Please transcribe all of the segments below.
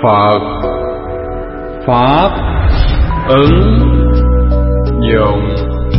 Phật Pháp ứng dụng.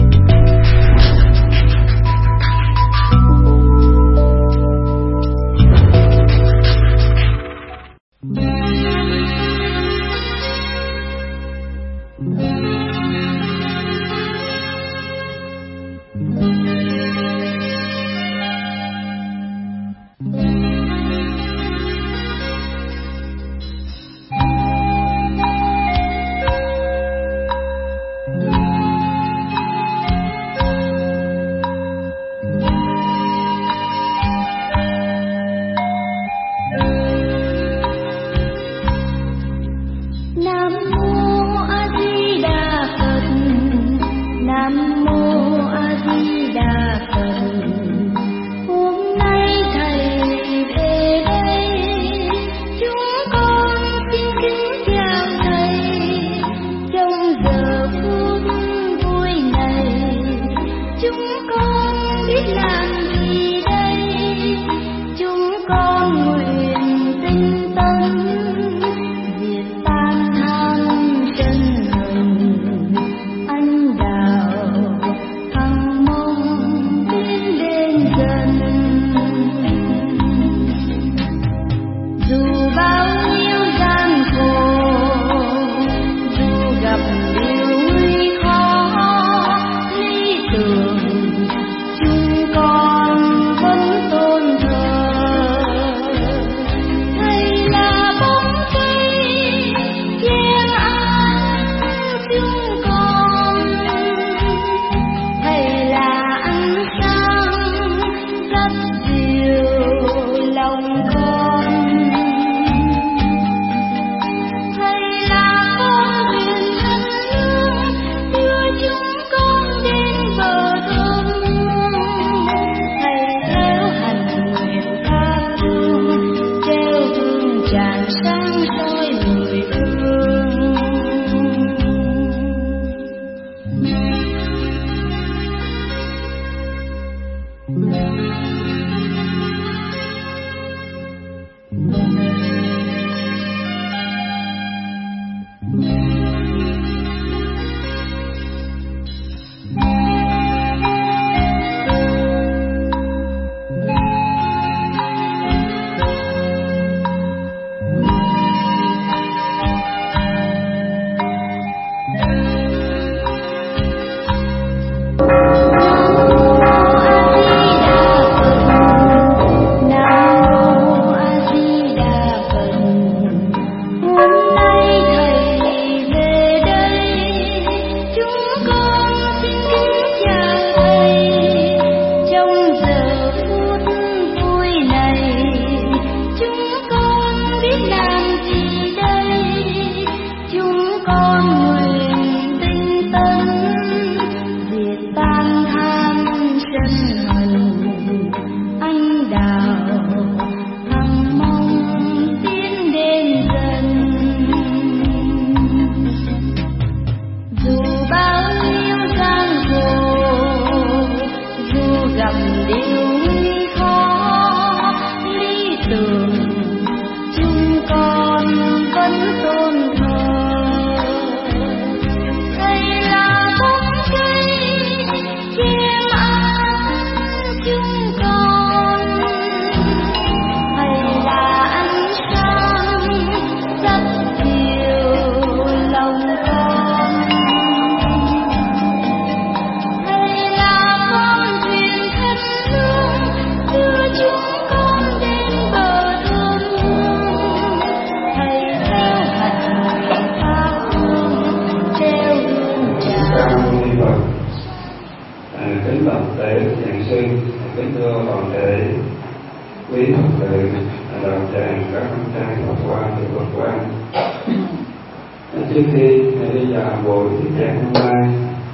Trước khi đi vào buổi thuyết giảng hôm nay,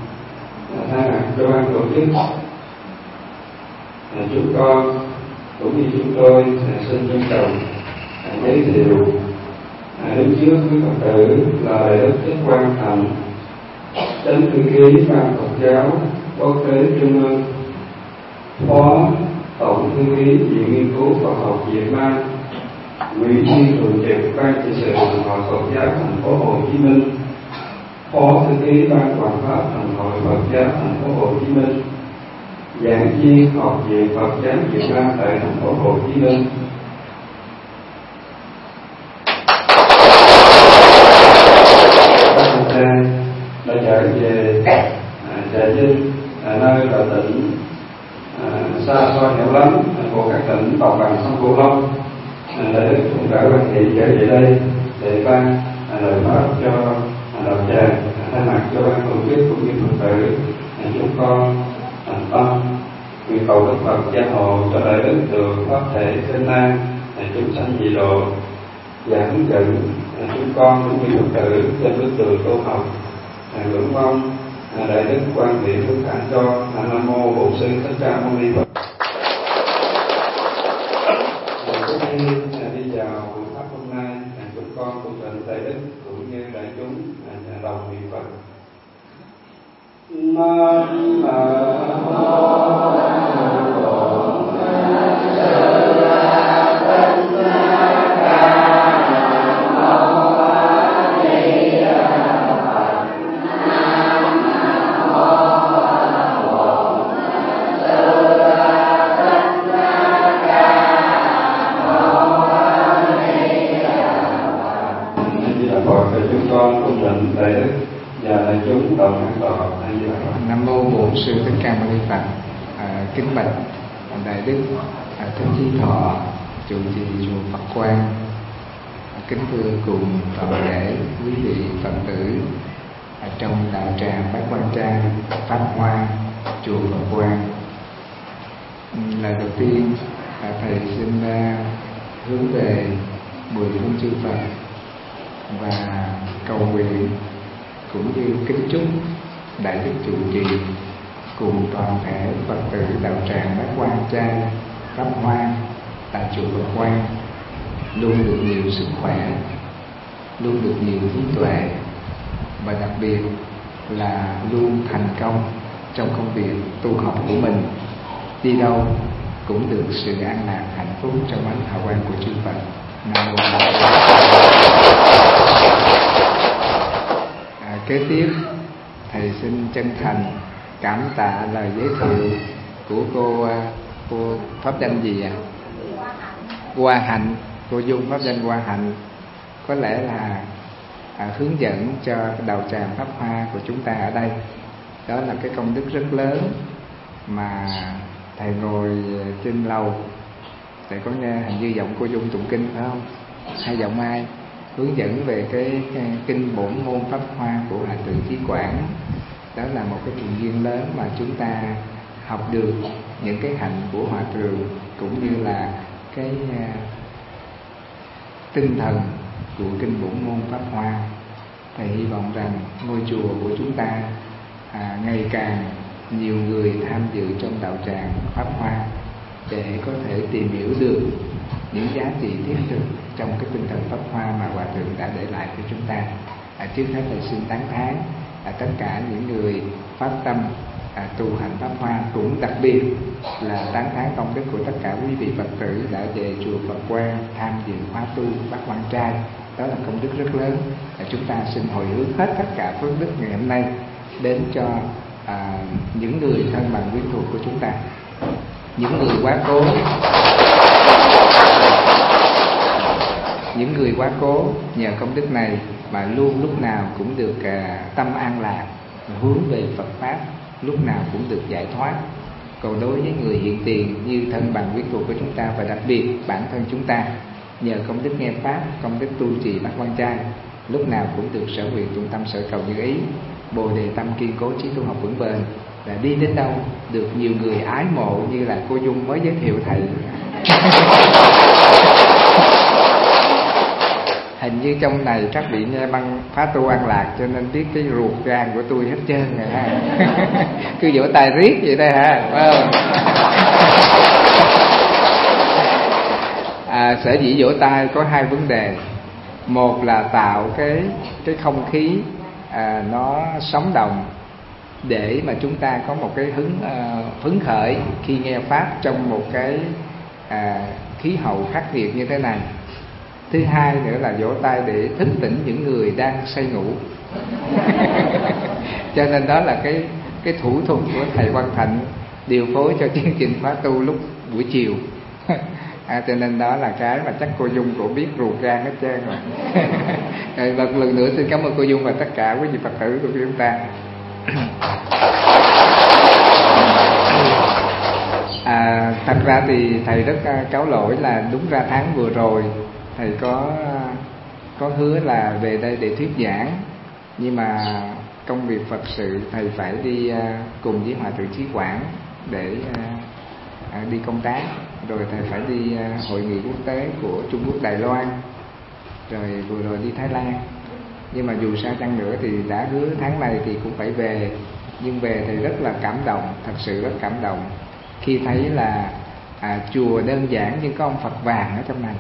thay mặt cho ban tổ chức, chúng con cũng như chúng tôi xin trân trọng giới thiệu đứng trước quý Phật tử là Đại đức Thích Quang Thành, Chánh Thư ký Ban Phật giáo Quốc tế Trung ương, Phó Tổng Thư ký Viện Nghiên cứu Phật học Việt Nam, Nguyễn Duy Thường trực Ban trị sự Hội Phật giáo Thành phố Hồ Chí Minh, Phó Thư ký Ban Quản pháp Thành hội Phật giáo Thành phố Hồ Chí Minh, giảng viên Học viện Phật giáo Việt Nam tại Thành phố Hồ Chí Minh. Các thầy đã trở về Trà Vinh, nơi là tỉnh xa xôi hẻo lánh của các tỉnh đồng bằng sông Cửu Long. Đại đức cũng đã quan hệ trở về đây để ban lời pháp cho đạo tràng, thay mặt cho ban tổ chức cũng như Phật tử chúng con thành tâm nguyện cầu Đức Phật gia hộ cho đại đức được pháp thể sinh an, chúng sanh dị độ và hướng dẫn chúng con cũng như Phật tử trên bước đường tu học. Ngưỡng mong đại đức quan hệ hướng thẳng cho. Nam mô Bổn Sư Thích Ca Mâu Ni Phật. Đi vào buổi pháp hôm nay, chúng con cung thỉnh đại đức cũng như đại chúng đồng niệm Phật. Nam Nam mô Bổn Sư Thích Ca Mâu Ni Phật. Kính bạch đại đức Thích Chí Thọ, trụ trì chùa Phật Quang. Kính thưa cùng toàn thể quý vị Phật tử trong đạo tràng Bát Quan Trai Pháp Hoa chùa Phật Quang. Lời đầu tiên thầy xin hướng về mười phương chư Phật và cầu nguyện cũng như kính chúc đại đức trụ trì cùng toàn thể Phật tử đạo tràng Bát Quan Trai Pháp Hoa tại chùa Phật Quang luôn được nhiều sức khỏe, luôn được nhiều trí tuệ và đặc biệt là luôn thành công trong công việc tu học của mình, đi đâu cũng được sự an lạc hạnh phúc trong ánh hào quang của chư Phật. Nam mô. Kế tiếp thầy xin chân thành cảm tạ lời giới thiệu của cô pháp danh gì ạ? Hoa Hạnh, cô Dung pháp danh Hoa Hạnh, có lẽ là hướng dẫn cho đạo tràng Pháp Hoa của chúng ta ở đây. Đó là cái công đức rất lớn mà thầy ngồi trên lầu, thầy có nghe hình như giọng cô Dung tụng kinh phải không? Hay giọng ai? Hướng dẫn về cái kinh bổn môn Pháp Hoa của Hòa Thượng Chí Quảng. Đó là một cái truyền duyên lớn mà chúng ta học được những cái hạnh của Hòa Thượng, cũng như là cái tinh thần của kinh bổn môn Pháp Hoa. Thầy hy vọng rằng ngôi chùa của chúng ta ngày càng nhiều người tham dự trong đạo tràng Pháp Hoa để có thể tìm hiểu được những giá trị thiết thực trong cái tinh thần Pháp Hoa mà Hòa Thượng đã để lại cho chúng ta. Trước hết là xin tán thán tất cả những người phát tâm tu hành Pháp Hoa, cũng đặc biệt là tán thán công đức của tất cả quý vị Phật tử đã về chùa Phật Quang tham dự khóa tu Bát Quan Trai. Đó là công đức rất lớn. Chúng ta xin hồi hướng hết tất cả phước đức ngày hôm nay đến cho những người thân bằng quyến thuộc của chúng ta, những người quá cố, những người quá cố nhờ công đức này mà luôn lúc nào cũng được tâm an lạc, hướng về Phật Pháp, lúc nào cũng được giải thoát. Còn đối với người hiện tiền như thân bằng quyến thuộc của chúng ta, và đặc biệt bản thân chúng ta, nhờ công đức nghe Pháp, công đức tu trì Bát Quan Trai, lúc nào cũng được sở nguyện tụng tâm sở cầu như ý, bồ đề tâm kiên cố, chí tu học vững bền, là đi đến đâu được nhiều người ái mộ như là cô Dung mới giới thiệu thầy. Hình như trong này các vị nghe băng phá tu an lạc cho nên biết cái ruột gan của tôi hết trơn rồi ha. Cứ vỗ tay riết vậy đây ha. Sở dĩ vỗ tay có hai vấn đề. Một là tạo cái không khí nó sống động để mà chúng ta có một cái phấn khởi khi nghe Pháp trong một cái khí hậu khắc nghiệt như thế này. Thứ hai nữa là vỗ tay để thức tỉnh những người đang say ngủ. Cho nên đó là cái thủ thuật của thầy Quang Thạnh điều phối cho chương trình khóa tu lúc buổi chiều. Cho nên đó là cái mà chắc cô Dung cũng biết ruột gan hết trơn rồi. Và lần nữa xin cảm ơn cô Dung và tất cả quý vị Phật tử của chúng ta. Thật ra thì thầy rất cáo lỗi là đúng ra tháng vừa rồi thầy có hứa là về đây để thuyết giảng, nhưng mà công việc Phật sự thầy phải đi cùng với Hòa thượng Chí Quảng để đi công tác, rồi thầy phải đi hội nghị quốc tế của Trung Quốc Đài Loan, rồi vừa rồi đi Thái Lan. Nhưng mà dù sao chăng nữa thì đã hứa tháng này thì cũng phải về. Nhưng về thì rất là cảm động, thật sự rất cảm động khi thấy là chùa đơn giản nhưng có ông Phật vàng ở trong này.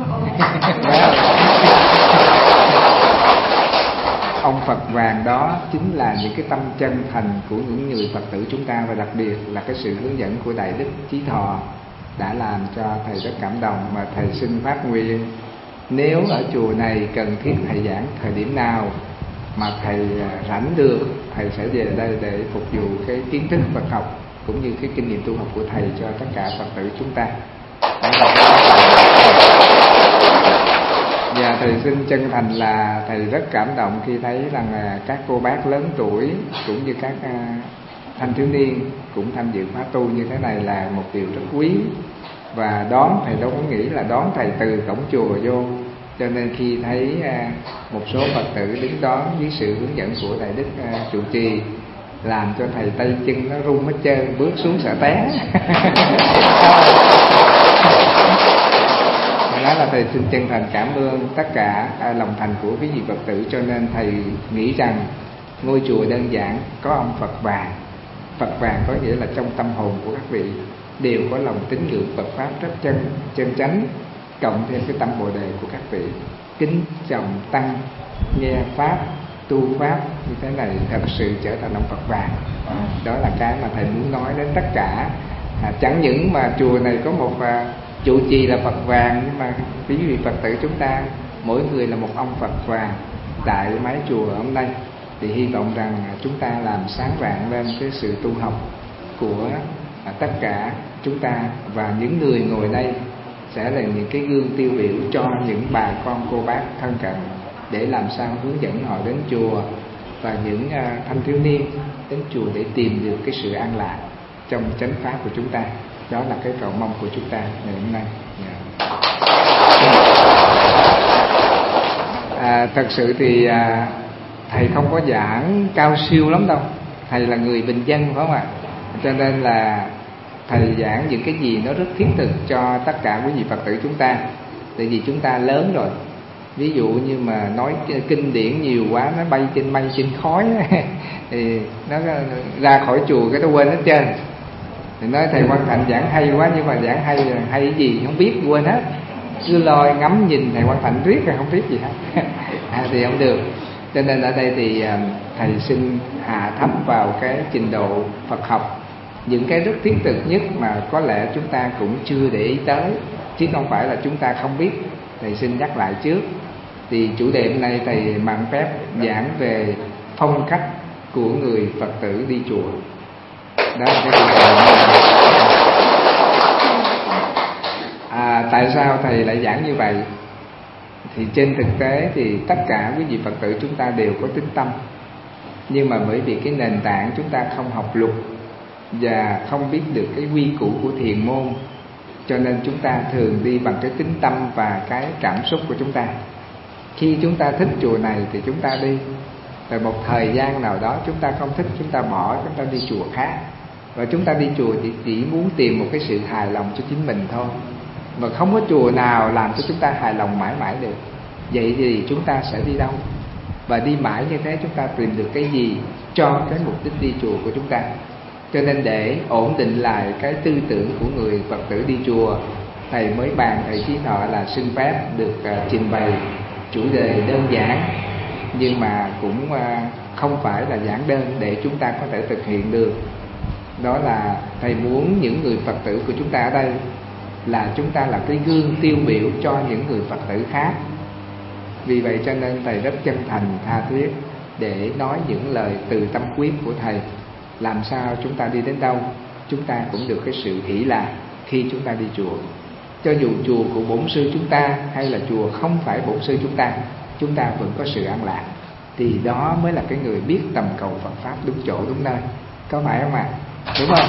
Ông Phật vàng đó chính là những cái tâm chân thành của những người Phật tử chúng ta, và đặc biệt là cái sự hướng dẫn của Đại Đức Chí Thọ đã làm cho thầy rất cảm động. Mà thầy xin phát nguyện, nếu ở chùa này cần thiết thầy giảng thời điểm nào mà thầy rảnh được, thầy sẽ về đây để phục vụ cái kiến thức Phật học cũng như cái kinh nghiệm tu học của thầy cho tất cả Phật tử chúng ta. Và thầy xin chân thành là thầy rất cảm động khi thấy rằng các cô bác lớn tuổi cũng như các thanh thiếu niên cũng tham dự khóa tu như thế này là một điều rất quý. Và đón thầy đâu có nghĩ là đón thầy từ cổng chùa vô, cho nên khi thấy một số Phật tử đứng đón với sự hướng dẫn của Đại Đức trụ trì làm cho thầy tay chân nó run hết trơn, bước xuống sợ té. Đó là thầy xin chân thành cảm ơn tất cả lòng thành của quý vị Phật tử. Cho nên thầy nghĩ rằng ngôi chùa đơn giản có ông Phật vàng. Phật vàng có nghĩa là trong tâm hồn của các vị đều có lòng tín ngưỡng Phật pháp rất chân chánh, cộng thêm cái tâm bồ đề của các vị kính trọng tăng, nghe pháp, tu pháp như thế này, thật sự trở thành ông Phật vàng. Đó là cái mà thầy muốn nói đến tất cả. Chẳng những mà chùa này có một trụ trì là Phật vàng, nhưng mà quý vị Phật tử chúng ta mỗi người là một ông Phật vàng tại mái chùa hôm nay. Thì hy vọng rằng chúng ta làm sáng rạng lên cái sự tu học của tất cả chúng ta, và những người ngồi đây sẽ là những cái gương tiêu biểu cho những bà con cô bác thân cận, để làm sao hướng dẫn họ đến chùa, và những thanh thiếu niên đến chùa để tìm được cái sự an lạc trong chánh pháp của chúng ta. Đó là cái cầu mong của chúng ta ngày hôm nay. Thật sự thì thầy không có giảng cao siêu lắm đâu, thầy là người bình dân phải không ạ? Cho nên là thầy giảng những cái gì nó rất thiết thực cho tất cả quý vị Phật tử chúng ta. Tại vì chúng ta lớn rồi, ví dụ như mà nói kinh điển nhiều quá, nó bay trên mây trên khói thì nó ra khỏi chùa cái nó quên hết trơn. Thì nói thầy Quang Thạnh giảng hay quá, nhưng mà giảng hay cái gì không biết, quên hết. Cứ lôi ngắm nhìn thầy Quang Thạnh riết rồi không biết gì hết. Thì không được. Cho nên ở đây thì thầy xin hạ thấp vào cái trình độ Phật học những cái rất thiết thực nhất mà có lẽ chúng ta cũng chưa để ý tới, chứ không phải là chúng ta không biết. Thầy xin nhắc lại trước. Thì chủ đề hôm nay thầy mạn phép giảng về phong cách của người Phật tử đi chùa. Đó là cái chủ đề này. Tại sao thầy lại giảng như vậy? Thì trên thực tế thì tất cả quý vị Phật tử chúng ta đều có tín tâm, nhưng mà bởi vì cái nền tảng chúng ta không học luật và không biết được cái quy củ của thiền môn, cho nên chúng ta thường đi bằng cái tín tâm và cái cảm xúc của chúng ta. Khi chúng ta thích chùa này thì chúng ta đi, rồi một thời gian nào đó chúng ta không thích, chúng ta bỏ, chúng ta đi chùa khác. Và chúng ta đi chùa chỉ muốn tìm một cái sự hài lòng cho chính mình thôi, mà không có chùa nào làm cho chúng ta hài lòng mãi mãi được. Vậy thì chúng ta sẽ đi đâu? Và đi mãi như thế chúng ta tìm được cái gì cho cái mục đích đi chùa của chúng ta? Cho nên để ổn định lại cái tư tưởng của người Phật tử đi chùa, thầy mới bàn thầy Chí Thọ là xin phép được trình bày chủ đề đơn giản, nhưng mà cũng không phải là giản đơn để chúng ta có thể thực hiện được. Đó là thầy muốn những người Phật tử của chúng ta ở đây là chúng ta là cái gương tiêu biểu cho những người Phật tử khác. Vì vậy cho nên Thầy rất chân thành tha thiết để nói những lời từ tâm quyết của Thầy. Làm sao chúng ta đi đến đâu, chúng ta cũng được cái sự hỷ lạc khi chúng ta đi chùa. Cho dù chùa của bổn sư chúng ta hay là chùa không phải bổn sư chúng ta vẫn có sự an lạc. Thì đó mới là cái người biết tầm cầu Phật Pháp đúng chỗ đúng nơi. Có phải không ạ? Đúng không?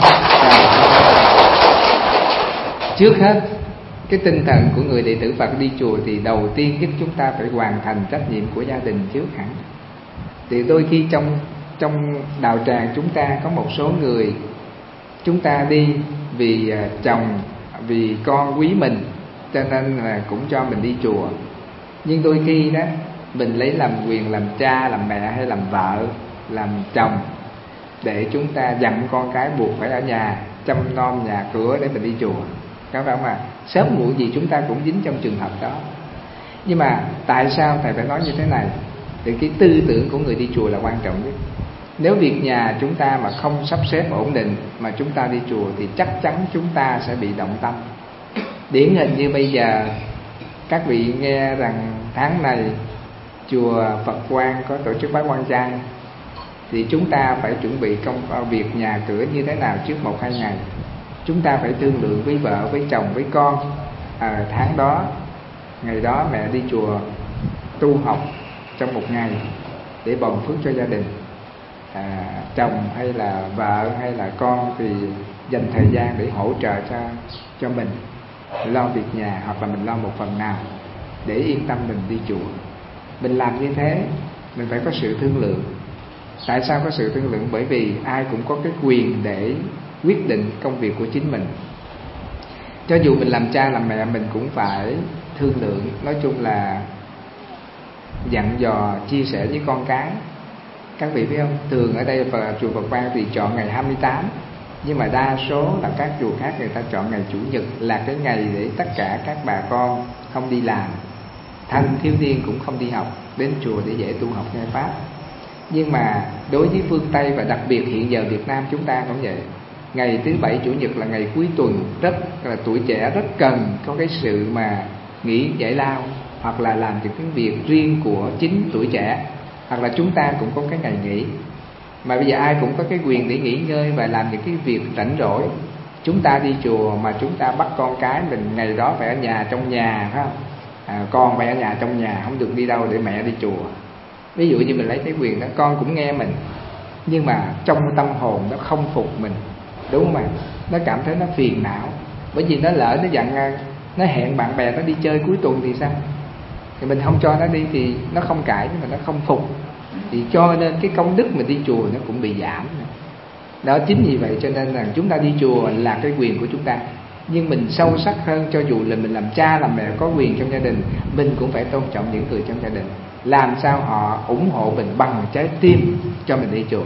Trước hết, cái tinh thần của người đệ tử Phật đi chùa thì đầu tiên nhất chúng ta phải hoàn thành trách nhiệm của gia đình trước hẳn. Thì đôi khi trong đạo tràng chúng ta có một số người, chúng ta đi vì chồng, vì con quý mình, cho nên là cũng cho mình đi chùa. Nhưng đôi khi đó mình lấy làm quyền làm cha, làm mẹ hay làm vợ, làm chồng để chúng ta dặn con cái buộc phải ở nhà chăm nom nhà cửa để mình đi chùa. Các bạn mà sớm muộn gì chúng ta cũng dính trong trường hợp đó. Nhưng mà tại sao Thầy phải nói như thế này? Thì cái tư tưởng của người đi chùa là quan trọng nhất. Nếu việc nhà chúng ta mà không sắp xếp ổn định mà chúng ta đi chùa thì chắc chắn chúng ta sẽ bị động tâm. Điển hình như bây giờ các vị nghe rằng tháng này chùa Phật Quang có tổ chức bái quan trai, thì chúng ta phải chuẩn bị công việc nhà cửa như thế nào trước 1-2 ngày. Chúng ta phải thương lượng với vợ, với chồng, với con. Tháng đó, ngày đó mẹ đi chùa tu học trong 1 ngày để bồng phước cho gia đình. Chồng hay là vợ hay là con thì dành thời gian để hỗ trợ cho mình lo việc nhà, hoặc là mình lo một phần nào để yên tâm mình đi chùa. Mình làm như thế mình phải có sự thương lượng. Tại sao có sự thương lượng? Bởi vì ai cũng có cái quyền để quyết định công việc của chính mình. Cho dù mình làm cha làm mẹ mình cũng phải thương lượng. Nói chung là dặn dò, chia sẻ với con cái. Các vị biết không, thường ở đây chùa Phật Quang thì chọn ngày 28, nhưng mà đa số là các chùa khác người ta chọn ngày Chủ nhật là cái ngày để tất cả các bà con không đi làm, thanh thiếu niên cũng không đi học, đến chùa để dễ tu học nghe Pháp. Nhưng mà đối với phương Tây và đặc biệt hiện giờ Việt Nam chúng ta cũng vậy. Ngày thứ Bảy Chủ nhật là ngày cuối tuần, rất là tuổi trẻ rất cần có cái sự mà nghỉ giải lao, hoặc là làm những cái việc riêng của chính tuổi trẻ, hoặc là chúng ta cũng có cái ngày nghỉ. Mà bây giờ ai cũng có cái quyền để nghỉ ngơi và làm những cái việc rảnh rỗi. Chúng ta đi chùa mà chúng ta bắt con cái mình ngày đó phải ở nhà, trong nhà, phải không? Con phải ở nhà trong nhà, không được đi đâu để mẹ đi chùa. Ví dụ như mình lấy cái quyền đó, con cũng nghe mình, nhưng mà trong tâm hồn nó không phục mình, đúng không ạ? Nó cảm thấy nó phiền não, bởi vì nó lỡ nó dặn, nó hẹn bạn bè nó đi chơi cuối tuần thì sao? Thì mình không cho nó đi thì nó không cãi, nhưng mà nó không phục. Thì cho nên cái công đức mình đi chùa nó cũng bị giảm. Đó, chính vì vậy cho nên là chúng ta đi chùa là cái quyền của chúng ta. Nhưng mình sâu sắc hơn, cho dù là mình làm cha làm mẹ có quyền trong gia đình, mình cũng phải tôn trọng những người trong gia đình, làm sao họ ủng hộ mình bằng trái tim cho mình đi chùa.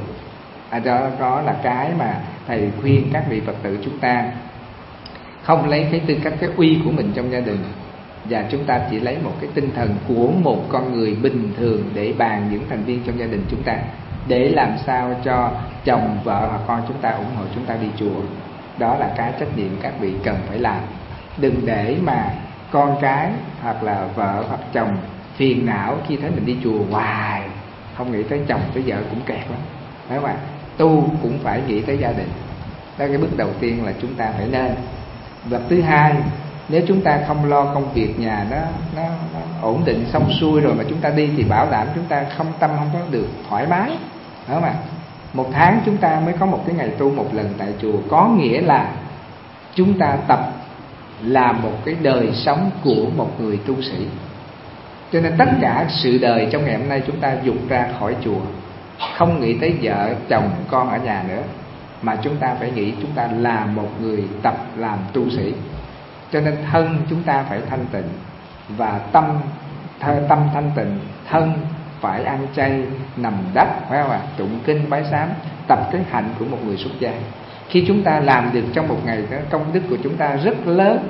Đó là cái mà Thầy khuyên các vị Phật tử chúng ta không lấy cái tư cách, cái uy của mình trong gia đình, và chúng ta chỉ lấy một cái tinh thần của một con người bình thường để bàn những thành viên trong gia đình chúng ta, để làm sao cho chồng, vợ hoặc con chúng ta ủng hộ chúng ta đi chùa. Đó là cái trách nhiệm các vị cần phải làm. Đừng để mà con cái hoặc là vợ hoặc chồng phiền não khi thấy mình đi chùa hoài, không nghĩ tới chồng tới vợ cũng kẹt lắm, phải không ạ? Tu cũng phải nghĩ tới gia đình. Đó, cái bước đầu tiên là chúng ta phải nên. Và thứ hai, nếu chúng ta không lo công việc nhà nó ổn định xong xuôi rồi mà chúng ta đi thì bảo đảm chúng ta tâm không có được thoải mái, phải không ạ? 1 tháng chúng ta mới có một cái ngày tu 1 lần tại chùa, có nghĩa là chúng ta tập làm một cái đời sống của một người tu sĩ. Cho nên tất cả sự đời trong ngày hôm nay chúng ta dục ra khỏi chùa, không nghĩ tới vợ chồng con ở nhà nữa, mà chúng ta phải nghĩ chúng ta là một người tập làm tu sĩ. Cho nên thân chúng ta phải thanh tịnh, và tâm thanh tịnh, thân phải ăn chay, nằm đất, phải không ạ? Tụng kinh bái sám, tập cái hạnh của một người xuất gia. Khi chúng ta làm được trong 1 ngày đó, công đức của chúng ta rất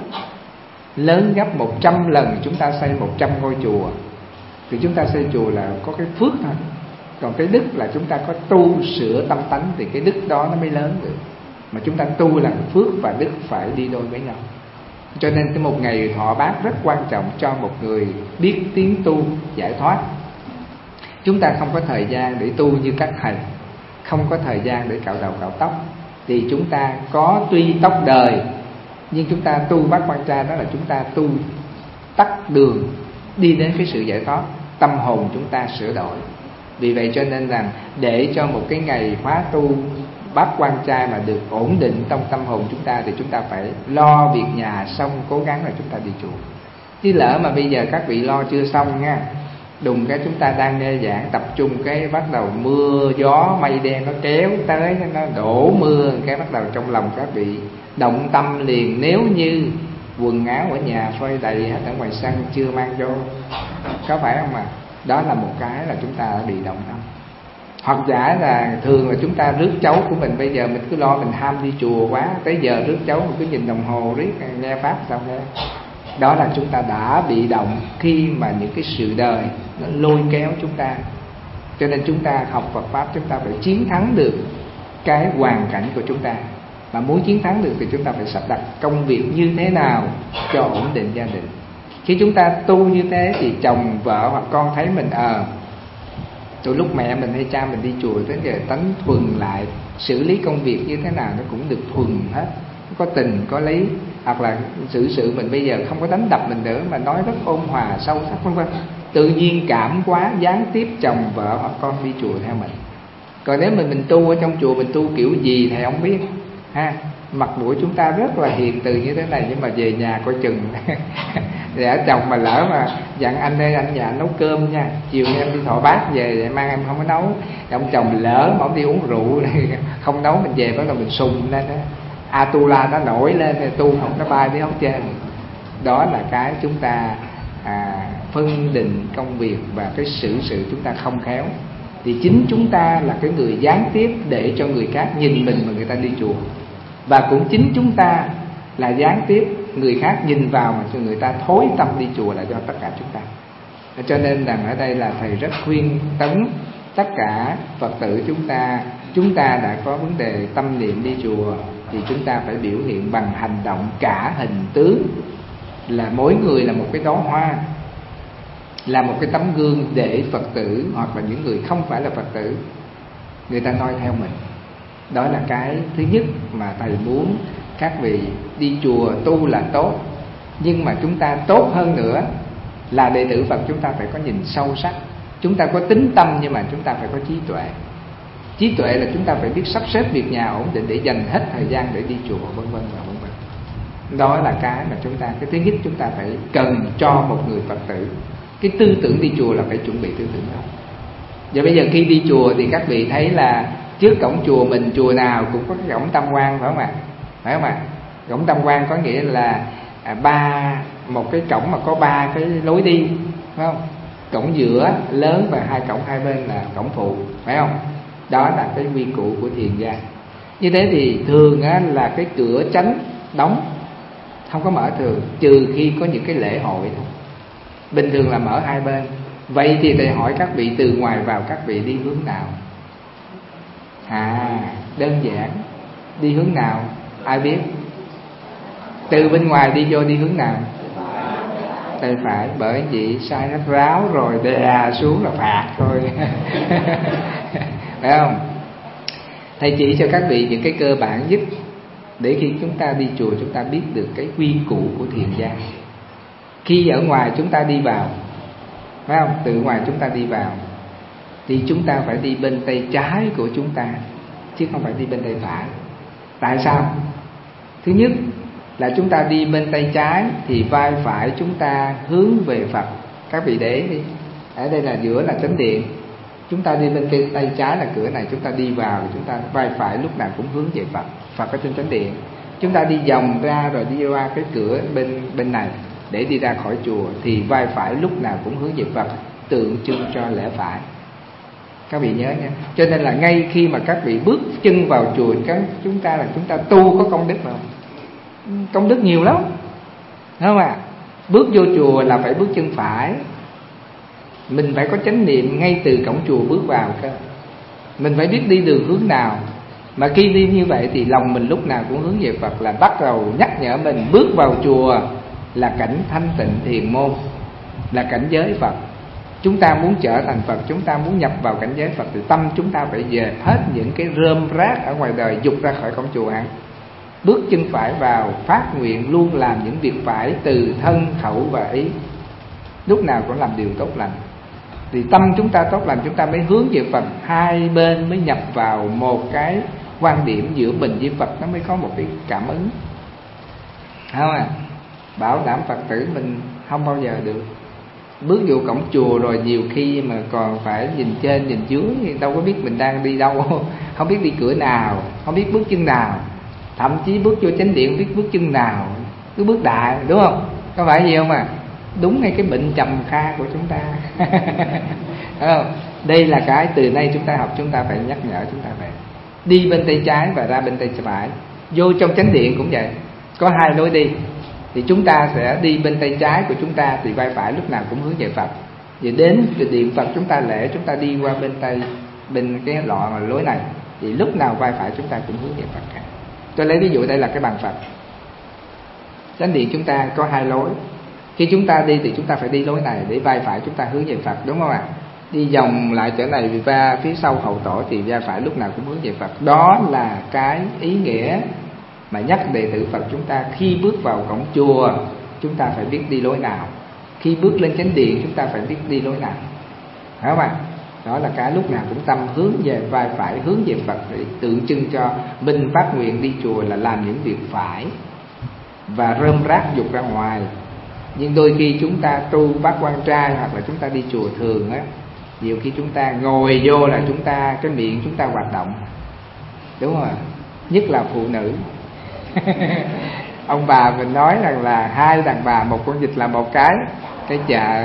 lớn gấp 100 lần chúng ta xây 100 ngôi chùa. Thì chúng ta xây chùa là có cái phước thôi, còn cái đức là chúng ta có tu sửa tâm tánh thì cái đức đó nó mới lớn được. Mà chúng ta tu là phước và đức phải đi đôi với nhau. Cho nên cái một ngày thọ bát rất quan trọng cho một người biết tiến tu giải thoát. Chúng ta không có thời gian để tu như các thầy, không có thời gian để cạo đầu cạo tóc, thì chúng ta có tuy tóc đời, nhưng chúng ta tu bát quan trai đó là chúng ta tu tắt đường đi đến cái sự giải thoát, tâm hồn chúng ta sửa đổi. Vì vậy cho nên rằng để cho một cái ngày khóa tu bát quan trai mà được ổn định trong tâm hồn chúng ta, thì chúng ta phải lo việc nhà xong, cố gắng là chúng ta đi chùa. Chứ lỡ mà bây giờ các vị lo chưa xong nha, đùng cái chúng ta đang nghe giảng tập trung, cái bắt đầu mưa gió mây đen nó kéo tới, nó đổ mưa, cái bắt đầu trong lòng các vị động tâm liền. Nếu như quần áo ở nhà phơi đầy hết ở ngoài sân chưa mang vô, có phải không ạ? Đó là một cái là chúng ta đã bị động tâm. Hoặc giả là thường là chúng ta rước cháu của mình, bây giờ mình cứ lo mình ham đi chùa quá, tới giờ rước cháu mình cứ nhìn đồng hồ riết nghe pháp sao nghe. Đó là chúng ta đã bị động khi mà những cái sự đời nó lôi kéo chúng ta. Cho nên chúng ta học Phật pháp, chúng ta phải chiến thắng được cái hoàn cảnh của chúng ta. Mà muốn chiến thắng được thì chúng ta phải sắp đặt công việc như thế nào cho ổn định gia đình. Khi chúng ta tu như thế thì chồng, vợ hoặc con thấy mình từ lúc mẹ mình hay cha mình đi chùa tới giờ tánh thuần lại, xử lý công việc như thế nào nó cũng được thuần hết, có tình có lý. Hoặc là xử sự mình bây giờ không có đánh đập mình nữa, mà nói rất ôn hòa sâu sắc vân vân. Tự nhiên cảm quá, gián tiếp chồng vợ hoặc con đi chùa theo mình. Còn nếu mình tu ở trong chùa, mình tu kiểu gì thầy không biết ha. Mặt mũi chúng ta rất là hiền từ như thế này, nhưng mà về nhà coi chừng. Để chồng mà lỡ mà dặn anh ơi anh nhà nấu cơm nha, chiều em đi thọ bát về mang em không có nấu. Ông chồng lỡ mà ông đi uống rượu không nấu, mình về bắt đầu mình sùng lên đó, Atula nó nổi lên, tu không nó bay đi không trên. Đó là cái chúng ta phân định công việc và cái xử sự chúng ta không khéo. Thì chính chúng ta là cái người gián tiếp để cho người khác nhìn mình mà người ta đi chùa. Và cũng chính chúng ta là gián tiếp người khác nhìn vào mà cho người ta thối tâm đi chùa, là do tất cả chúng ta. Cho nên rằng ở đây là thầy rất khuyên tấn tất cả Phật tử chúng ta đã có vấn đề tâm niệm đi chùa thì chúng ta phải biểu hiện bằng hành động cả hình tướng, là mỗi người là một cái đóa hoa, là một cái tấm gương để Phật tử hoặc là những người không phải là Phật tử người ta noi theo mình. Đó là cái thứ nhất mà thầy muốn các vị đi chùa tu là tốt, nhưng mà chúng ta tốt hơn nữa là đệ tử Phật chúng ta phải có nhìn sâu sắc. Chúng ta có tính tâm nhưng mà chúng ta phải có trí tuệ. Trí tuệ là chúng ta phải biết sắp xếp việc nhà ổn định để dành hết thời gian để đi chùa vân vân và vân vân. Đó là cái mà chúng ta, cái thứ nhất chúng ta phải cần cho một người Phật tử. Cái tư tưởng đi chùa là phải chuẩn bị tư tưởng đó. Và bây giờ khi đi chùa thì các vị thấy là trước cổng chùa mình, chùa nào cũng có cái cổng tam quan, phải không ạ? Phải không ạ? Cổng tam quan có nghĩa là một cái cổng mà có 3 cái lối đi, phải không? Cổng giữa lớn và 2 cổng hai bên là cổng phụ, phải không? Đó là cái quy củ của thiền gia. Như thế thì thường là cái cửa chánh đóng, không có mở thường, trừ khi có những cái lễ hội thôi. Bình thường là mở hai bên. Vậy thì thầy hỏi các vị từ ngoài vào các vị đi hướng nào? Đơn giản. Đi hướng nào? Ai biết? Từ bên ngoài đi vô đi hướng nào? Tay phải. Bởi vì sai nó ráo rồi đè xuống là phạt thôi. Phải không? Thầy chỉ cho các vị những cái cơ bản nhất để khi chúng ta đi chùa chúng ta biết được cái quy củ của thiền gia. Khi ở ngoài chúng ta đi vào, phải không? Từ ngoài chúng ta đi vào thì chúng ta phải đi bên tay trái của chúng ta, chứ không phải đi bên tay phải. Tại sao? Thứ nhất là chúng ta đi bên tay trái thì vai phải chúng ta hướng về Phật. Các vị để ý đi, ở đây là giữa là chánh điện. Chúng ta đi bên tay trái là cửa này, chúng ta đi vào, chúng ta vai phải lúc nào cũng hướng về Phật. Phật ở trên chánh điện. Chúng ta đi vòng ra rồi đi qua cái cửa bên này để đi ra khỏi chùa thì vai phải lúc nào cũng hướng về Phật, tượng trưng cho lẽ phải. Các vị nhớ nha. Cho nên là ngay khi mà các vị bước chân vào chùa, chúng ta tu có công đức không? Công đức nhiều lắm, đúng không ạ? Bước vô chùa là phải bước chân phải. Mình phải có chánh niệm ngay từ cổng chùa bước vào cơ. Mình phải biết đi đường hướng nào. Mà khi đi như vậy thì lòng mình lúc nào cũng hướng về Phật, là bắt đầu nhắc nhở mình bước vào chùa là cảnh thanh tịnh thiền môn, là cảnh giới Phật. Chúng ta muốn trở thành Phật, chúng ta muốn nhập vào cảnh giới Phật thì tâm chúng ta phải dẹp hết những cái rơm rác ở ngoài đời, dục ra khỏi cổng chùa hẳn. Bước chân phải vào, phát nguyện luôn làm những việc phải từ thân, khẩu và ý, lúc nào cũng làm điều tốt lành. Thì tâm chúng ta tốt lành, chúng ta mới hướng về Phật, hai bên mới nhập vào một cái quan điểm giữa mình với Phật, nó mới có một cái cảm ứng. Không à, bảo đảm Phật tử mình không bao giờ được. Bước vô cổng chùa rồi nhiều khi mà còn phải nhìn trên nhìn dưới, thì đâu có biết mình đang đi đâu, không biết đi cửa nào, không biết bước chân nào, thậm chí bước vô chánh điện không biết bước chân nào, cứ bước đại, đúng không? Có phải gì không à? Đúng ngay cái bệnh trầm kha của chúng ta. Không? Đây là cái từ nay chúng ta học, chúng ta phải nhắc nhở chúng ta phải đi bên tay trái và ra bên tay phải. Vô trong chánh điện cũng vậy, có hai lối đi, thì chúng ta sẽ đi bên tay trái của chúng ta thì vai phải lúc nào cũng hướng về Phật. Vì đến điện Phật chúng ta lễ, chúng ta đi qua bên cái lối này, thì lúc nào vai phải chúng ta cũng hướng về Phật cả. Tôi lấy ví dụ đây là cái bàn Phật. Chánh điện chúng ta có hai lối. Khi chúng ta đi thì chúng ta phải đi lối này để vai phải chúng ta hướng về Phật, đúng không ạ? Đi vòng lại trở này vì va phía sau hậu tổ thì vai phải lúc nào cũng hướng về Phật. Đó là cái ý nghĩa mà nhắc đệ tử Phật chúng ta khi bước vào cổng chùa chúng ta phải biết đi lối nào, khi bước lên chánh điện chúng ta phải biết đi lối nào, phải không ạ? Đó là cái lúc nào cũng tâm hướng về vai phải, hướng về Phật, để tượng trưng cho mình phát nguyện đi chùa là làm những việc phải và rơm rác dục ra ngoài. Nhưng đôi khi chúng ta tu bát quan trai hoặc là chúng ta đi chùa thường á, nhiều khi chúng ta ngồi vô là chúng ta cái miệng chúng ta hoạt động, đúng không ạ? Nhất là phụ nữ. Ông bà mình nói rằng là hai đàn bà một con vịt là một cái chợ.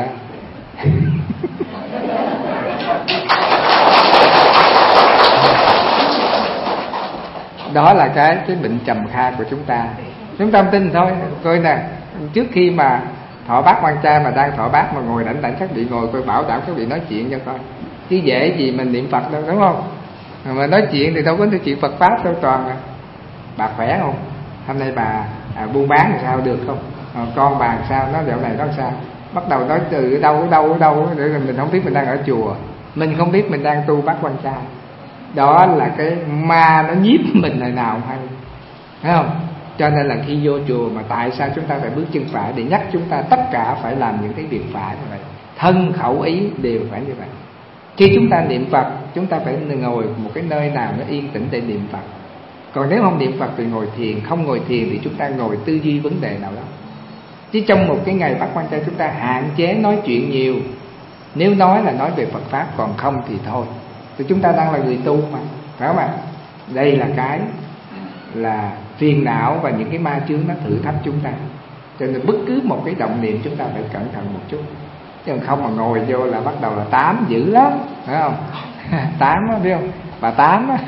Đó là cái bệnh trầm kha của chúng ta. Chúng ta không tin thôi, coi nè, trước khi mà thọ bát quan trai mà đang thọ bát mà ngồi đảnh đảnh các vị ngồi coi, bảo đảm các vị nói chuyện cho coi, chứ dễ gì mình niệm Phật đâu, đúng không? Mà nói chuyện thì đâu có nói chuyện Phật pháp đâu, toàn là bà khỏe không, hôm nay bà buôn bán thì sao, được không, con bà sao, nó dạo này nó sao, bắt đầu nói từ ở đâu để mình không biết mình đang ở chùa, mình không biết mình đang tu bát quan trai. Đó là cái ma nó nhiếp mình hồi nào hay, thấy không? Cho nên là khi vô chùa mà tại sao chúng ta phải bước chân phải, để nhắc chúng ta tất cả phải làm những cái việc phải như vậy, thân khẩu ý đều phải như vậy. Khi chúng ta niệm Phật, chúng ta phải ngồi một cái nơi nào nó yên tĩnh để niệm Phật. Còn nếu không niệm Phật thì ngồi thiền, không ngồi thiền thì chúng ta ngồi tư duy vấn đề nào đó. Chứ trong một cái ngày bát quan trai chúng ta hạn chế nói chuyện nhiều. Nếu nói là nói về Phật pháp, còn không thì thôi. Thì chúng ta đang là người tu mà, phải không ạ? Đây là cái là phiền não và những cái ma chướng nó thử thách chúng ta. Cho nên bất cứ một cái động niệm chúng ta phải cẩn thận một chút. Chứ không mà ngồi vô là bắt đầu là tám dữ lắm, phải không? Tám á, biết không? Bà tám á.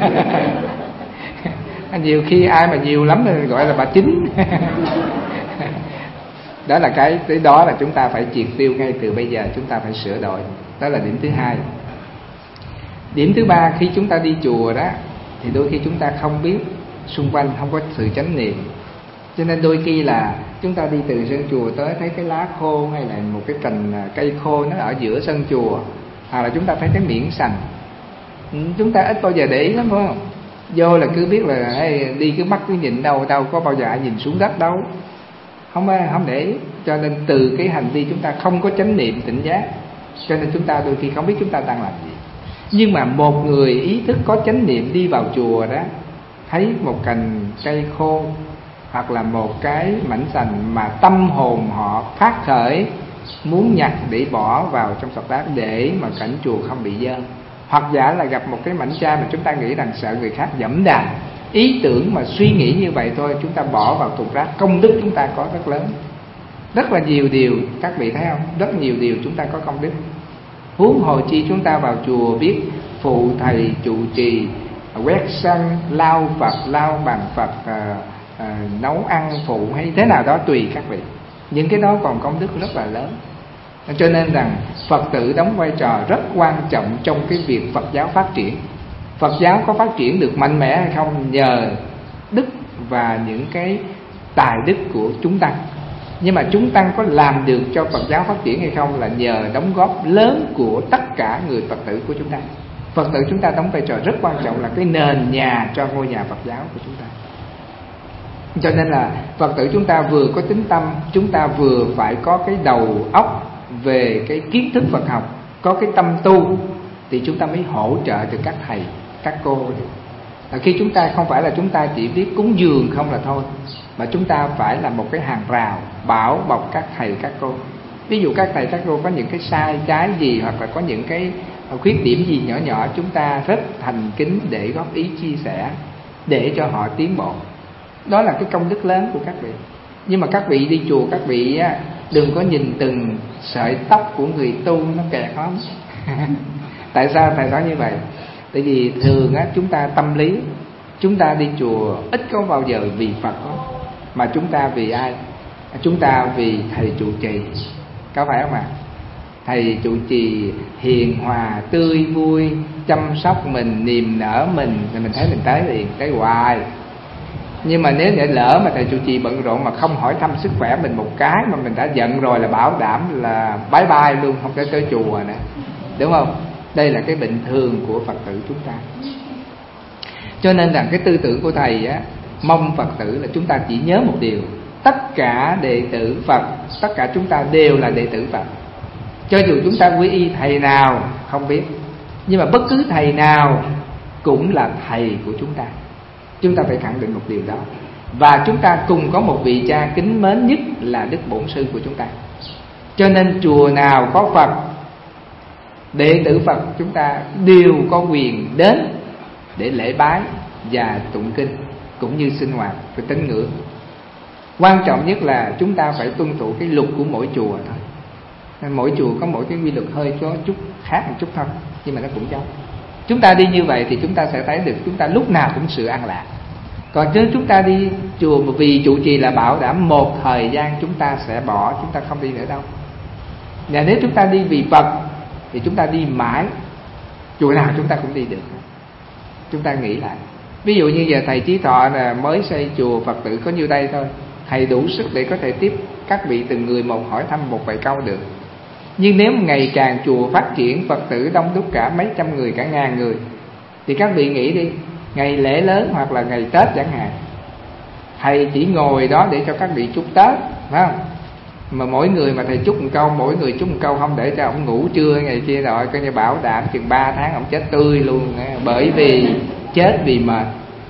Nhiều khi ai mà nhiều lắm thì gọi là bà chín. Đó là cái đó là chúng ta phải triệt tiêu ngay từ bây giờ, chúng ta phải sửa đổi. Đó là điểm thứ hai. Điểm thứ ba, khi chúng ta đi chùa đó thì đôi khi chúng ta không biết xung quanh, không có sự chánh niệm. Cho nên đôi khi là chúng ta đi từ sân chùa tới thấy cái lá khô hay là một cái cành cây khô nó ở giữa sân chùa, hoặc là chúng ta thấy cái miếng sành, chúng ta ít bao giờ để ý lắm, phải không? Vô là cứ biết là hey, đi cứ mắt cứ nhìn đâu có bao giờ ai nhìn xuống đất đâu, không để ý. Cho nên từ cái hành vi chúng ta không có chánh niệm tỉnh giác, cho nên chúng ta đôi khi không biết chúng ta đang làm gì. Nhưng mà một người ý thức có chánh niệm đi vào chùa đó, thấy một cành cây khô hoặc là một cái mảnh sành mà tâm hồn họ phát khởi muốn nhặt để bỏ vào trong sọt đá để mà cảnh chùa không bị dơ, hoặc giả là gặp một cái mảnh chai mà chúng ta nghĩ rằng sợ người khác giẫm đạp, ý tưởng mà suy nghĩ như vậy thôi chúng ta bỏ vào thùng rác, công đức chúng ta có rất lớn. Rất là nhiều điều, các vị thấy không? Rất nhiều điều chúng ta có công đức. Huống hồ chi chúng ta vào chùa biết phụ thầy trụ trì, quét sân, lau Phật, lau bàn Phật, nấu ăn phụ hay thế nào đó tùy các vị. Những cái đó còn công đức rất là lớn. Cho nên rằng Phật tử đóng vai trò rất quan trọng trong cái việc Phật giáo phát triển. Phật giáo có phát triển được mạnh mẽ hay không? Nhờ đức và những cái tài đức của chúng tăng. Nhưng mà chúng tăng có làm được cho Phật giáo phát triển hay không? Là nhờ đóng góp lớn của tất cả người Phật tử của chúng ta. Phật tử chúng ta đóng vai trò rất quan trọng, là cái nền nhà cho ngôi nhà Phật giáo của chúng ta. Cho nên là Phật tử chúng ta vừa có tính tâm, chúng ta vừa phải có cái đầu óc về cái kiến thức Phật học, có cái tâm tu, thì chúng ta mới hỗ trợ được các thầy, các cô được. Khi chúng ta không phải là chúng ta chỉ biết cúng dường không là thôi, mà chúng ta phải là một cái hàng rào bảo bọc các thầy, các cô. Ví dụ các thầy, các cô có những cái sai trái gì, hoặc là có những cái khuyết điểm gì nhỏ nhỏ, chúng ta rất thành kính để góp ý chia sẻ, để cho họ tiến bộ. Đó là cái công đức lớn của các vị. Nhưng mà các vị đi chùa, các vị đừng có nhìn từng sợi tóc của người tu nó kẹt lắm. Tại sao thầy nói như vậy? Tại vì thường chúng ta tâm lý, chúng ta đi chùa ít có bao giờ vì Phật đó, mà chúng ta vì ai? Chúng ta vì thầy trụ trì, có phải không ạ? Thầy trụ trì hiền hòa, tươi vui, chăm sóc mình, niềm nở mình, thì mình thấy mình tới liền, tới hoài. Nhưng mà nếu để lỡ mà thầy trụ trì bận rộn mà không hỏi thăm sức khỏe mình một cái, mà mình đã giận rồi, là bảo đảm là bye bye luôn, không thể tới chùa nữa, đúng không? Đây là cái bệnh thường của Phật tử chúng ta. Cho nên rằng cái tư tưởng của thầy mong Phật tử là chúng ta chỉ nhớ một điều: tất cả đệ tử Phật, tất cả chúng ta đều là đệ tử Phật. Cho dù chúng ta quy y thầy nào không biết, nhưng mà bất cứ thầy nào cũng là thầy của chúng ta. Chúng ta phải khẳng định một điều đó. Và chúng ta cùng có một vị cha kính mến nhất là Đức Bổn Sư của chúng ta. Cho nên chùa nào có Phật, đệ tử Phật chúng ta đều có quyền đến để lễ bái và tụng kinh, cũng như sinh hoạt và tín ngưỡng. Quan trọng nhất là chúng ta phải tuân thủ cái luật của mỗi chùa thôi. Mỗi chùa có mỗi cái quy luật hơi có chút khác một chút thôi, nhưng mà nó cũng giống. Chúng ta đi như vậy thì chúng ta sẽ thấy được chúng ta lúc nào cũng sự an lạc. Còn nếu chúng ta đi chùa vì trụ trì là bảo đảm một thời gian chúng ta sẽ bỏ, chúng ta không đi nữa đâu. Và nếu chúng ta đi vì Phật thì chúng ta đi mãi, chùa nào chúng ta cũng đi được. Chúng ta nghĩ lại, ví dụ như giờ thầy Chí Thọ là mới xây chùa, Phật tử có nhiêu đây thôi, thầy đủ sức để có thể tiếp các vị từng người một, hỏi thăm một vài câu được. Nhưng nếu ngày càng chùa phát triển, Phật tử đông đúc cả mấy trăm người, cả ngàn người, thì các vị nghĩ đi, ngày lễ lớn hoặc là ngày Tết chẳng hạn, thầy chỉ ngồi đó để cho các vị chúc Tết, phải không? Mà mỗi người mà thầy chúc một câu, mỗi người chúc một câu, không để cho ông ngủ trưa ngày kia rồi, coi như bảo đảm chừng 3 tháng ông chết tươi luôn, bởi vì chết vì mệt.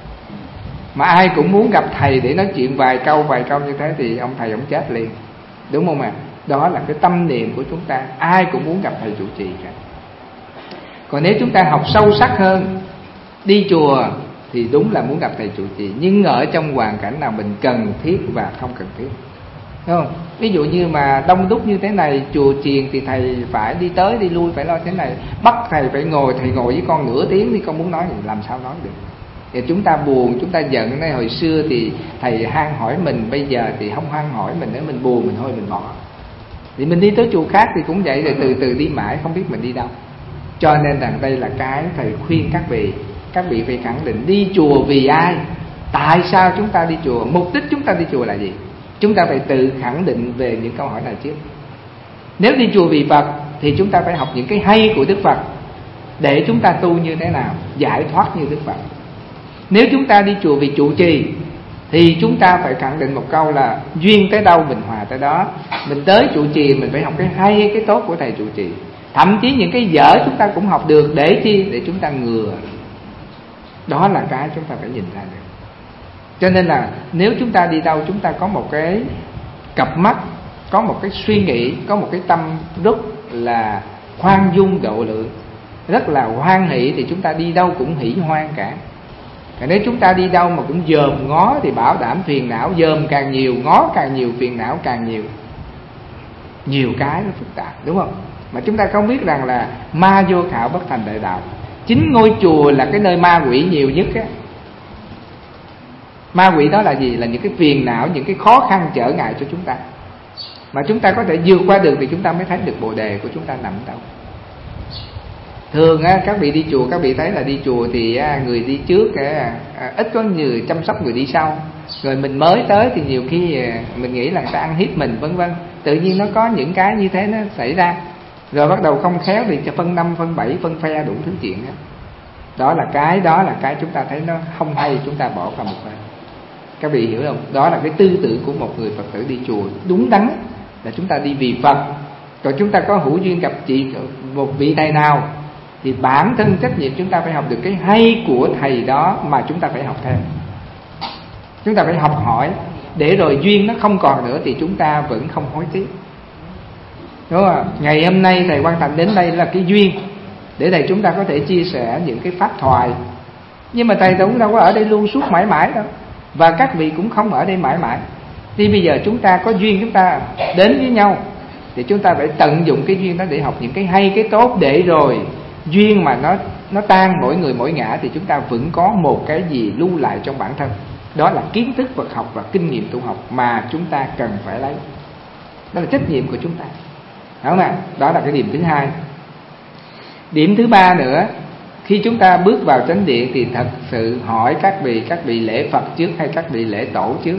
Mà ai cũng muốn gặp thầy để nói chuyện vài câu như thế thì ông thầy ông chết liền, đúng không ạ? Đó là cái tâm niệm của chúng ta, ai cũng muốn gặp thầy trụ trì cả. Còn nếu chúng ta học sâu sắc hơn, đi chùa thì đúng là muốn gặp thầy trụ trì, nhưng ở trong hoàn cảnh nào mình cần thiết và không cần thiết, đúng không? Ví dụ như mà đông đúc như thế này, chùa chiền thì thầy phải đi tới đi lui, phải lo thế này, bắt thầy phải ngồi, thầy ngồi với con nửa tiếng thì con muốn nói thì làm sao nói được. Thì chúng ta buồn, chúng ta giận. Này hồi xưa thì thầy han hỏi mình, bây giờ thì không han hỏi mình nữa, mình buồn, mình thôi mình bỏ. Thì mình đi tới chùa khác thì cũng vậy, rồi từ từ đi mãi không biết mình đi đâu. Cho nên rằng đây là cái thầy khuyên các vị phải khẳng định đi chùa vì ai, tại sao chúng ta đi chùa, mục đích chúng ta đi chùa là gì. Chúng ta phải tự khẳng định về những câu hỏi này trước. Nếu đi chùa vì Phật thì chúng ta phải học những cái hay của Đức Phật, để chúng ta tu như thế nào, giải thoát như Đức Phật. Nếu chúng ta đi chùa vì trụ trì thì chúng ta phải khẳng định một câu là duyên tới đâu mình hòa tới đó. Mình tới trụ trì mình phải học cái hay, cái tốt của thầy trụ trì. Thậm chí những cái dở chúng ta cũng học được, để chi? Để chúng ta ngừa. Đó là cái chúng ta phải nhìn ra được. Cho nên là nếu chúng ta đi đâu, chúng ta có một cái cặp mắt, có một cái suy nghĩ, có một cái tâm rất là khoan dung độ lượng, rất là hoan hỷ, thì chúng ta đi đâu cũng hỷ hoan cả. Còn nếu chúng ta đi đâu mà cũng dòm ngó thì bảo đảm phiền não, dòm càng nhiều, ngó càng nhiều, phiền não càng nhiều. Nhiều cái nó phức tạp, đúng không? Mà chúng ta không biết rằng là ma vô khảo bất thành đại đạo. Chính ngôi chùa là cái nơi ma quỷ nhiều nhất á. Ma quỷ đó là gì? Là những cái phiền não, những cái khó khăn trở ngại cho chúng ta. Mà chúng ta có thể vượt qua được thì chúng ta mới thấy được bồ đề của chúng ta nằm đâu. Thường á, các vị đi chùa, các vị thấy là đi chùa thì người đi trước ít có người chăm sóc người đi sau. Rồi mình mới tới thì nhiều khi mình nghĩ là người ta ăn hiếp mình vân vân. Tự nhiên nó có những cái như thế nó xảy ra. Rồi bắt đầu không khéo thì cho phân 5, phân 7, phân phe đủ thứ chuyện đó. Đó là cái chúng ta thấy nó không hay, chúng ta bỏ qua một bên. Các vị hiểu không? Đó là cái tư tưởng của một người Phật tử đi chùa. Đúng đắn là chúng ta đi vì Phật. Còn chúng ta có hữu duyên gặp một vị thầy nào thì bản thân trách nhiệm chúng ta phải học được cái hay của thầy đó mà chúng ta phải học theo. Chúng ta phải học hỏi, để rồi duyên nó không còn nữa thì chúng ta vẫn không hối tiếc. Đúng không? Ngày hôm nay thầy Quang Thành đến đây là cái duyên để thầy chúng ta có thể chia sẻ những cái pháp thoại. Nhưng mà thầy cũng đâu có ở đây luôn suốt mãi mãi đâu, và các vị cũng không ở đây mãi mãi. Thì bây giờ chúng ta có duyên, chúng ta đến với nhau thì chúng ta phải tận dụng cái duyên đó để học những cái hay, cái tốt, để rồi duyên mà nó tan mỗi người mỗi ngã thì chúng ta vẫn có một cái gì lưu lại trong bản thân. Đó là kiến thức Phật học và kinh nghiệm tu học mà chúng ta cần phải lấy. Đó là trách nhiệm của chúng ta. Đúng không ạ? Đó là cái điểm thứ hai. Điểm thứ ba nữa, khi chúng ta bước vào chánh điện thì thật sự hỏi các vị lễ Phật trước hay các vị lễ tổ trước?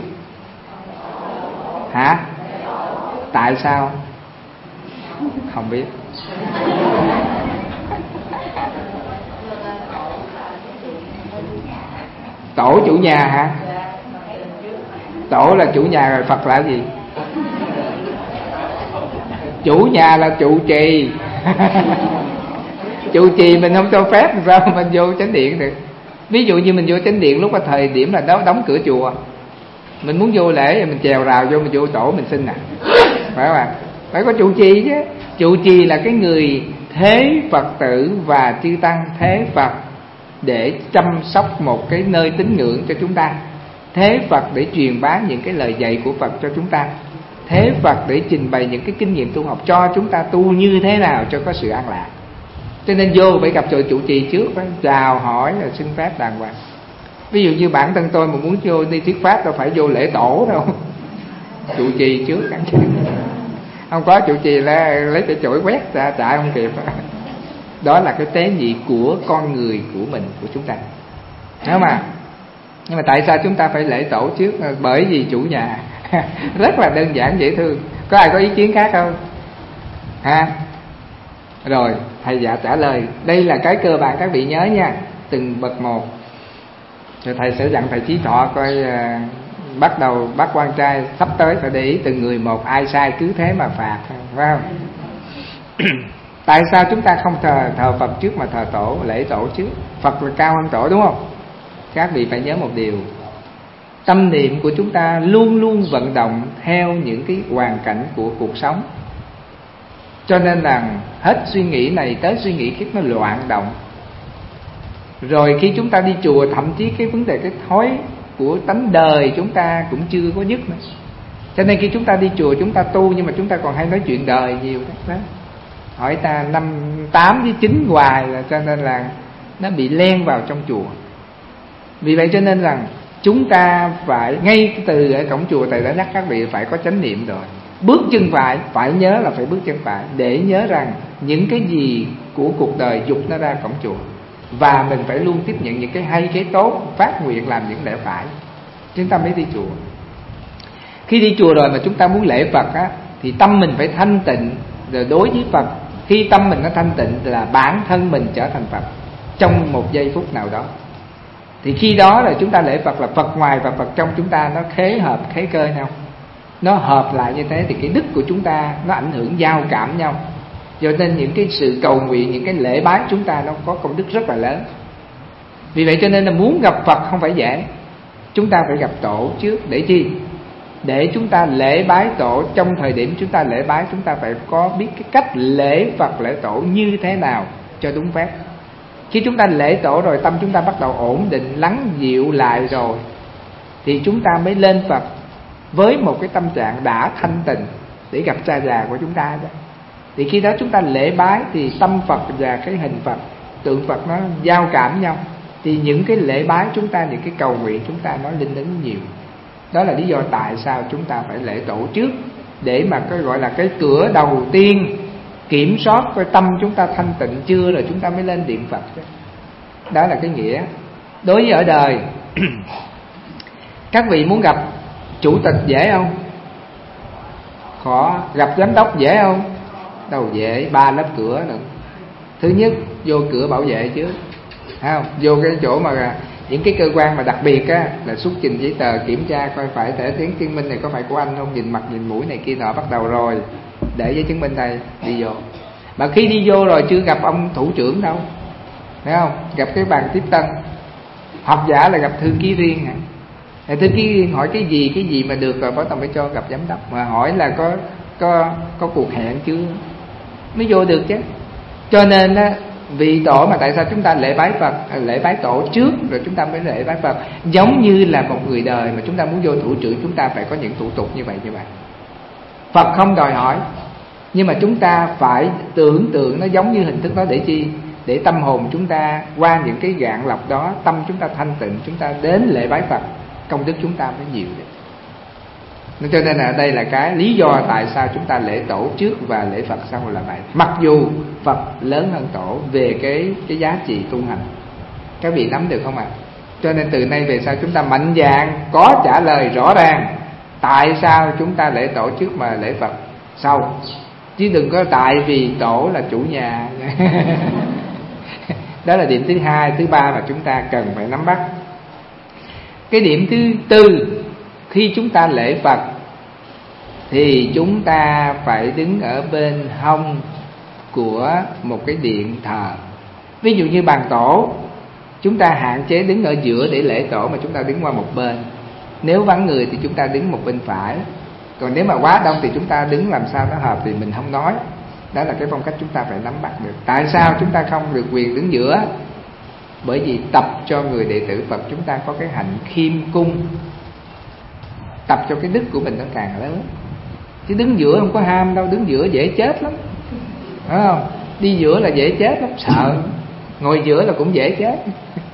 Hả? Tại sao? Không biết. Tổ chủ nhà hả? Tổ là chủ nhà rồi Phật là gì? Chủ nhà là trụ trì. Trụ trì mình không cho phép, sao mình vô chánh điện được? Ví dụ như mình vô chánh điện lúc mà thời điểm là đóng cửa chùa, mình muốn vô lễ thì mình chèo rào vô, mình vô tổ mình xin phải không ạ? Phải có trụ trì chứ. Trụ trì là cái người thế Phật tử và chư tăng thế Phật để chăm sóc một cái nơi tín ngưỡng cho chúng ta, thế Phật để truyền bá những cái lời dạy của Phật cho chúng ta, thế Phật để trình bày những cái kinh nghiệm tu học cho chúng ta tu như thế nào cho có sự an lạc. Cho nên vô phải gặp trụ trì trước, phải chào hỏi rồi xin phép đàng hoàng. Ví dụ như bản thân tôi mà muốn vô đi thuyết pháp đâu phải vô lễ tổ đâu, trụ trì trước. Không có trụ trì là lấy cái chổi quét ra chạy không kịp. Đó là cái tế nhị của con người của mình, của chúng ta. Đúng không ạ? Nhưng mà tại sao chúng ta phải lễ tổ trước? Bởi vì chủ nhà. Rất là đơn giản dễ thương. Có ai có ý kiến khác không? Ha? Rồi thầy dạ trả lời. Đây là cái cơ bản các vị nhớ nha, từng bậc một. Rồi thầy sẽ dặn thầy Chí Thọ coi bắt đầu bác quan trai sắp tới phải để ý từng người một, ai sai cứ thế mà phạt, phải không? Tại sao chúng ta không thờ Phật trước mà thờ tổ, lễ tổ trước? Phật là cao hơn tổ, đúng không? Các vị phải nhớ một điều, tâm niệm của chúng ta luôn luôn vận động theo những cái hoàn cảnh của cuộc sống. Cho nên là hết suy nghĩ này tới suy nghĩ khác nó loạn động. Rồi khi chúng ta đi chùa, thậm chí cái vấn đề cái thói của tánh đời chúng ta cũng chưa có dứt nữa. Cho nên khi chúng ta đi chùa chúng ta tu, nhưng mà chúng ta còn hay nói chuyện đời nhiều đó. Hỏi ta 5, 8 với 9 hoài là cho nên là nó bị len vào trong chùa. Vì vậy cho nên rằng chúng ta phải, ngay từ ở cổng chùa thầy đã nhắc các vị phải có chánh niệm rồi. Bước chân phải nhớ là phải bước chân phải, để nhớ rằng những cái gì của cuộc đời dục nó ra cổng chùa, và mình phải luôn tiếp nhận những cái hay, cái tốt, phát nguyện làm những lễ phải, chúng ta mới đi chùa. Khi đi chùa rồi mà chúng ta muốn lễ Phật á, thì tâm mình phải thanh tịnh. Rồi đối với Phật, khi tâm mình nó thanh tịnh là bản thân mình trở thành Phật trong một giây phút nào đó. Thì khi đó là chúng ta lễ Phật là Phật ngoài và Phật trong chúng ta nó khế hợp, khế cơ nhau, nó hợp lại như thế thì cái đức của chúng ta nó ảnh hưởng giao cảm nhau. Cho nên những cái sự cầu nguyện, những cái lễ bái chúng ta nó có công đức rất là lớn. Vì vậy cho nên là muốn gặp Phật không phải dễ. Chúng ta phải gặp tổ trước. Để chi? Để chúng ta lễ bái tổ. Trong thời điểm chúng ta lễ bái, chúng ta phải có biết cái cách lễ Phật, lễ tổ như thế nào cho đúng phép. Khi chúng ta lễ tổ rồi, tâm chúng ta bắt đầu ổn định, lắng dịu lại rồi, thì chúng ta mới lên Phật với một cái tâm trạng đã thanh tịnh để gặp cha già của chúng ta đó. Thì khi đó chúng ta lễ bái thì tâm Phật và cái hình Phật, tượng Phật nó giao cảm nhau. Thì những cái lễ bái chúng ta, những cái cầu nguyện chúng ta nó linh ứng nhiều. Đó là lý do tại sao chúng ta phải lễ tổ trước, để mà cái gọi là cái cửa đầu tiên kiểm soát coi tâm chúng ta thanh tịnh chưa rồi chúng ta mới lên niệm Phật chứ. Đó là cái nghĩa. Đối với ở đời các vị muốn gặp chủ tịch dễ không? Khó. Gặp giám đốc dễ không? Đâu dễ, 3 lớp cửa nữa. Thứ nhất vô cửa bảo vệ chứ, thấy không? Vô cái chỗ mà những cái cơ quan mà đặc biệt á, là xuất trình giấy tờ kiểm tra coi phải thẻ tiếng chứng minh này có phải của anh không, nhìn mặt nhìn mũi này kia nọ, bắt đầu rồi để giấy chứng minh đây đi vô. Mà khi đi vô rồi chưa gặp ông thủ trưởng đâu, thấy không? Gặp cái bàn tiếp tân. Học giả là gặp thư ký riêng hả? Thư ký riêng hỏi cái gì mà được rồi bắt đầu mới cho gặp giám đốc, mà hỏi là có cuộc hẹn chưa mới vô được chứ. Cho nên á, vì tổ mà tại sao chúng ta lễ bái Phật, lễ bái tổ trước rồi chúng ta mới lễ bái Phật. Giống như là một người đời mà chúng ta muốn vô thủ trưởng, chúng ta phải có những thủ tục như vậy. Phật không đòi hỏi, nhưng mà chúng ta phải tưởng tượng nó giống như hình thức đó để chi? Để tâm hồn chúng ta qua những cái gạn lọc đó, tâm chúng ta thanh tịnh, chúng ta đến lễ bái Phật, công đức chúng ta mới nhiều được. Cho nên là đây là cái lý do tại sao chúng ta lễ tổ trước và lễ Phật sau là vậy. Mặc dù Phật lớn hơn tổ về cái giá trị tu hành. Các vị nắm được không ạ? Cho nên từ nay về sau chúng ta mạnh dạn có trả lời rõ ràng tại sao chúng ta lễ tổ trước mà lễ Phật sau. Chứ đừng có tại vì tổ là chủ nhà. Đó là điểm thứ hai. Thứ ba mà chúng ta cần phải nắm bắt. Cái điểm thứ tư, khi chúng ta lễ Phật thì chúng ta phải đứng ở bên hông của một cái điện thờ. Ví dụ như bàn tổ, chúng ta hạn chế đứng ở giữa để lễ tổ, mà chúng ta đứng qua một bên. Nếu vắng người thì chúng ta đứng một bên phải. Còn nếu mà quá đông thì chúng ta đứng làm sao nó hợp thì mình không nói. Đó là cái phong cách chúng ta phải nắm bắt được. Tại sao chúng ta không được quyền đứng giữa? Bởi vì tập cho người đệ tử Phật chúng ta có cái hạnh khiêm cung, tập cho cái đức của mình nó càng lớn. Chứ đứng giữa không có ham đâu, đứng giữa dễ chết lắm, phải không? Đi giữa là dễ chết lắm, sợ. Ngồi giữa là cũng dễ chết.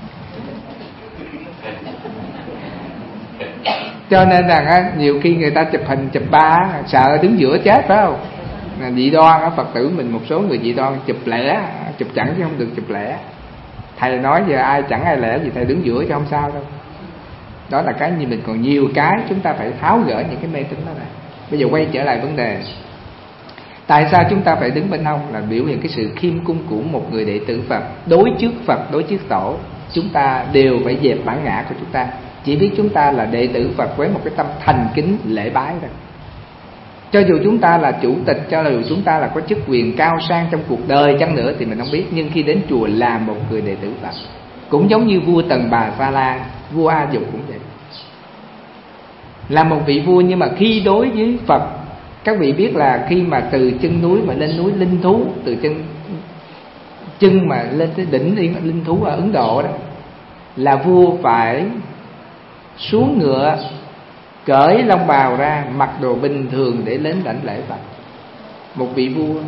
Cho nên là nhiều khi người ta chụp hình chụp ba sợ đứng giữa chết, phải không? Dị đoan, Phật tử mình một số người dị đoan chụp lẻ, chụp chẵn chứ không được chụp lẻ. Thầy nói giờ ai chẳng ai lẻ gì, thầy đứng giữa chứ không sao đâu. Đó là cái như mình còn nhiều cái chúng ta phải tháo gỡ những cái mê tín đó này. Bây giờ quay trở lại vấn đề, tại sao chúng ta phải đứng bên hông? Là biểu hiện cái sự khiêm cung của một người đệ tử Phật. Đối trước Phật, đối trước tổ, chúng ta đều phải dẹp bản ngã của chúng ta. Chỉ biết chúng ta là đệ tử Phật với một cái tâm thành kính lễ bái thôi. Cho dù chúng ta là chủ tịch, cho dù chúng ta là có chức quyền cao sang trong cuộc đời chăng nữa thì mình không biết. Nhưng khi đến chùa làm một người đệ tử Phật, cũng giống như vua Tần Bà Sa La, vua A Dục cũng vậy, là một vị vua. Nhưng mà khi đối với Phật, các vị biết là khi mà từ chân núi mà lên núi Linh Thú, từ chân mà lên tới đỉnh Linh Thú ở Ấn Độ đó, là vua phải xuống ngựa, cởi lông bào ra, mặc đồ bình thường để đến đảnh lễ Phật. Một vị vua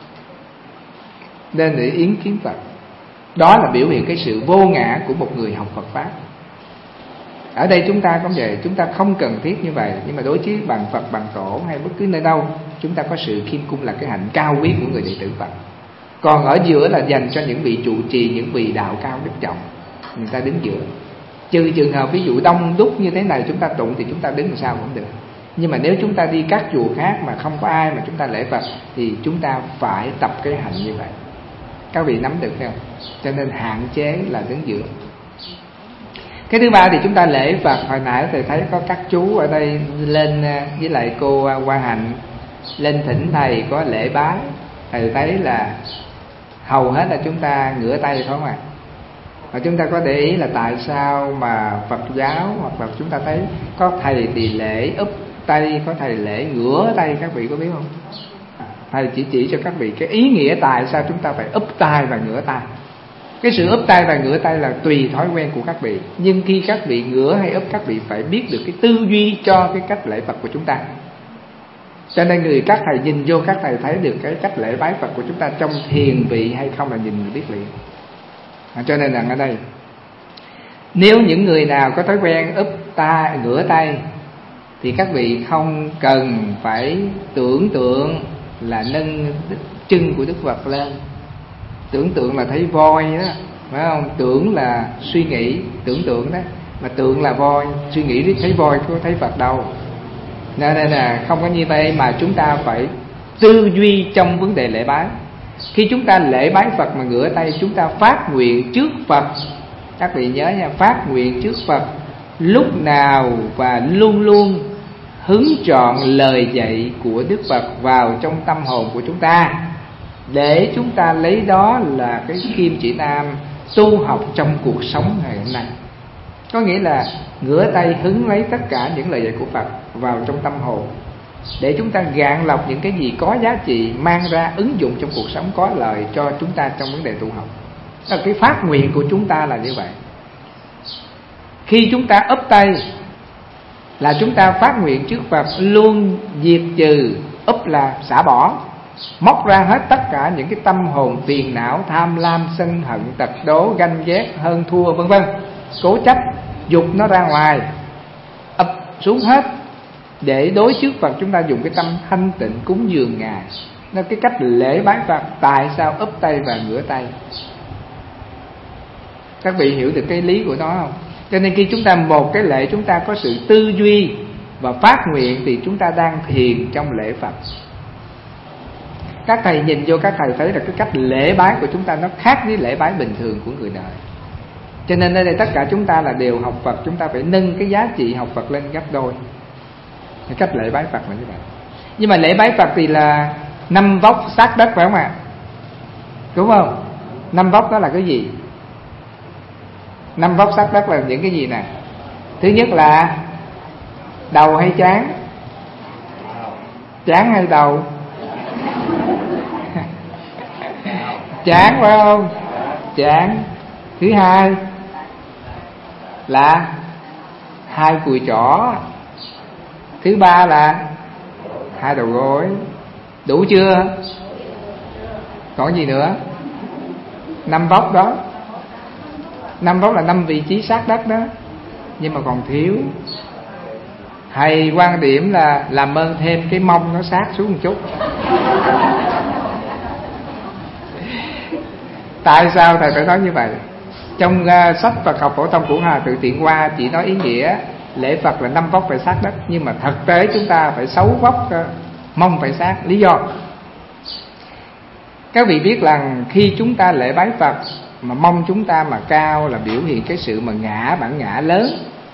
nên để yến kiến Phật. Đó là biểu hiện cái sự vô ngã của một người học Phật Pháp. Ở đây chúng ta cũng vậy, chúng ta không cần thiết như vậy. Nhưng mà đối với bằng Phật, bằng tổ hay bất cứ nơi đâu, chúng ta có sự khiêm cung là cái hạnh cao quý của người đệ tử Phật. Còn ở giữa là dành cho những vị trụ trì, những vị đạo cao đức trọng, người ta đứng giữa. Trừ trường hợp ví dụ đông đúc như thế này chúng ta tụng thì chúng ta đứng làm sao cũng được. Nhưng mà nếu chúng ta đi các chùa khác mà không có ai mà chúng ta lễ Phật thì chúng ta phải tập cái hạnh như vậy. Các vị nắm được không? Cho nên hạn chế là đứng giữa. Cái thứ ba thì chúng ta lễ Phật. Hồi nãy thầy thấy có các chú ở đây lên với lại cô Hoa Hạnh lên thỉnh thầy có lễ bái. Thầy thấy là hầu hết là chúng ta ngửa tay phải không ạ? Và chúng ta có để ý là tại sao mà Phật giáo hoặc là chúng ta thấy có thầy thì lễ úp tay, có thầy lễ ngửa tay, các vị có biết không? Thầy chỉ cho các vị cái ý nghĩa tại sao chúng ta phải úp tay và ngửa tay. Cái sự úp tay và ngửa tay là tùy thói quen của các vị. Nhưng khi các vị ngửa hay úp, các vị phải biết được cái tư duy cho cái cách lễ Phật của chúng ta. Cho nên các thầy nhìn vô, các thầy thấy được cái cách lễ bái Phật của chúng ta trong thiền vị hay không là nhìn biết liền. Cho nên rằng ở đây, nếu những người nào có thói quen úp tay, ngửa tay thì các vị không cần phải tưởng tượng là nâng chân của Đức Phật lên. Tưởng tượng là thấy voi đó, phải không? Tưởng là suy nghĩ, tưởng tượng đó, mà tượng là voi, suy nghĩ biết thấy voi, có thấy Phật đâu. Nên là không có như vậy, mà chúng ta phải tư duy trong vấn đề lễ bái. Khi chúng ta lễ bái Phật mà ngửa tay, chúng ta phát nguyện trước Phật. Các vị nhớ nha, phát nguyện trước Phật lúc nào và luôn luôn hứng trọn lời dạy của Đức Phật vào trong tâm hồn của chúng ta, để chúng ta lấy đó là cái kim chỉ nam tu học trong cuộc sống ngày hôm nay. Có nghĩa là ngửa tay hứng lấy tất cả những lời dạy của Phật vào trong tâm hồn, để chúng ta gạn lọc những cái gì có giá trị, mang ra ứng dụng trong cuộc sống có lợi cho chúng ta trong vấn đề tu học. Đó là cái phát nguyện của chúng ta là như vậy. Khi chúng ta úp tay là chúng ta phát nguyện trước Phật luôn diệt trừ, úp là xả bỏ, móc ra hết tất cả những cái tâm hồn phiền não, tham lam, sân hận, tật đố, ganh ghét, hơn thua vân vân, cố chấp, dục nó ra ngoài, ập xuống hết, để đối trước Phật chúng ta dùng cái tâm thanh tịnh cúng dường Ngài. Nó cái cách lễ bái Phật. Tại sao úp tay và ngửa tay? Các vị hiểu được cái lý của nó không? Cho nên khi chúng ta một cái lễ, chúng ta có sự tư duy và phát nguyện, thì chúng ta đang thiền trong lễ Phật. Các thầy nhìn vô, các thầy thấy là cái cách lễ bái của chúng ta nó khác với lễ bái bình thường của người đời. Cho nên ở đây tất cả chúng ta là đều học Phật, chúng ta phải nâng cái giá trị học Phật lên gấp đôi. Cái cách lễ bái Phật là như vậy. Nhưng mà lễ bái Phật thì là 5 vóc sát đất, phải không ạ? Đúng không? 5 vóc đó là cái gì? 5 vóc sát đất là những cái gì nè? Thứ nhất là đầu hay trán? Trán hay đầu? Trán phải không? Trán. Thứ hai là 2 cùi chỏ. Thứ ba là 2 đầu gối. Đủ chưa? Còn gì nữa? 5 vóc đó. 5 vóc là 5 vị trí sát đất đó. Nhưng mà còn thiếu. Thầy quan điểm là làm ơn thêm cái mông nó sát xuống một chút. Tại sao thầy phải nói như vậy? Trong sách Phật học phổ thông của Hòa Tự Tiện Hoa chỉ nói ý nghĩa lễ Phật là 5 vóc phải sát đất, nhưng mà thực tế chúng ta phải 6 vóc mông phải sát. Lý do các vị biết rằng khi chúng ta lễ bái Phật mà mông chúng ta mà cao là biểu hiện cái sự mà ngã, bản ngã lớn.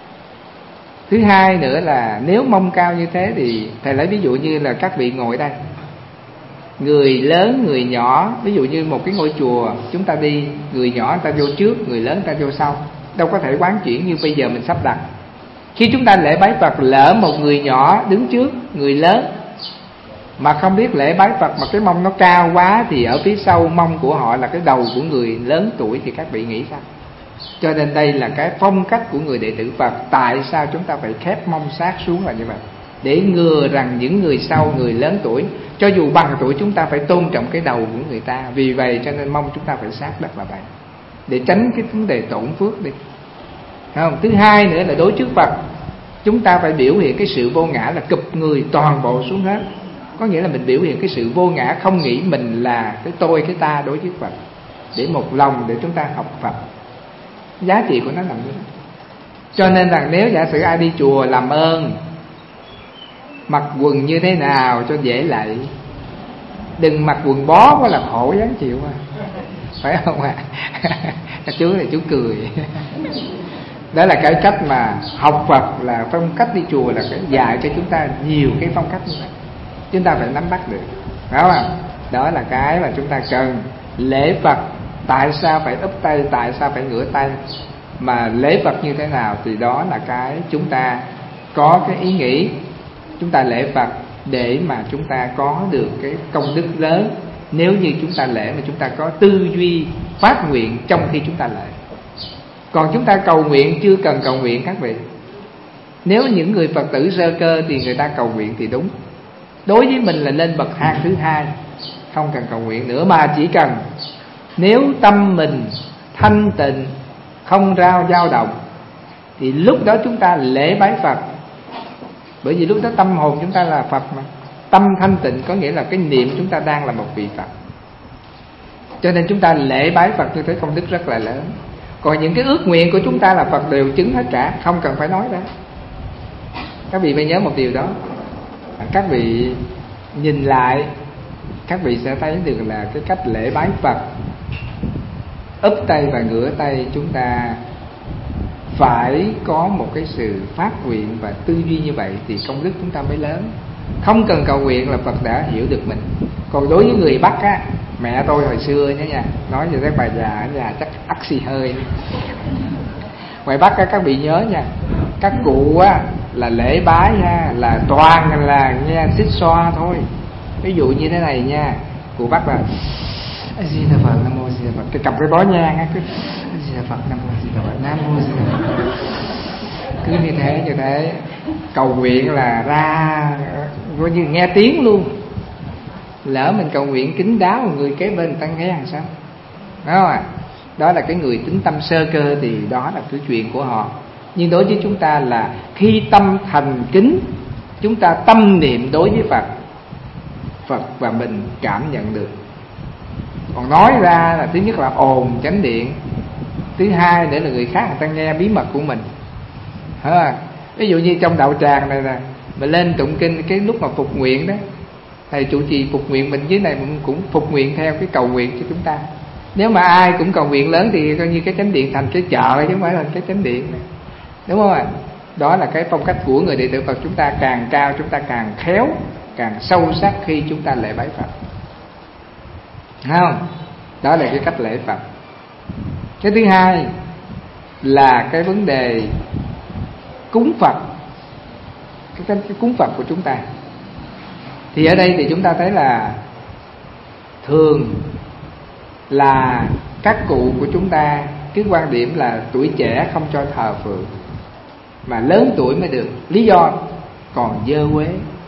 Thứ hai nữa là nếu mông cao như thế thì thầy lấy ví dụ như là các vị ngồi đây, người lớn người nhỏ, ví dụ như một cái ngôi chùa chúng ta đi, người nhỏ người ta vô trước, người lớn người ta vô sau, đâu có thể quán chuyển như bây giờ mình sắp đặt. Khi chúng ta lễ bái Phật, lỡ một người nhỏ đứng trước người lớn mà không biết lễ bái Phật mà cái mông nó cao quá, thì ở phía sau mông của họ là cái đầu của người lớn tuổi, thì các vị nghĩ sao? Cho nên đây là cái phong cách của người đệ tử Phật. Tại sao chúng ta phải khép mông sát xuống là như vậy? Để ngừa rằng những người sau, người lớn tuổi, cho dù bằng tuổi chúng ta phải tôn trọng cái đầu của người ta. Vì vậy cho nên mông chúng ta phải sát đất là vậy, để tránh cái vấn đề tổn phước đi, không? Thứ hai nữa là đối trước Phật chúng ta phải biểu hiện cái sự vô ngã, là cụp người toàn bộ xuống hết. Có nghĩa là mình biểu hiện cái sự vô ngã, không nghĩ mình là cái tôi, cái ta đối với Phật, để một lòng để chúng ta học Phật. Giá trị của nó nằm như thế. Cho nên rằng nếu giả sử ai đi chùa làm ơn mặc quần như thế nào cho dễ lạy, đừng mặc quần bó quá là khổ dáng chịu mà, phải không ạ? Chú này chú cười. Đó là cái cách mà học Phật, là phong cách đi chùa, là cái dạy cho chúng ta nhiều cái phong cách như vậy. Chúng ta phải nắm bắt được, phải không? Đó là cái mà chúng ta cần. Lễ Phật tại sao phải úp tay, tại sao phải ngửa tay, mà lễ Phật như thế nào, thì đó là cái chúng ta có cái ý nghĩ. Chúng ta lễ Phật để mà chúng ta có được cái công đức lớn. Nếu như chúng ta lễ mà chúng ta có tư duy phát nguyện trong khi chúng ta lễ. Còn chúng ta cầu nguyện chưa cần cầu nguyện các vị. Nếu những người Phật tử sơ cơ thì người ta cầu nguyện thì đúng. Đối với mình là lên bậc thang thứ hai, không cần cầu nguyện nữa, mà chỉ cần nếu tâm mình thanh tịnh, không dao động, thì lúc đó chúng ta lễ bái Phật. Bởi vì lúc đó tâm hồn chúng ta là Phật mà. Tâm thanh tịnh có nghĩa là cái niệm chúng ta đang là một vị Phật. Cho nên chúng ta lễ bái Phật như thế công đức rất là lớn. Còn những cái ước nguyện của chúng ta là Phật đều chứng hết cả, không cần phải nói ra. Các vị phải nhớ một điều đó. Các vị nhìn lại, các vị sẽ thấy được là cái cách lễ bái Phật, úp tay và ngửa tay, chúng ta phải có một cái sự phát nguyện và tư duy như vậy thì công đức chúng ta mới lớn. Không cần cầu nguyện là Phật đã hiểu được mình. Còn đối với người Bắc á, mẹ tôi hồi xưa nhé nha, nói về các bà già ở nhà chắc ắt xì hơi. Ngoài Bắc á, các vị nhớ nha, các cụ á là lễ bái ha, là toàn là nghe xích xoa thôi. Ví dụ như thế này nha, cụ Bắc là A Di Đà Phật, Nam Mô Di Đà Phật, cái cầm cái bó nhang á, cứ A Di Đà Phật, Nam Mô Di Đà Phật, Nam Mô Di Đà Phật, cứ như thế cầu nguyện là ra coi như nghe tiếng luôn. Lỡ mình cầu nguyện kín đáo, người kế bên người ta nghe làm sao, đúng không ạ? Đó là cái người tính tâm sơ cơ thì đó là cái chuyện của họ. Nhưng đối với chúng ta là khi tâm thành kính, chúng ta tâm niệm đối với Phật, Phật và mình cảm nhận được. Còn nói ra là thứ nhất là ồn chánh điện, thứ hai nữa là người khác người ta nghe bí mật của mình. Ví dụ như trong đạo tràng này nè, mà lên tụng kinh cái lúc mà phục nguyện đó, thầy trụ trì phục nguyện mình dưới này mình cũng phục nguyện theo cái cầu nguyện cho chúng ta. Nếu mà ai cũng cầu nguyện lớn thì coi như cái chánh điện thành cái chợ chứ không phải là cái chánh điện này. Đúng không ạ? Đó là cái phong cách của người đệ tử Phật. Chúng ta càng cao, chúng ta càng khéo, càng sâu sắc khi chúng ta lễ bái Phật. Thấy không? Đó là cái cách lễ Phật. Cái thứ hai là cái vấn đề cúng Phật, cái cúng Phật của chúng ta. Thì ở đây thì chúng ta thấy là thường là các cụ của chúng ta cái quan điểm là tuổi trẻ không cho thờ phượng, mà lớn tuổi mới được. Lý do còn dơ quế.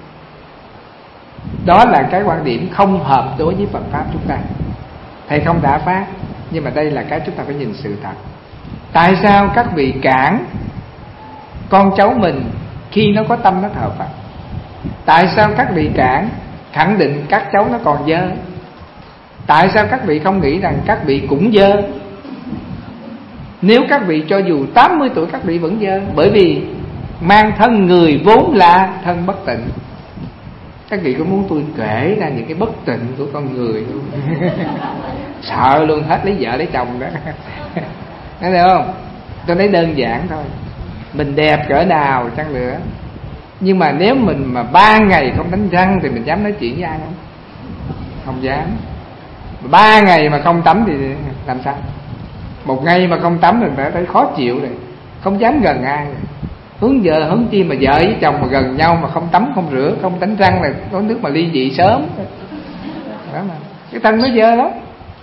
Đó là cái quan điểm không hợp đối với Phật Pháp chúng ta. Thầy không đã phát, nhưng mà đây là cái chúng ta phải nhìn sự thật. Tại sao các vị cản con cháu mình khi nó có tâm nó thờ Phật? Tại sao các vị cản khẳng định các cháu nó còn dơ? Tại sao các vị không nghĩ rằng các vị cũng dơ? Nếu các vị cho dù 80 tuổi các vị vẫn dơ, bởi vì mang thân người vốn là thân bất tịnh. Các vị có muốn tôi kể ra những cái bất tịnh của con người luôn? Sợ luôn, hết lấy vợ lấy chồng đó. Thấy được không? Tôi thấy đơn giản thôi. Mình đẹp cỡ nào chăng nữa, nhưng mà nếu mình mà 3 ngày không đánh răng thì mình dám nói chuyện với ai không? Không dám. 3 ngày mà không tắm thì làm sao? 1 ngày mà không tắm thì đã thấy khó chịu rồi, không dám gần ai. Hướng chi mà vợ với chồng mà gần nhau mà không tắm, không rửa, không đánh răng là có nước mà ly dị sớm. Đó mà. Cái thân nó dơ lắm.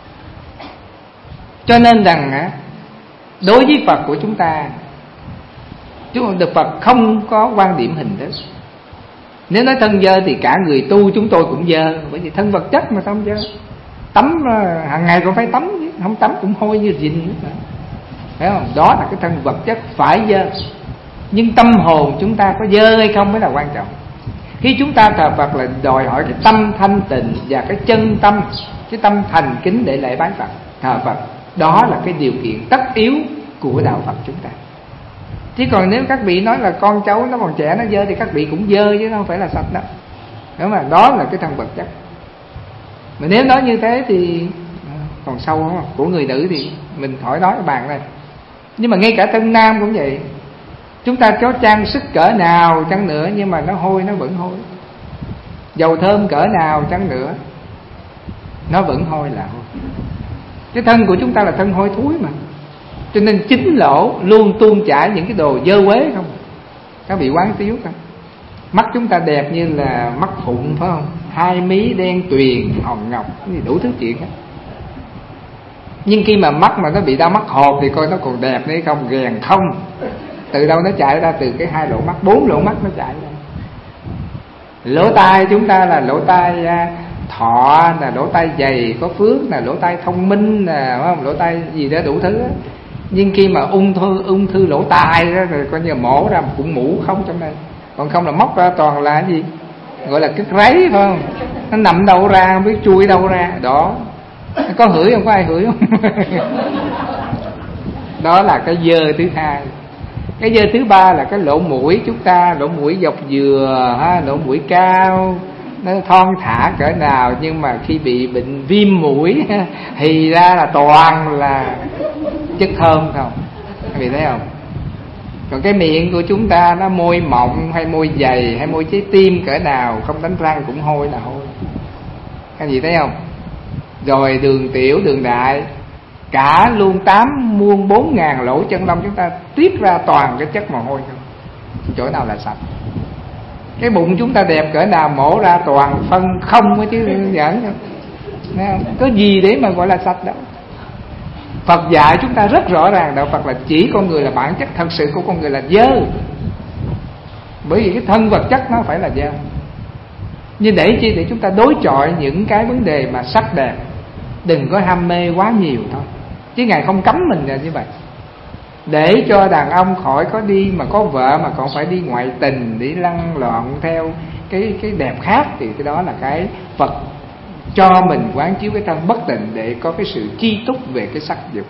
Cho nên rằng đối với Phật của chúng ta, Đức Phật không có quan điểm hình thức. Nếu nói thân dơ thì cả người tu chúng tôi cũng dơ, bởi vì thân vật chất mà sao không dơ. Tắm hàng ngày cũng phải tắm chứ, không tắm cũng hôi như dình. Thấy không? Đó là cái thân vật chất phải dơ. Nhưng tâm hồn chúng ta có dơ hay không mới là quan trọng. Khi chúng ta thờ Phật là đòi hỏi cái tâm thanh tịnh và cái chân tâm, cái tâm thành kính để lễ bái Phật, thờ Phật. Đó là cái điều kiện tất yếu của đạo Phật chúng ta. Chứ còn nếu các vị nói là con cháu nó còn trẻ nó dơ thì các vị cũng dơ chứ không phải là sạch đâu. Đúng không? Đó là cái thân vật chất. Mà nếu nói như thế thì còn sâu không? Của người nữ thì mình khỏi nói ở bàn đây. Nhưng mà ngay cả thân nam cũng vậy. Chúng ta có trang sức cỡ nào chăng nữa, nhưng mà nó hôi nó vẫn hôi. Dầu thơm cỡ nào chăng nữa, nó vẫn hôi là hôi. Cái thân của chúng ta là thân hôi thối mà. Cho nên chính lỗ luôn tuôn chảy những cái đồ dơ quế không. Các vị quán xíu không? Mắt chúng ta đẹp như là mắt phụng phải không? 2 mí đen tuyền, hồng ngọc, đủ thứ chuyện hết. Nhưng khi mà mắt mà nó bị đau mắt hột thì coi nó còn đẹp nữa không, ghèn không. Từ đâu nó chạy ra? Từ cái 2 lỗ mắt, 4 lỗ mắt nó chạy ra. Lỗ tai chúng ta là lỗ tai thọ, là lỗ tai dày có phước, là lỗ tai thông minh, là phải không? Lỗ tai gì đó đủ thứ đó. Nhưng khi mà ung thư lỗ tai đó rồi coi như mổ ra cũng mũ không trong đây. Còn không là móc ra toàn là cái gì? Gọi là cái ráy phải không? Nó nằm đâu ra, không biết chui đâu ra. Đó. Có hửi không? Có ai hửi không? Đó là cái dơ thứ hai. Cái dơ thứ ba là cái lỗ mũi chúng ta, lỗ mũi dọc dừa ha, lỗ mũi cao, nó thon thả cỡ nào, nhưng mà khi bị bệnh viêm mũi thì ra là toàn là chất thơm không. Các vị thấy không? Còn cái miệng của chúng ta nó môi mọng hay môi dày hay môi trái tim cỡ nào, không đánh răng cũng hôi là hôi. Các vị thấy không? Rồi đường tiểu, đường đại, cả luôn 8 muôn 4 ngàn lỗ chân lông chúng ta tiết ra toàn cái chất mồ hôi không. Chỗ nào là sạch? Cái bụng chúng ta đẹp cỡ nào mổ ra toàn phân không á chứ giỡn không? Có gì để mà gọi là sạch đâu. Phật dạy chúng ta rất rõ ràng, đạo Phật là chỉ con người là bản chất thật sự của con người là dơ. Bởi vì cái thân vật chất nó phải là dơ. Nhưng để chi? Để chúng ta đối chọi những cái vấn đề mà sắc đẹp. Đừng có ham mê quá nhiều thôi. Chứ Ngài không cấm mình là như vậy. Để cho đàn ông khỏi có đi mà có vợ mà còn phải đi ngoại tình, đi lăn loạn theo cái đẹp khác, thì cái đó là cái Phật cho mình quán chiếu cái thân bất tịnh để có cái sự chi túc về cái sắc dục.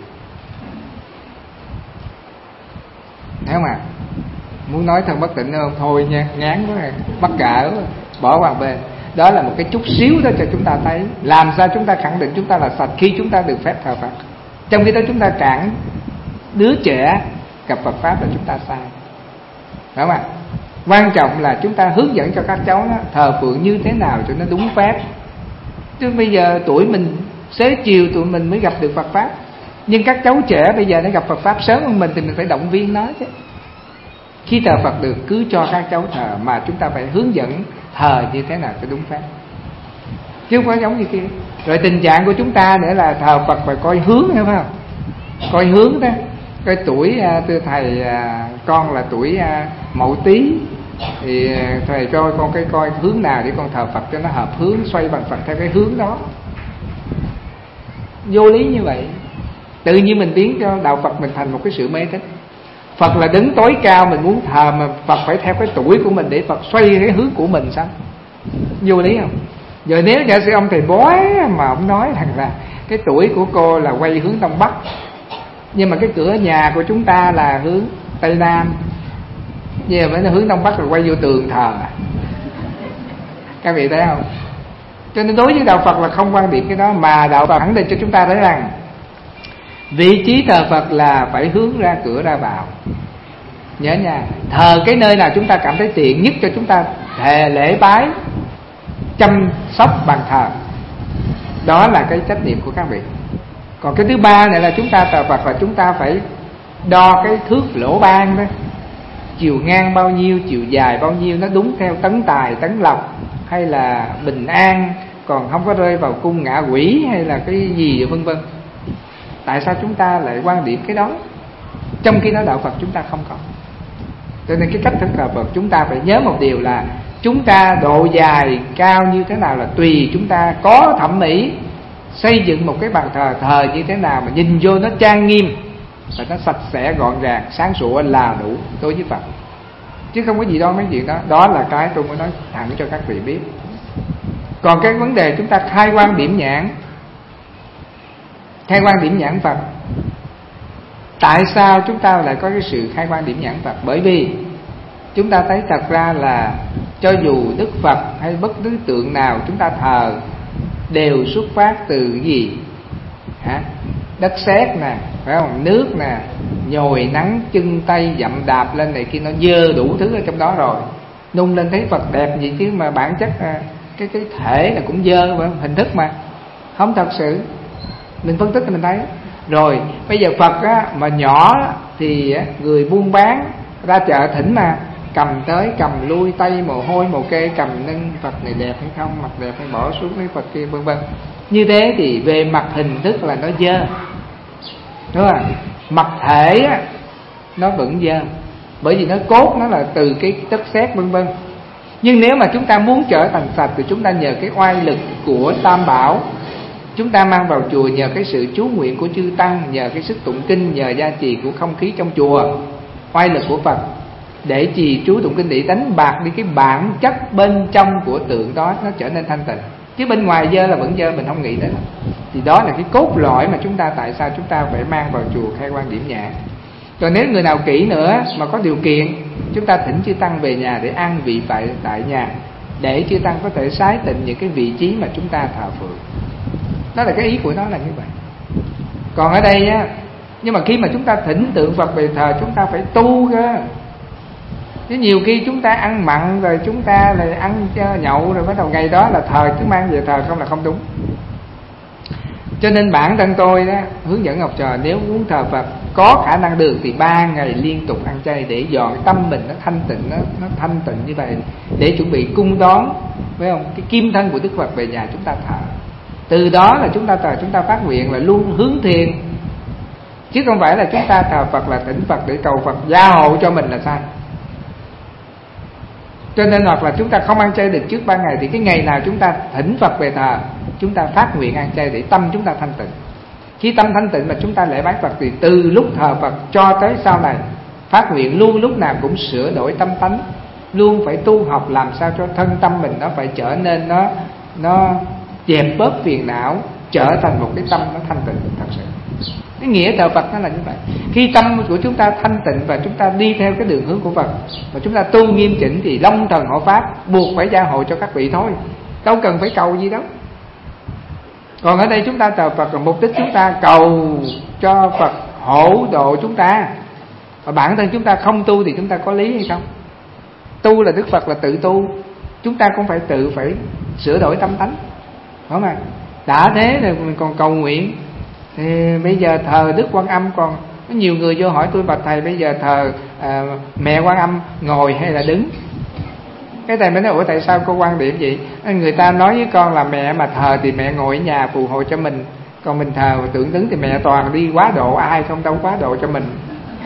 Thấy không ạ? Muốn nói thân bất tịnh không? Thôi nha, ngán quá, mắc cỡ, bỏ qua bên. Đó là một cái chút xíu đó cho chúng ta thấy. Làm sao chúng ta khẳng định chúng ta là sạch khi chúng ta được phép thờ Phật. Trong khi đó chúng ta cản đứa trẻ gặp Phật Pháp là chúng ta sai. Đúng không ạ? Quan trọng là chúng ta hướng dẫn cho các cháu đó, thờ phượng như thế nào cho nó đúng phép. Chứ bây giờ tuổi mình xế chiều tụi mình mới gặp được Phật Pháp. Nhưng các cháu trẻ bây giờ nó gặp Phật Pháp sớm hơn mình thì mình phải động viên nó chứ. Khi thờ Phật được cứ cho các cháu thờ, mà chúng ta phải hướng dẫn thờ như thế nào cho đúng phép, chứ không có giống như kia. Rồi tình trạng của chúng ta nữa là thờ Phật phải coi hướng, hiểu không? Coi hướng đó. Cái tuổi thưa thầy, con là tuổi Mậu Tý, thì thầy cho con cái coi hướng nào để con thờ Phật cho nó hợp hướng, xoay bằng Phật theo cái hướng đó. Vô lý như vậy. Tự nhiên mình biến cho đạo Phật mình thành một cái sự mê tín. Phật là đứng tối cao, mình muốn thờ mà Phật phải theo cái tuổi của mình để Phật xoay cái hướng của mình sao? Vô lý không? Giờ nếu giả sử ông thầy bói mà ông nói rằng là cái tuổi của cô là quay hướng Đông Bắc, nhưng mà cái cửa nhà của chúng ta là hướng Tây Nam, nhưng mà nó hướng Đông Bắc rồi quay vô tường thờ. Các vị thấy không? Cho nên đối với đạo Phật là không quan điểm cái đó, mà đạo Phật khẳng định cho chúng ta thấy rằng vị trí thờ Phật là phải hướng ra cửa ra vào. Nhớ nha, thờ cái nơi nào chúng ta cảm thấy tiện nhất cho chúng ta thề lễ bái, chăm sóc bàn thờ. Đó là cái trách nhiệm của các vị. Còn cái thứ ba này là chúng ta thờ Phật là chúng ta phải đo cái thước lỗ ban đó, chiều ngang bao nhiêu, chiều dài bao nhiêu, nó đúng theo tấn tài, tấn lộc hay là bình an, còn không có rơi vào cung ngạ quỷ hay là cái gì vân vân. Tại sao chúng ta lại quan điểm cái đó, trong khi đó đạo Phật chúng ta không có? Cho nên cái cách thức thờ Phật chúng ta phải nhớ một điều là chúng ta độ dài cao như thế nào là tùy chúng ta có thẩm mỹ, xây dựng một cái bàn thờ thờ như thế nào mà nhìn vô nó trang nghiêm và nó sạch sẽ gọn gàng sáng sủa là đủ đối với Phật, chứ không có gì đó mấy chuyện đó. Đó là cái tôi muốn nói thẳng cho các vị biết. Còn cái vấn đề chúng ta khai quan điểm nhãn, khai quan điểm nhãn Phật, tại sao chúng ta lại có cái sự khai quan điểm nhãn Phật? Bởi vì chúng ta thấy thật ra là cho dù Đức Phật hay bất cứ tượng nào chúng ta thờ đều xuất phát từ cái gì? Đất sét nè, phải không? Nước nè, nhồi nắng chân tay dậm đạp lên này kia, nó dơ đủ thứ ở trong đó rồi. Nung lên thấy Phật đẹp gì chứ mà bản chất cái thể là cũng dơ, phải không? Hình thức mà không thật sự. Mình phân tích thì mình thấy. Rồi bây giờ Phật á, mà nhỏ thì người buôn bán ra chợ thỉnh mà cầm tới cầm lui, tay mồ hôi mồ kê cầm nâng Phật này đẹp hay không, mặt đẹp hay bỏ xuống mấy Phật kia vân vân. Như thế thì về mặt hình thức là nó dơ, đúng không? Mặt thể á, nó vẫn dơ, bởi vì nó cốt nó là từ cái đất sét vân vân. Nhưng nếu mà chúng ta muốn trở thành sạch thì chúng ta nhờ cái oai lực của Tam Bảo, chúng ta mang vào chùa nhờ cái sự chú nguyện của chư tăng, nhờ cái sức tụng kinh, nhờ gia trì của không khí trong chùa, oai lực của Phật để trì chú tụng kinh, để đánh bạc đi cái bản chất bên trong của tượng đó, nó trở nên thanh tịnh. Chứ bên ngoài dơ là vẫn dơ, mình không nghĩ tới. Thì đó là cái cốt lõi mà chúng ta tại sao chúng ta phải mang vào chùa khai quang điểm nhãn. Còn nếu người nào kỹ nữa mà có điều kiện, chúng ta thỉnh chư tăng về nhà để an vị tại nhà, để chư tăng có thể xái tịnh những cái vị trí mà chúng ta thờ phượng. Đó là cái ý của nó là như vậy. Còn ở đây á, nhưng mà khi mà chúng ta thỉnh tượng Phật về thờ, chúng ta phải tu cơ. Chứ nhiều khi chúng ta ăn mặn rồi chúng ta là ăn nhậu rồi bắt đầu ngày đó là thờ, cứ mang về thờ không là không đúng. Cho nên bản thân tôi đó hướng dẫn học trò, nếu muốn thờ Phật có khả năng được thì 3 ngày liên tục ăn chay để dọn tâm mình nó thanh tịnh, nó thanh tịnh như vậy, để chuẩn bị cung đón, phải không, cái kim thân của Đức Phật về nhà chúng ta thờ. Từ đó là chúng ta thờ, chúng ta phát nguyện là luôn hướng thiền, chứ không phải là chúng ta thờ Phật là thỉnh Phật để cầu Phật gia hộ cho mình là sai. Cho nên hoặc là chúng ta không ăn chay được trước 3 ngày, thì cái ngày nào chúng ta thỉnh Phật về thờ, chúng ta phát nguyện ăn chay để tâm chúng ta thanh tịnh. Khi tâm thanh tịnh mà chúng ta lễ bái Phật, thì từ lúc thờ Phật cho tới sau này phát nguyện luôn lúc nào cũng sửa đổi tâm tánh, luôn phải tu học làm sao cho thân tâm mình nó phải trở nên nó dẹp bớt phiền não, trở thành một cái tâm nó thanh tịnh thật sự. Cái nghĩa thờ Phật nó là như vậy. Khi tâm của chúng ta thanh tịnh và chúng ta đi theo cái đường hướng của Phật, mà chúng ta tu nghiêm chỉnh, thì long thần hộ pháp buộc phải gia hộ cho các vị thôi, đâu cần phải cầu gì đâu. Còn ở đây chúng ta thờ Phật là mục đích chúng ta cầu cho Phật hộ độ chúng ta, và bản thân chúng ta không tu thì chúng ta có lý hay không? Tu là Đức Phật là tự tu, chúng ta cũng phải sửa đổi tâm tánh, phải không ạ? Đã thế rồi mình còn cầu nguyện. Thì bây giờ thờ Đức Quan Âm, còn có nhiều người vô hỏi tôi, bạch thầy bây giờ thờ mẹ Quan Âm ngồi hay là đứng? Cái thầy mới nói, ủa tại sao cô quan điểm vậy? Người ta nói với con là mẹ mà thờ thì mẹ ngồi ở nhà phù hộ cho mình, còn mình thờ tưởng đứng thì mẹ toàn đi quá độ, ai không đâu quá độ cho mình.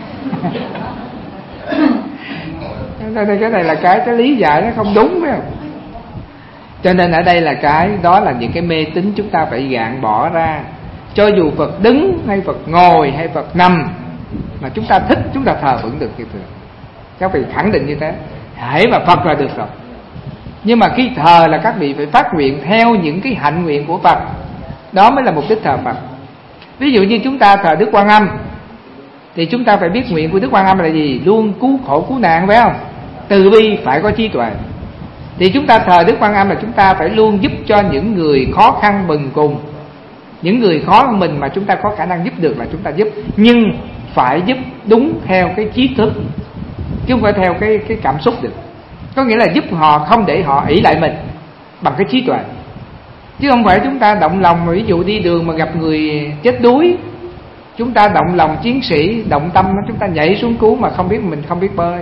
Cái này là cái lý giải nó không đúng, phải không? Cho nên ở đây là đó là những cái mê tín chúng ta phải gạn bỏ ra. Cho dù Phật đứng hay Phật ngồi hay Phật nằm, mà chúng ta thích chúng ta thờ vẫn được như thường. Các vị khẳng định như thế, hãy mà Phật là được rồi. Nhưng mà khi thờ là các vị phải phát nguyện theo những cái hạnh nguyện của Phật, đó mới là mục đích thờ Phật. Ví dụ như chúng ta thờ Đức Quan Âm, thì chúng ta phải biết nguyện của Đức Quan Âm là gì? Luôn cứu khổ cứu nạn, phải không? Từ bi, phải có trí tuệ. Thì chúng ta thờ Đức Quan Âm là chúng ta phải luôn giúp cho những người khó khăn bần cùng, những người khó hơn mình mà chúng ta có khả năng giúp được là chúng ta giúp, nhưng phải giúp đúng theo cái trí thức, chứ không phải theo cái cảm xúc được. Có nghĩa là giúp họ không để họ ỷ lại mình, bằng cái trí tuệ. Chứ không phải chúng ta động lòng, ví dụ đi đường mà gặp người chết đuối, chúng ta động lòng chiến sĩ, động tâm chúng ta nhảy xuống cứu mà không biết mình không biết bơi.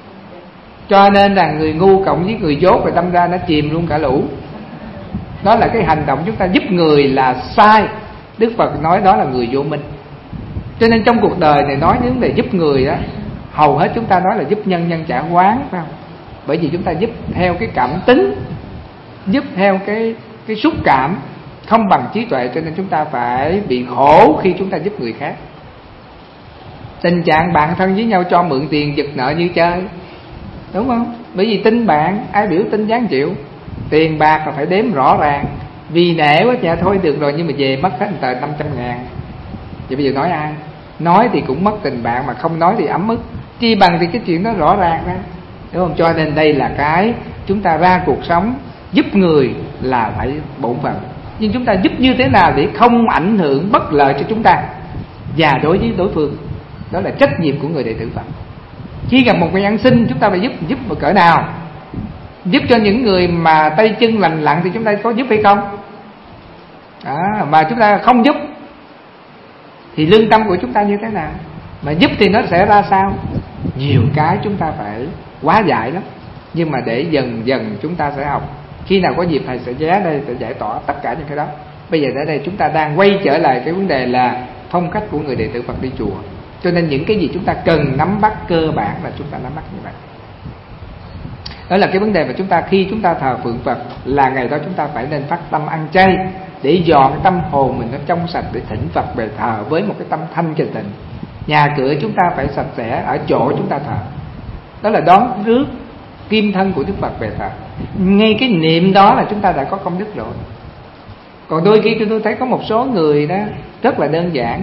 Cho nên là người ngu cộng với người dốt rồi đâm ra nó chìm luôn cả lũ. Đó là cái hành động chúng ta giúp người là sai. Đức Phật nói đó là người vô minh. Cho nên trong cuộc đời này nói đến về giúp người đó, hầu hết chúng ta nói là giúp nhân trả quán, phải không? Bởi vì chúng ta giúp theo cái cảm tính, giúp theo cái xúc cảm, không bằng trí tuệ, cho nên chúng ta phải bị khổ khi chúng ta giúp người khác. Tình trạng bạn thân với nhau cho mượn tiền giật nợ như chơi, đúng không? Bởi vì tin bạn, ai biểu tin dám chịu. Tiền bạc là phải đếm rõ ràng. Vì nể quá cha thôi được rồi, nhưng mà về mất hết tờ 500.000. Vậy bây giờ nói ai? Nói thì cũng mất tình bạn, mà không nói thì ấm ức. Chi bằng thì cái chuyện đó rõ ràng ra, đúng không? Cho nên đây là cái chúng ta ra cuộc sống giúp người là phải bổn phận. Nhưng chúng ta giúp như thế nào để không ảnh hưởng bất lợi cho chúng ta và đối với đối phương, đó là trách nhiệm của người đệ tử Phật. Khi gặp một người ăn xin, chúng ta phải giúp một cỡ nào. Giúp cho những người mà tay chân lành lặn thì chúng ta có giúp hay không? Mà chúng ta không giúp thì lương tâm của chúng ta như thế nào? Mà giúp thì nó sẽ ra sao? Nhiều cái chúng ta phải quá giải lắm. Nhưng mà để dần dần chúng ta sẽ học. Khi nào có dịp thầy sẽ ghé đây để giải tỏa tất cả những cái đó. Bây giờ ở đây chúng ta đang quay trở lại cái vấn đề là phong cách của người đệ tử Phật đi chùa. Cho nên những cái gì chúng ta cần nắm bắt cơ bản là chúng ta nắm bắt như vậy. Đó là cái vấn đề mà chúng ta khi chúng ta thờ phượng Phật là ngày đó chúng ta phải nên phát tâm ăn chay để dọn cái tâm hồn mình nó trong sạch để thỉnh Phật về thờ với một cái tâm thanh tịnh. Nhà cửa chúng ta phải sạch sẽ ở chỗ chúng ta thờ. Đó là đón rước kim thân của Đức Phật về thờ. Ngay cái niệm đó là chúng ta đã có công đức rồi. Còn đôi khi tôi thấy có một số người đó rất là đơn giản,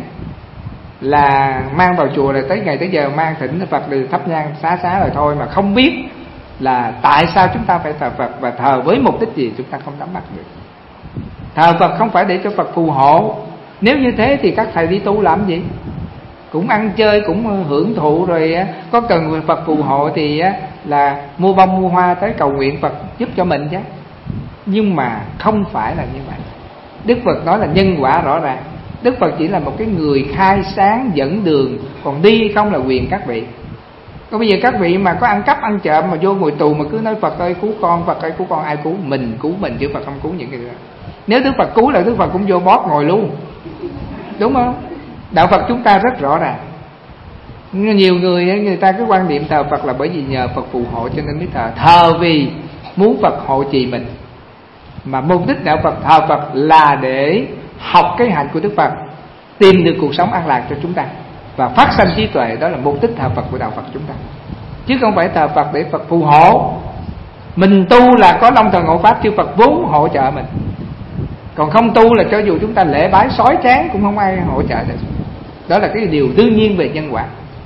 là mang vào chùa là tới ngày tới giờ mang thỉnh Phật thì thắp nhang xá rồi thôi, mà không biết là tại sao chúng ta phải thờ Phật và thờ với mục đích gì chúng ta không nắm bắt được. Thờ Phật không phải để cho Phật phù hộ. Nếu như thế thì các thầy đi tu làm gì? Cũng ăn chơi, cũng hưởng thụ rồi có cần Phật phù hộ thì là mua bông mua hoa tới cầu nguyện Phật giúp cho mình chứ. Nhưng mà không phải là như vậy. Đức Phật nói là nhân quả rõ ràng. Đức Phật chỉ là một cái người khai sáng dẫn đường, còn đi không là quyền các vị. Còn bây giờ các vị mà có ăn cắp ăn trộm mà vô ngồi tù mà cứ nói Phật ơi cứu con, Phật ơi cứu con, ai cứu? Mình cứu mình chứ Phật không cứu những người đó. Nếu Đức Phật cứu là Đức Phật cũng vô bóp ngồi luôn, đúng không? Đạo Phật chúng ta rất rõ ràng. Nhiều người ta cứ quan niệm thờ Phật là bởi vì nhờ Phật phù hộ cho nên mới thờ. Thờ vì muốn Phật hộ trì mình. Mà mục đích đạo Phật thờ Phật là để học cái hạnh của Đức Phật, tìm được cuộc sống an lạc cho chúng ta và phát sanh trí tuệ. Đó là mục đích thờ Phật của đạo Phật chúng ta, chứ không phải thờ Phật để Phật phù hộ. Mình tu là có Long Thần Hộ Pháp, chư Phật vốn hỗ trợ mình. Còn không tu là cho dù chúng ta lễ bái sói tráng cũng không ai hỗ trợ được. Đó là cái điều đương nhiên về nhân quả.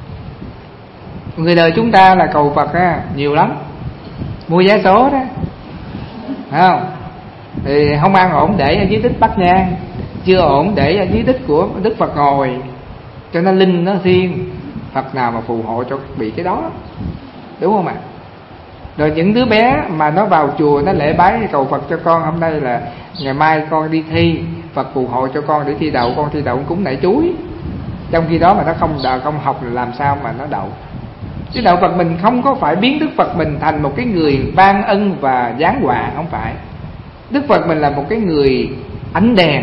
Người đời chúng ta là cầu Phật nhiều lắm, mua vé số đó, phải không? Thì không ăn ổn để ở dưới tích Bát Nhang, chưa ổn để ở dưới tích của Đức Phật ngồi cho nó linh nó thiên. Phật nào mà phù hộ cho bị cái đó, đúng không ạ? Rồi những đứa bé mà nó vào chùa nó lễ bái cầu Phật cho con, hôm nay là ngày mai con đi thi, Phật phù hộ cho con để thi đậu, con thi đậu cúng nải chuối. Trong khi đó mà nó không học là làm sao mà nó đậu? Chứ đạo Phật mình không có phải biến Đức Phật mình thành một cái người ban ân và giáng họa, không phải. Đức Phật mình là một cái người ánh đèn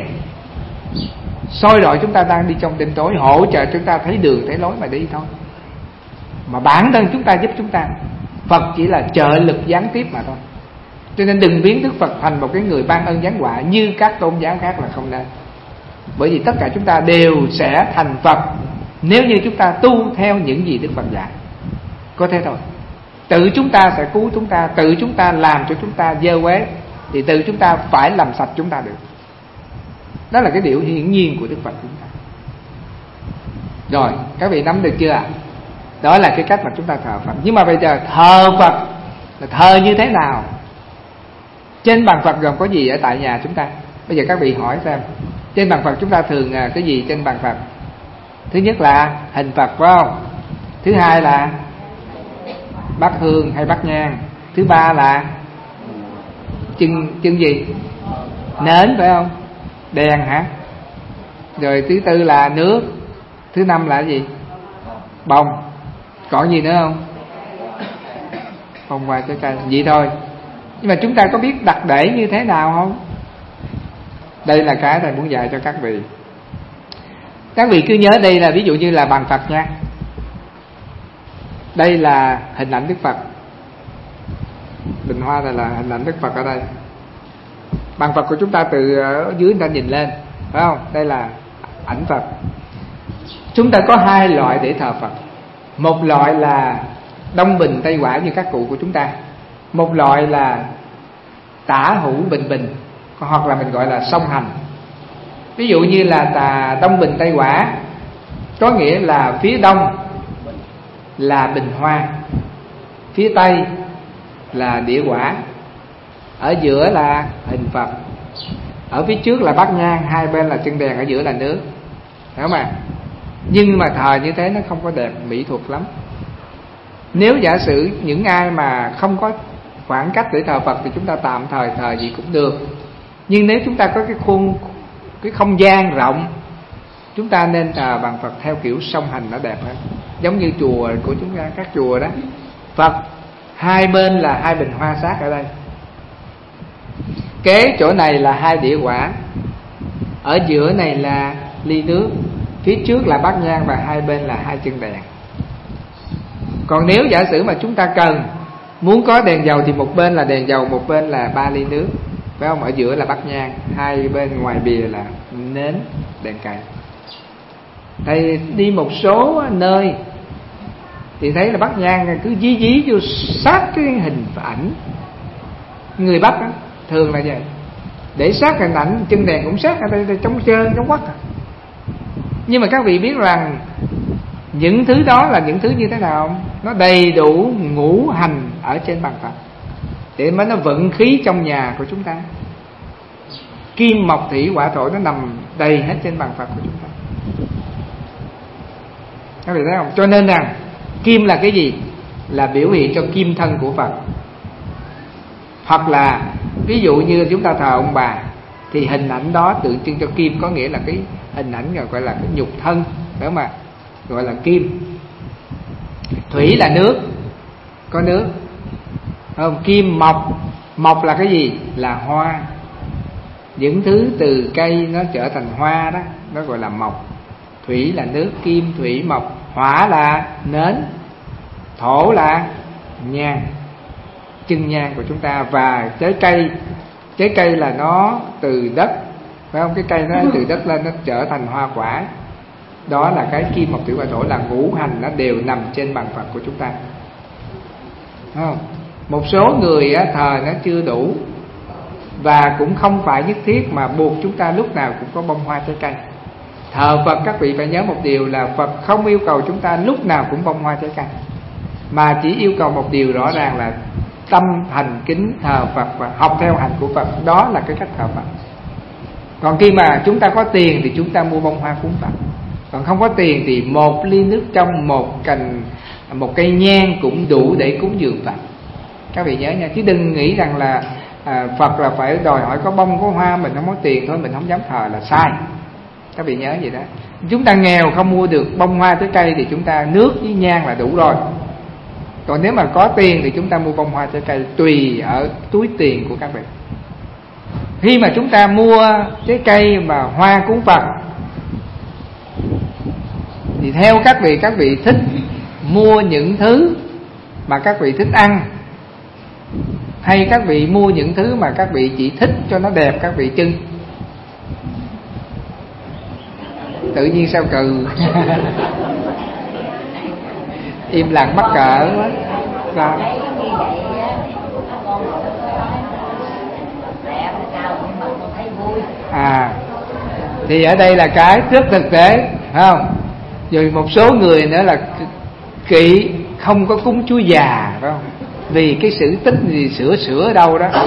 soi rọi chúng ta đang đi trong đêm tối, hỗ trợ chúng ta thấy đường thấy lối mà đi thôi. Mà bản thân chúng ta giúp chúng ta, Phật chỉ là trợ lực gián tiếp mà thôi. Cho nên đừng biến Đức Phật thành một cái người ban ân giáng họa như các tôn giáo khác là không nên. Bởi vì tất cả chúng ta đều sẽ thành Phật nếu như chúng ta tu theo những gì Đức Phật dạy. Có thế thôi. Tự chúng ta sẽ cứu chúng ta, tự chúng ta làm cho chúng ta dơ uế thì tự chúng ta phải làm sạch chúng ta được. Đó là cái điều hiển nhiên của Đức Phật chúng ta. Rồi, các vị nắm được chưa ạ? Đó là cái cách mà chúng ta thờ Phật. Nhưng mà bây giờ thờ Phật là thờ như thế nào? Trên bàn Phật gồm có gì ở tại nhà chúng ta? Bây giờ các vị hỏi xem, trên bàn Phật chúng ta thường cái gì trên bàn Phật? Thứ nhất là hình Phật, phải không? Thứ hai là bát hương hay bát nhang. Thứ ba là chân gì? Nến, phải không? Đèn hả? Rồi thứ tư là nước. Thứ năm là gì? Bông. Còn gì nữa không? Bông hoa trái cây, vậy thôi. Nhưng mà chúng ta có biết đặt để như thế nào không? Đây là cái thầy muốn dạy cho các vị. Các vị cứ nhớ đây là ví dụ như là bàn Phật nha. Đây là hình ảnh Đức Phật. Bình hoa này là hình ảnh Đức Phật ở đây. Bàn Phật của chúng ta từ ở dưới người ta nhìn lên, phải không? Đây là ảnh Phật. Chúng ta có hai loại để thờ Phật. Một loại là Đông Bình Tây Quả như các cụ của chúng ta. Một loại là Tả Hữu Bình Bình, hoặc là mình gọi là song hành. Ví dụ như là Đông Bình Tây Quả, có nghĩa là phía đông là bình hoa, phía tây là đĩa quả, ở giữa là hình Phật, ở phía trước là bát nhang, hai bên là chân đèn, ở giữa là nước, hiểu không ạ? Nhưng mà thờ như thế nó không có đẹp, mỹ thuật lắm. Nếu giả sử những ai mà không có khoảng cách để thờ Phật thì chúng ta tạm thời thờ gì cũng được. Nhưng nếu chúng ta có cái không gian rộng, chúng ta nên thờ bàn Phật theo kiểu song hành, nó đẹp hơn. Giống như chùa của chúng ta, các chùa đó, Phật hai bên là hai bình hoa sát ở đây, kế chỗ này là hai đĩa quả, ở giữa này là ly nước, phía trước là bát nhang và hai bên là hai chân đèn. Còn nếu giả sử mà chúng ta muốn có đèn dầu thì một bên là đèn dầu, một bên là ba ly nước, phải không? Ở giữa là bát nhang, hai bên ngoài bìa là nến, đèn cày. Thầy đi một số nơi thì thấy là bát nhang cứ dí vô sát cái hình ảnh người Bắc đó, thường là vậy. để sát hình ảnh chân đèn cũng sát ở đây chống trơn chống quắc. Nhưng mà các vị biết rằng những thứ đó là những thứ như thế nào không? Nó đầy đủ ngũ hành ở trên bàn Phật để mới nó vận khí trong nhà của chúng ta. Kim mộc thủy hỏa thổ nó nằm đầy hết trên bàn Phật của chúng ta. Các vị thấy không? Cho nên rằng kim là cái gì? Là biểu hiện cho kim thân của Phật. Hoặc là ví dụ như chúng ta thờ ông bà thì hình ảnh đó tượng trưng cho kim, có nghĩa là cái hình ảnh gọi là cái nhục thân, đúng mà gọi là kim. Thủy là nước, có nước, không? Kim mộc, mộc là cái gì? Là hoa. Những thứ từ cây nó trở thành hoa đó, nó gọi là mộc. Thủy là nước, kim thủy mộc. Hỏa là nến, thổ là nhang, chân nhang của chúng ta. Và trái cây là nó từ đất, phải không? Cái cây nó từ đất lên nó trở thành hoa quả. Đó là cái kim mộc thủy hỏa thổ, là ngũ hành nó đều nằm trên bàn Phật của chúng ta, không? Một số người thờ nó chưa đủ, và cũng không phải nhất thiết mà buộc chúng ta lúc nào cũng có bông hoa trái cây. Thờ Phật các vị phải nhớ một điều là Phật không yêu cầu chúng ta lúc nào cũng bông hoa trái cây, mà chỉ yêu cầu một điều rõ ràng là tâm thành kính thờ Phật và học theo hành của Phật. Đó là cái cách thờ Phật. Còn khi mà chúng ta có tiền thì chúng ta mua bông hoa cúng Phật. Còn không có tiền thì một ly nước trong, một cây nhang cũng đủ để cúng dường Phật. Các vị nhớ nha, chứ đừng nghĩ rằng là Phật là phải đòi hỏi có bông có hoa, mình không có tiền thôi mình không dám thờ là sai. Các vị nhớ vậy đó. Chúng ta nghèo không mua được bông hoa trái cây thì chúng ta nước với nhang là đủ rồi. Còn nếu mà có tiền thì chúng ta mua bông hoa trái cây, tùy ở túi tiền của các vị. Khi mà chúng ta mua trái cây và hoa cúng Phật thì theo các vị thích mua những thứ mà các vị thích ăn, hay các vị mua những thứ mà các vị chỉ thích cho nó đẹp các vị trưng? Tự nhiên sao cừ im lặng mắc cỡ quá. Sao? Thì ở đây là cái rất thực tế, phải không? Rồi một số người nữa là kỵ không có cúng Chúa già, phải không? Vì cái sự tích gì sửa ở đâu đó.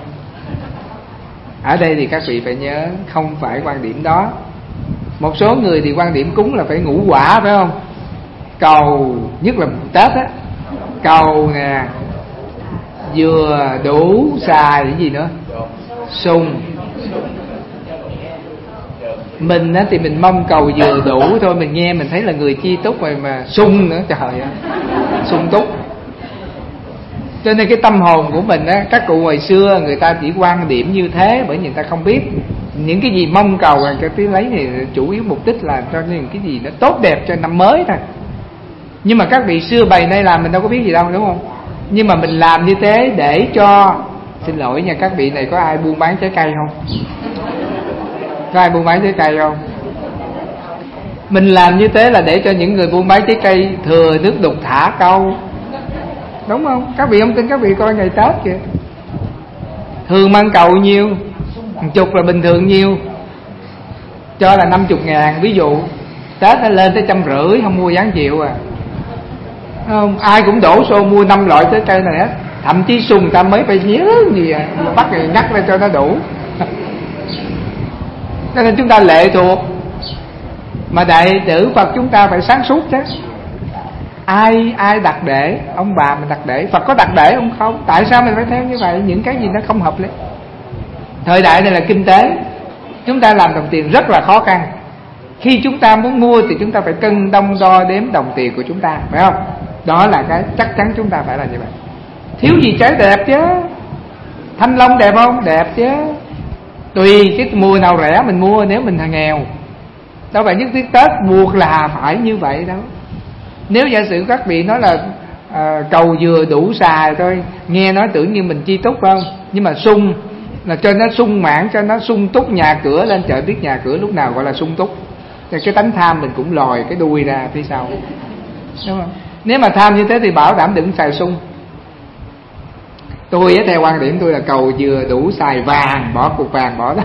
Ở đây thì các vị phải nhớ không phải quan điểm đó. Một số người thì quan điểm cúng là phải ngũ quả, phải không? Cầu, nhất là Tết á, cầu nè, dừa, đủ, xài, cái gì nữa, sung. Mình á thì mình mong cầu dừa đủ thôi, mình nghe mình thấy là người chi túc rồi mà sung nữa, trời ơi, sung túc. Cho nên cái tâm hồn của mình á, các cụ hồi xưa người ta chỉ quan điểm như thế, bởi vì người ta không biết những cái gì mong cầu là cái tiếng lấy thì chủ yếu mục đích là cho những cái gì nó tốt đẹp cho năm mới thôi. Nhưng mà các vị xưa bày nay làm mình đâu có biết gì đâu, đúng không? Nhưng mà mình làm như thế để cho, xin lỗi nha các vị này, có ai buôn bán trái cây không? Có ai buôn bán trái cây không? Mình làm như thế là để cho những người buôn bán trái cây thừa nước đục thả câu, đúng không? Các vị không tin các vị coi ngày Tết kìa, thường mang cầu nhiêu, 10 là bình thường nhiêu, cho là 50.000 ví dụ. Tết nó lên tới 150, không mua giáng chịu à, không? Ai cũng đổ xô mua 5 loại trái cây này hết. Thậm chí sùng ta mới phải nhớ gì à, bắt người nhắc ra cho nó đủ. Cho nên chúng ta lệ thuộc. Mà đại tử Phật chúng ta phải sáng suốt chứ. Ai đặt để, ông bà mình đặt để, Phật có đặt để ông không? Tại sao mình phải theo như vậy? Những cái gì nó không hợp lý. Thời đại này là kinh tế, chúng ta làm đồng tiền rất là khó khăn. Khi chúng ta muốn mua thì chúng ta phải cân đong đo đếm đồng tiền của chúng ta, phải không? Đó là cái chắc chắn chúng ta phải làm như vậy. Thiếu gì trái đẹp chứ. Thanh long đẹp không? Đẹp chứ. Tùy cái mùa nào rẻ mình mua, nếu mình nghèo. Đâu phải nhất thiết Tết buộc là phải như vậy đâu. Nếu giả sử các vị nói là cầu dừa đủ xài thôi, nghe nói tưởng như mình chi túc, phải không? Nhưng mà sung là cho nó sung mãn, cho nó sung túc nhà cửa lên. Trời biết nhà cửa lúc nào gọi là sung túc. Cái tánh tham mình cũng lòi cái đuôi ra phía sau, đúng không? Nếu mà tham như thế thì bảo đảm đừng xài sung. Tôi theo quan điểm tôi là cầu vừa đủ xài vàng, bỏ cục vàng bỏ đó.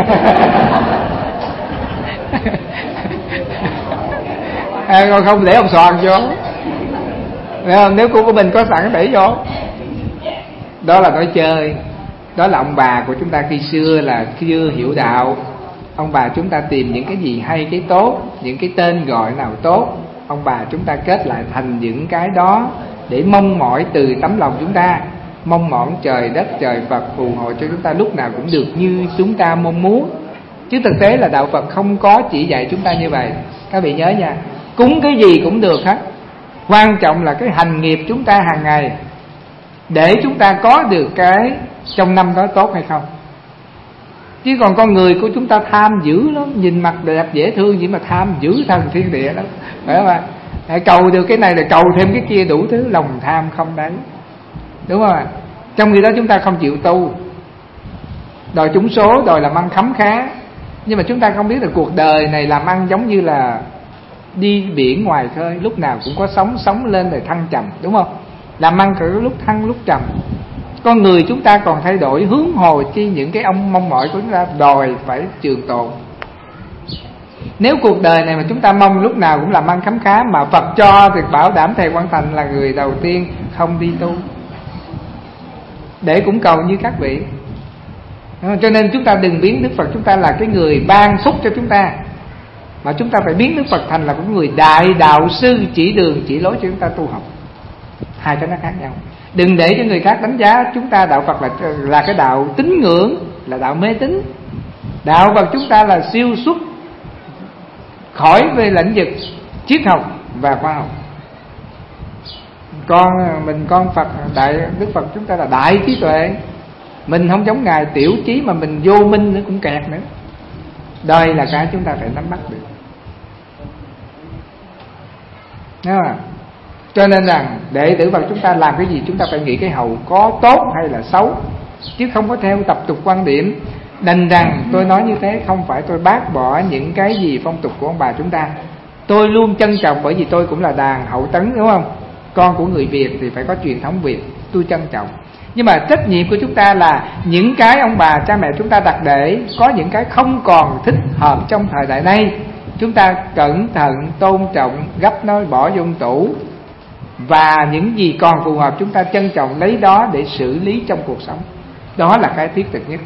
Còn không để ông xoàn vô. Nếu của mình có sẵn để vô. Đó là nói chơi. Đó là ông bà của chúng ta khi xưa là chưa hiểu đạo. Ông bà chúng ta tìm những cái gì hay, cái tốt, những cái tên gọi nào tốt, ông bà chúng ta kết lại thành những cái đó để mong mỏi từ tấm lòng chúng ta, mong mỏi trời đất trời Phật phù hộ cho chúng ta lúc nào cũng được như chúng ta mong muốn. Chứ thực tế là đạo Phật không có chỉ dạy chúng ta như vậy. Các vị nhớ nha, cúng cái gì cũng được hết, quan trọng là cái hành nghiệp chúng ta hàng ngày, để chúng ta có được cái trong năm đó tốt hay không. Chứ còn con người của chúng ta tham dữ lắm, nhìn mặt đẹp dễ thương vậy mà tham dữ thần thiên địa lắm, phải không ạ? Cầu được cái này là cầu thêm cái kia, đủ thứ, lòng tham không đấy, đúng không ạ? Trong khi đó chúng ta không chịu tu, đòi trúng số, đòi làm ăn khấm khá. Nhưng mà chúng ta không biết là cuộc đời này làm ăn giống như là đi biển ngoài khơi, lúc nào cũng có sóng lên rồi thăng trầm, đúng không? Làm ăn cứ lúc thăng lúc trầm. Con người chúng ta còn thay đổi hướng hồi chi những cái mong mỏi của chúng ta đòi phải trường tồn. Nếu cuộc đời này mà chúng ta mong lúc nào cũng làm ăn khấm khá, mà Phật cho thì bảo đảm thầy Quang Thành là người đầu tiên không đi tu, để cũng cầu như các vị. Cho nên chúng ta đừng biến Đức Phật chúng ta là cái người ban phúc cho chúng ta, mà chúng ta phải biến Đức Phật thành là cái người đại đạo sư chỉ đường chỉ lối cho chúng ta tu học. Hai cái nó khác nhau. Đừng để cho người khác đánh giá chúng ta đạo Phật là cái đạo tín ngưỡng, là đạo mê tín. Đạo Phật chúng ta là siêu xuất khỏi về lĩnh vực triết học và khoa học. Con Phật đại Đức Phật chúng ta là đại trí tuệ. Mình không giống ngài tiểu trí mà mình vô minh nữa cũng kẹt nữa. Đây là cái chúng ta phải nắm bắt được. Đúng không? Cho nên rằng đệ tử Phật chúng ta làm cái gì chúng ta phải nghĩ cái hậu có tốt hay là xấu, chứ không có theo tập tục quan điểm. Đành rằng tôi nói như thế không phải tôi bác bỏ những cái gì phong tục của ông bà chúng ta. Tôi luôn trân trọng, bởi vì tôi cũng là đàn hậu tấn, đúng không? Con của người Việt thì phải có truyền thống Việt, tôi trân trọng. Nhưng mà trách nhiệm của chúng ta là những cái ông bà cha mẹ chúng ta đặt để, có những cái không còn thích hợp trong thời đại này, chúng ta cẩn thận tôn trọng, gấp nó bỏ vô tủ. Và những gì còn phù hợp chúng ta trân trọng lấy đó để xử lý trong cuộc sống. Đó là cái thiết thực nhất,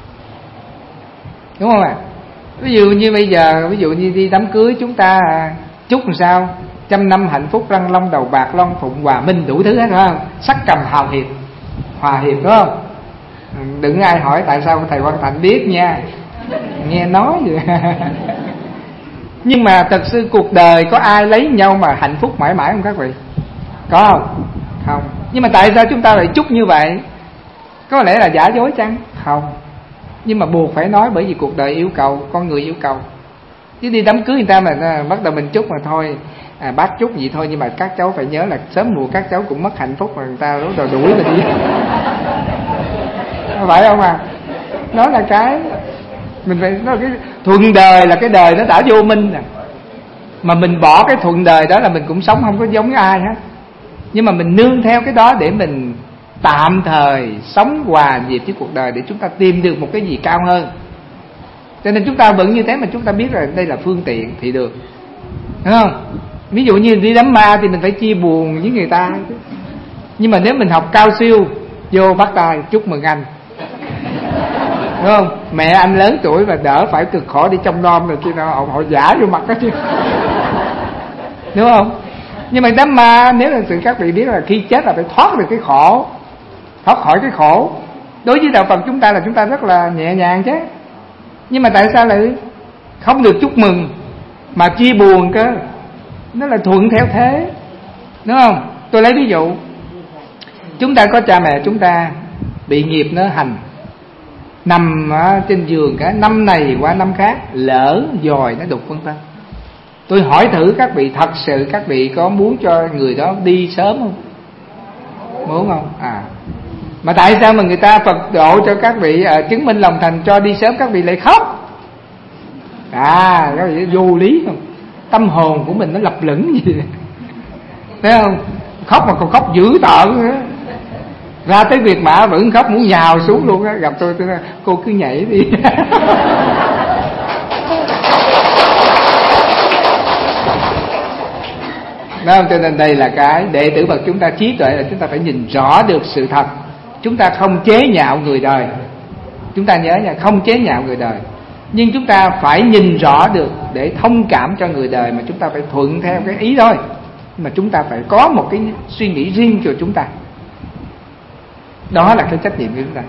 đúng không ạ? Ví dụ như bây giờ, ví dụ như đi đám cưới, chúng ta chúc làm sao? 100 năm hạnh phúc, răng long đầu bạc, long phụng hòa minh, đủ thứ hết, phải không? Sắc cầm hào hiệp, hòa hiệp, đúng không? Đừng ai hỏi tại sao thầy Quang Thành biết nha, nghe nói vậy. Nhưng mà thật sự cuộc đời có ai lấy nhau mà hạnh phúc mãi mãi không các vị? Có không? Không. Nhưng mà tại sao chúng ta lại chúc như vậy? Có lẽ là giả dối chăng? Không. Nhưng mà buộc phải nói, bởi vì cuộc đời yêu cầu, con người yêu cầu. Chứ đi đám cưới người ta mà bắt đầu mình chúc mà thôi, bác chúc gì thôi, nhưng mà các cháu phải nhớ là sớm muộn các cháu cũng mất hạnh phúc, mà người ta lúc đầu đuổi mình đi. Phải không à? Nó là cái mình phải nói, cái thuận đời là cái đời nó đã vô minh rồi. Mà mình bỏ cái thuận đời đó là mình cũng sống không có giống ai hết. Nhưng mà mình nương theo cái đó để mình tạm thời sống hòa nhịp với cuộc đời, để chúng ta tìm được một cái gì cao hơn. Cho nên chúng ta vẫn như thế, mà chúng ta biết là đây là phương tiện thì được, đúng không? Ví dụ như đi đám ma thì mình phải chia buồn với người ta. Nhưng mà nếu mình học cao siêu, vô bắt tay chúc mừng anh, đúng không? Mẹ anh lớn tuổi và đỡ phải cực khổ đi trông nom rồi kia nào, họ giả vô mặt đó chứ, đúng không? Nhưng mà đám ma, nếu là sự các vị biết là khi chết là phải thoát được cái khổ, thoát khỏi cái khổ. Đối với đạo Phật chúng ta là chúng ta rất là nhẹ nhàng chứ. Nhưng mà tại sao lại không được chúc mừng mà chia buồn cơ? Nó là thuận theo thế, đúng không? Tôi lấy ví dụ, chúng ta có cha mẹ chúng ta bị nghiệp nó hành, nằm trên giường cả năm này qua năm khác, lỡ dòi nó đục vân vân. Tôi hỏi thử các vị, thật sự các vị có muốn cho người đó đi sớm không? Muốn không? Mà tại sao mà người ta Phật độ cho các vị chứng minh lòng thành cho đi sớm, các vị lại khóc? Các vị vô lý không? Tâm hồn của mình nó lập lửng gì, thấy không? Khóc mà còn khóc dữ tợn nữa. Ra tới Việt Mã vẫn khóc muốn nhào xuống luôn á. Gặp tôi nói cô cứ nhảy đi. Đó, cho nên đây là cái đệ tử Phật chúng ta trí tuệ là chúng ta phải nhìn rõ được sự thật. Chúng ta không chế nhạo người đời. Chúng ta nhớ nha, không chế nhạo người đời. Nhưng chúng ta phải nhìn rõ được để thông cảm cho người đời, mà chúng ta phải thuận theo cái ý thôi. Mà chúng ta phải có một cái suy nghĩ riêng cho chúng ta. Đó là cái trách nhiệm của chúng ta.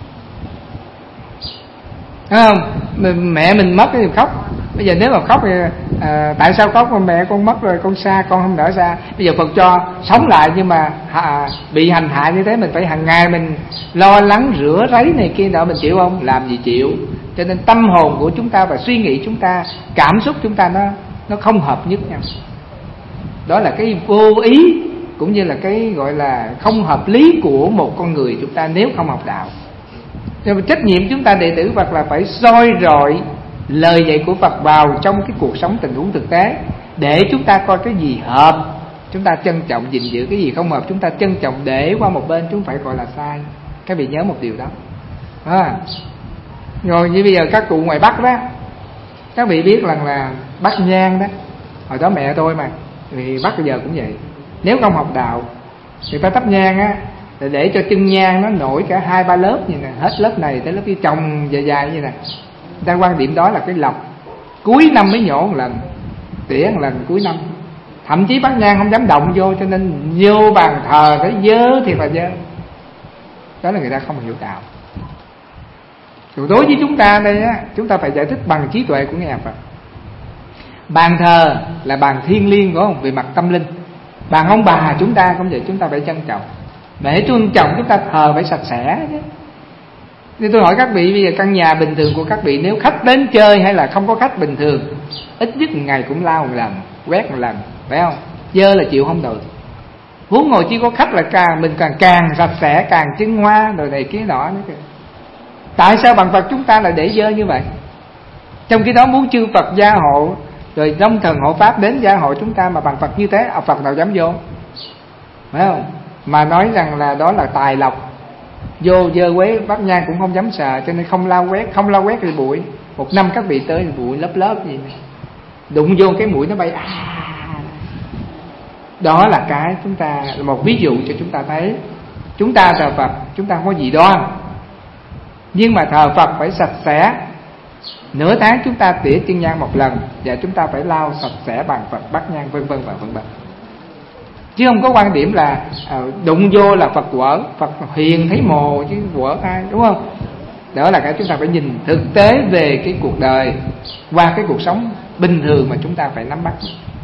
Thấy không? Mẹ mình mất thì khóc. Bây giờ nếu mà khóc thì tại sao khóc? Mẹ con mất rồi, con xa, con không nỡ xa. Bây giờ Phật cho sống lại, nhưng mà bị hành hạ như thế mình phải hàng ngày mình lo lắng rửa ráy này kia nọ, mình chịu không? Làm gì chịu. Cho nên tâm hồn của chúng ta và suy nghĩ chúng ta, cảm xúc chúng ta nó không hợp nhất nhau. Đó là cái vô ý, cũng như là cái gọi là không hợp lý của một con người chúng ta nếu không học đạo. Cho nên trách nhiệm chúng ta đệ tử Phật là phải soi rọi lời dạy của Phật vào trong cái cuộc sống tình huống thực tế, để chúng ta coi cái gì hợp chúng ta trân trọng gìn giữ, cái gì không hợp chúng ta trân trọng để qua một bên, chúng phải gọi là sai. Các vị nhớ một điều đó. Rồi như bây giờ các cụ ngoài Bắc đó, các vị biết rằng là Bắc nhang đó, hồi đó mẹ tôi mà, thì Bắc bây giờ cũng vậy. Nếu không học đạo thì phải thắp nhang á, để cho chân nhang nó nổi cả 2-3 lớp như này, hết lớp này tới lớp kia, trồng dài dài như này. Người ta quan điểm đó là cái lọc, cuối năm mới nhổ một lần, tỉa một lần cuối năm. Thậm chí Bát nhang không dám động vô, cho nên vô bàn thờ phải dơ thiệt là dơ. Đó là người ta không hiểu đạo. Rồi đối với chúng ta đây á, chúng ta phải giải thích bằng trí tuệ của nhà Phật. Bàn thờ là bàn thiêng liêng, phải không? Về mặt tâm linh. Bàn ông bà chúng ta cũng vậy, chúng ta phải trân trọng. Để trân trọng chúng ta thờ phải sạch sẽ chứ. Nên tôi hỏi các vị, bây giờ căn nhà bình thường của các vị, nếu khách đến chơi hay là không có khách bình thường, ít nhất một ngày cũng lau một lần, quét một lần, phải không? Dơ là chịu không được. Huống ngồi chỉ có khách là mình càng sạch sẽ, càng trưng hoa rồi này kia nọ nữa kìa. Tại sao bằng Phật chúng ta lại để dơ như vậy? Trong khi đó muốn chư Phật gia hộ, rồi long thần hộ pháp đến gia hộ chúng ta, mà bằng Phật như thế, Phật nào dám vô, phải không? Mà nói rằng là đó là tài lộc, vô dơ quế Bát nhang cũng không dám sờ, cho nên không lau quét. Không lau quét thì bụi. Một năm các vị tới thì bụi lớp gì này. Đụng vô cái mũi nó bay. Đó là cái chúng ta, một ví dụ cho chúng ta thấy. Chúng ta thờ Phật, chúng ta không có gì đoan, nhưng mà thờ Phật phải sạch sẽ. Nửa tháng chúng ta tỉa chân nhang một lần, và chúng ta phải lau sạch sẽ bàn Phật, Bát nhang, vân vân và vân vân. Chứ không có quan điểm là đụng vô là Phật quở, Phật hiền thấy mồ chứ quở ai, đúng không? Đó là cái chúng ta phải nhìn thực tế về cái cuộc đời qua cái cuộc sống bình thường mà chúng ta phải nắm bắt.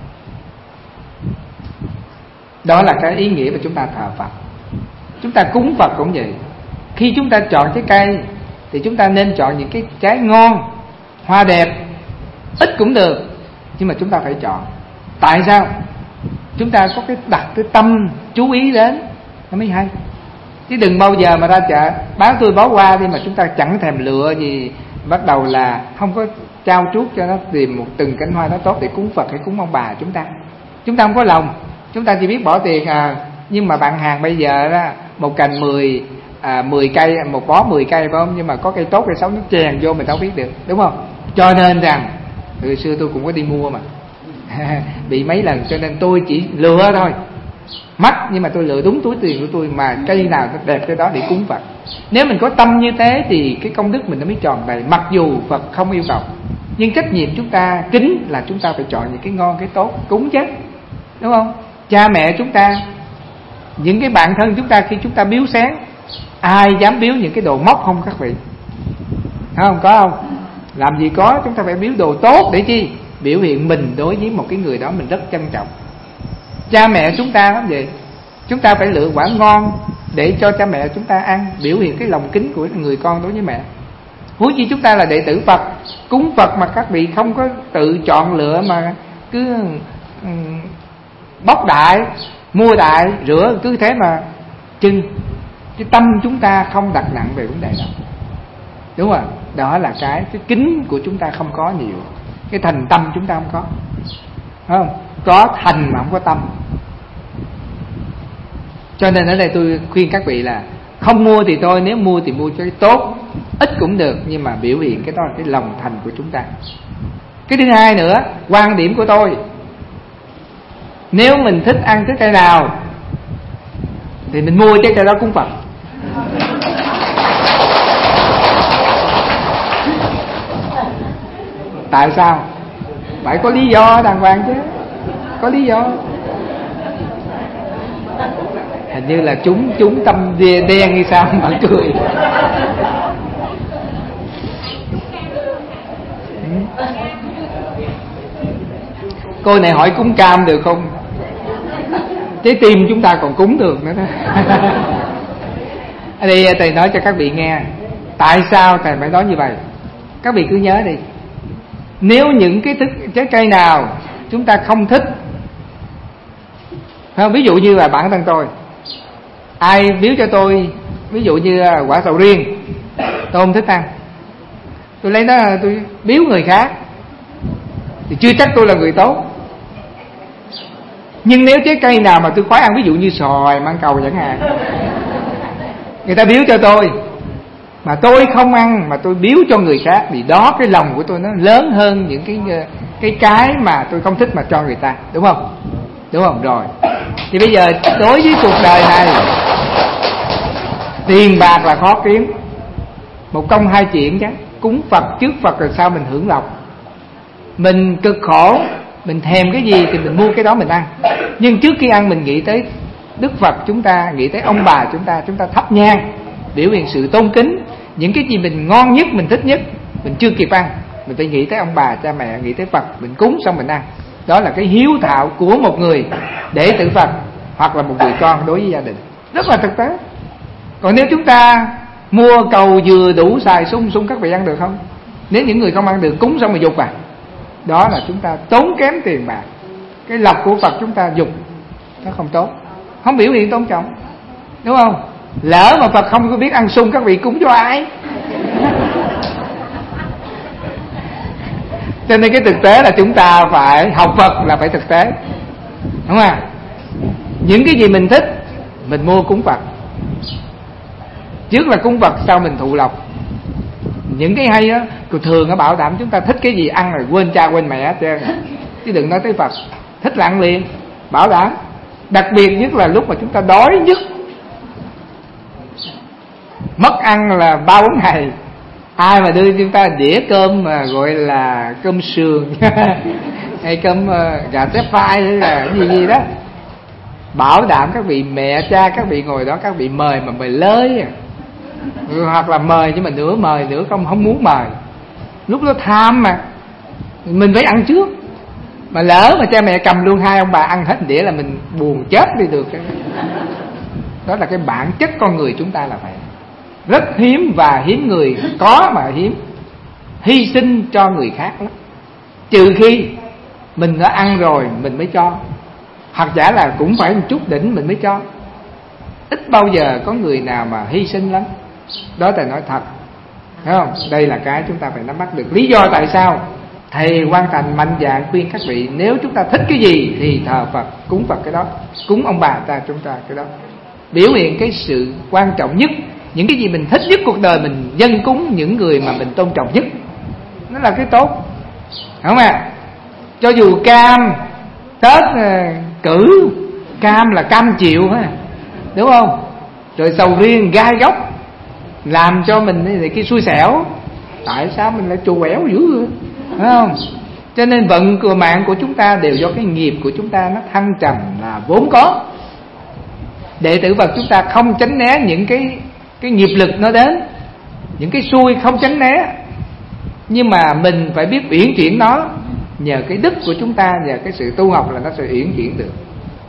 Đó là cái ý nghĩa mà chúng ta thờ Phật. Chúng ta cúng Phật cũng vậy. Khi chúng ta chọn trái cây thì chúng ta nên chọn những cái trái ngon, hoa đẹp, ít cũng được, nhưng mà chúng ta phải chọn. Tại sao? Chúng ta có cái đặt cái tâm chú ý đến nó mới hay. Chứ đừng bao giờ mà ra chợ bán tôi bó hoa đi mà chúng ta chẳng thèm lựa gì, bắt đầu là không có trao chuốt cho nó tìm một từng cánh hoa nó tốt để cúng Phật hay cúng ông bà chúng ta. Chúng ta không có lòng, chúng ta chỉ biết bỏ tiền nhưng mà bạn hàng bây giờ đó, một cành 10 cây, một bó 10 cây phải không? Nhưng mà có cây tốt cây xấu nó chèn vô mình đâu biết được, đúng không? Cho nên rằng hồi xưa tôi cũng có đi mua mà bị mấy lần, cho nên tôi chỉ lựa thôi, mắc nhưng mà tôi lựa đúng túi tiền của tôi, mà cây nào đẹp cái đó để cúng Phật. Nếu mình có tâm như thế thì cái công đức mình nó mới tròn đầy. Mặc dù Phật không yêu cầu, nhưng trách nhiệm chúng ta kính là chúng ta phải chọn những cái ngon cái tốt cúng chứ, đúng không? Cha mẹ chúng ta, những cái bạn thân chúng ta, khi chúng ta biếu sáng, ai dám biếu những cái đồ móc không các vị? Không có không? Làm gì có, chúng ta phải biếu đồ tốt để chi? Biểu hiện mình đối với một cái người đó mình rất trân trọng. Cha mẹ chúng ta cũng vậy, chúng ta phải lựa quả ngon để cho cha mẹ chúng ta ăn, biểu hiện cái lòng kính của người con đối với mẹ. Huống chi chúng ta là đệ tử Phật, cúng Phật mà các vị không có tự chọn lựa mà cứ bóc đại, mua đại, rửa cứ thế mà trưng. Cái tâm chúng ta không đặt nặng về vấn đề đó, đúng không? Đó là cái kính của chúng ta không có nhiều, cái thành tâm chúng ta không có, không? Có thành mà không có tâm. Cho nên ở đây tôi khuyên các vị là Không mua thì thôi, nếu mua thì mua cho cái tốt, ít cũng được, nhưng mà biểu hiện cái đó là cái lòng thành của chúng ta. Cái thứ hai nữa, quan điểm của tôi, nếu mình thích ăn cái cây nào thì mình mua trái cây đó cúng Phật. Tại sao? Phải có lý do đàng hoàng chứ. Có lý do. Hình như là chúng tâm đen hay sao mà cười. Cô này hỏi cúng cam được không? Trái tim chúng ta còn cúng được nữa đó. Ở đây thầy nói cho các vị nghe, tại sao thầy phải nói như vậy. Các vị cứ nhớ đi, nếu những cái trái cây nào chúng ta không thích, không, ví dụ như là bản thân tôi, ai biếu cho tôi ví dụ như quả sầu riêng, tôi không thích ăn, tôi lấy nó tôi biếu người khác thì chưa chắc tôi là người tốt. Nhưng nếu trái cây nào mà tôi khoái ăn, ví dụ như xoài, mãng cầu chẳng hạn, người ta biếu cho tôi mà tôi không ăn, mà tôi biếu cho người khác, thì đó cái lòng của tôi nó lớn hơn những cái mà tôi không thích mà cho người ta, đúng không? Đúng không? Rồi thì bây giờ đối với cuộc đời này, tiền bạc là khó kiếm, một công hai chuyện chứ. Cúng Phật trước Phật rồi sao mình hưởng lộc. Mình cực khổ, mình thèm cái gì thì mình mua cái đó mình ăn. Nhưng trước khi ăn mình nghĩ tới Đức Phật chúng ta, nghĩ tới ông bà chúng ta thắp nhang biểu hiện sự tôn kính. Những cái gì mình ngon nhất, mình thích nhất, mình chưa kịp ăn, mình phải nghĩ tới ông bà cha mẹ, nghĩ tới Phật, mình cúng xong mình ăn. Đó là cái hiếu thảo của một người đệ tử Phật hoặc là một người con đối với gia đình, rất là thực tế. Còn nếu chúng ta mua cầu dừa đủ xài sung các vị ăn được không? Nếu những người không ăn được, cúng xong rồi dục à, đó là chúng ta tốn kém tiền bạc. Cái lộc của Phật chúng ta dục, nó không tốt, không biểu hiện tôn trọng, đúng không? Lỡ mà Phật không có biết ăn sung, các vị cúng cho ai? Cho nên cái thực tế là chúng ta phải học Phật là phải thực tế, đúng không? Những cái gì mình thích mình mua cúng Phật, trước là cúng Phật sau mình thụ lộc. Những cái hay á, thường nó bảo đảm chúng ta thích cái gì ăn rồi quên cha quên mẹ hết trơn, chứ đừng nói tới Phật. Thích là ăn liền, bảo đảm. Đặc biệt nhất là lúc mà chúng ta đói nhất, mất ăn là 3-4 ngày, ai mà đưa chúng ta đĩa cơm mà gọi là cơm sườn hay cơm gà tép phai hay là cái gì đó, bảo đảm các vị mẹ cha các vị ngồi đó, các vị mời mà mời lới hoặc là mời nhưng mà nửa mời nửa không muốn mời. Lúc đó tham mà mình phải ăn trước, mà lỡ mà cha mẹ cầm luôn hai ông bà ăn hết đĩa là mình buồn chết đi được. Đó là cái bản chất con người chúng ta là vậy. Rất hiếm, và hiếm người có mà hiếm hy sinh cho người khác lắm. Trừ khi mình đã ăn rồi mình mới cho, hoặc giả là cũng phải một chút đỉnh mình mới cho. Ít bao giờ có người nào mà hy sinh lắm. Đó thầy nói thật, thấy không? Đây là cái chúng ta phải nắm bắt được. Lý do tại sao thầy Quang Thành mạnh dạn khuyên các vị, nếu chúng ta thích cái gì thì thờ Phật, cúng Phật cái đó, cúng ông bà chúng ta cái đó, biểu hiện cái sự quan trọng nhất. Những cái gì mình thích nhất cuộc đời mình dâng cúng những người mà mình tôn trọng nhất, nó là cái tốt, không à? Cho dù cam Tết cử cam là cam chịu ha, đúng không? Rồi sầu riêng gai góc làm cho mình thì cái xui xẻo. Tại sao mình lại trù quẻo dữ vậy, phải không? Cho nên vận của mạng của chúng ta đều do cái nghiệp của chúng ta nó thăng trầm là vốn có. Đệ tử Phật chúng ta không tránh né những cái nghiệp lực nó đến, những cái xui không tránh né, nhưng mà mình phải biết uyển chuyển nó. Nhờ cái đức của chúng ta, nhờ cái sự tu học là nó sẽ uyển chuyển được.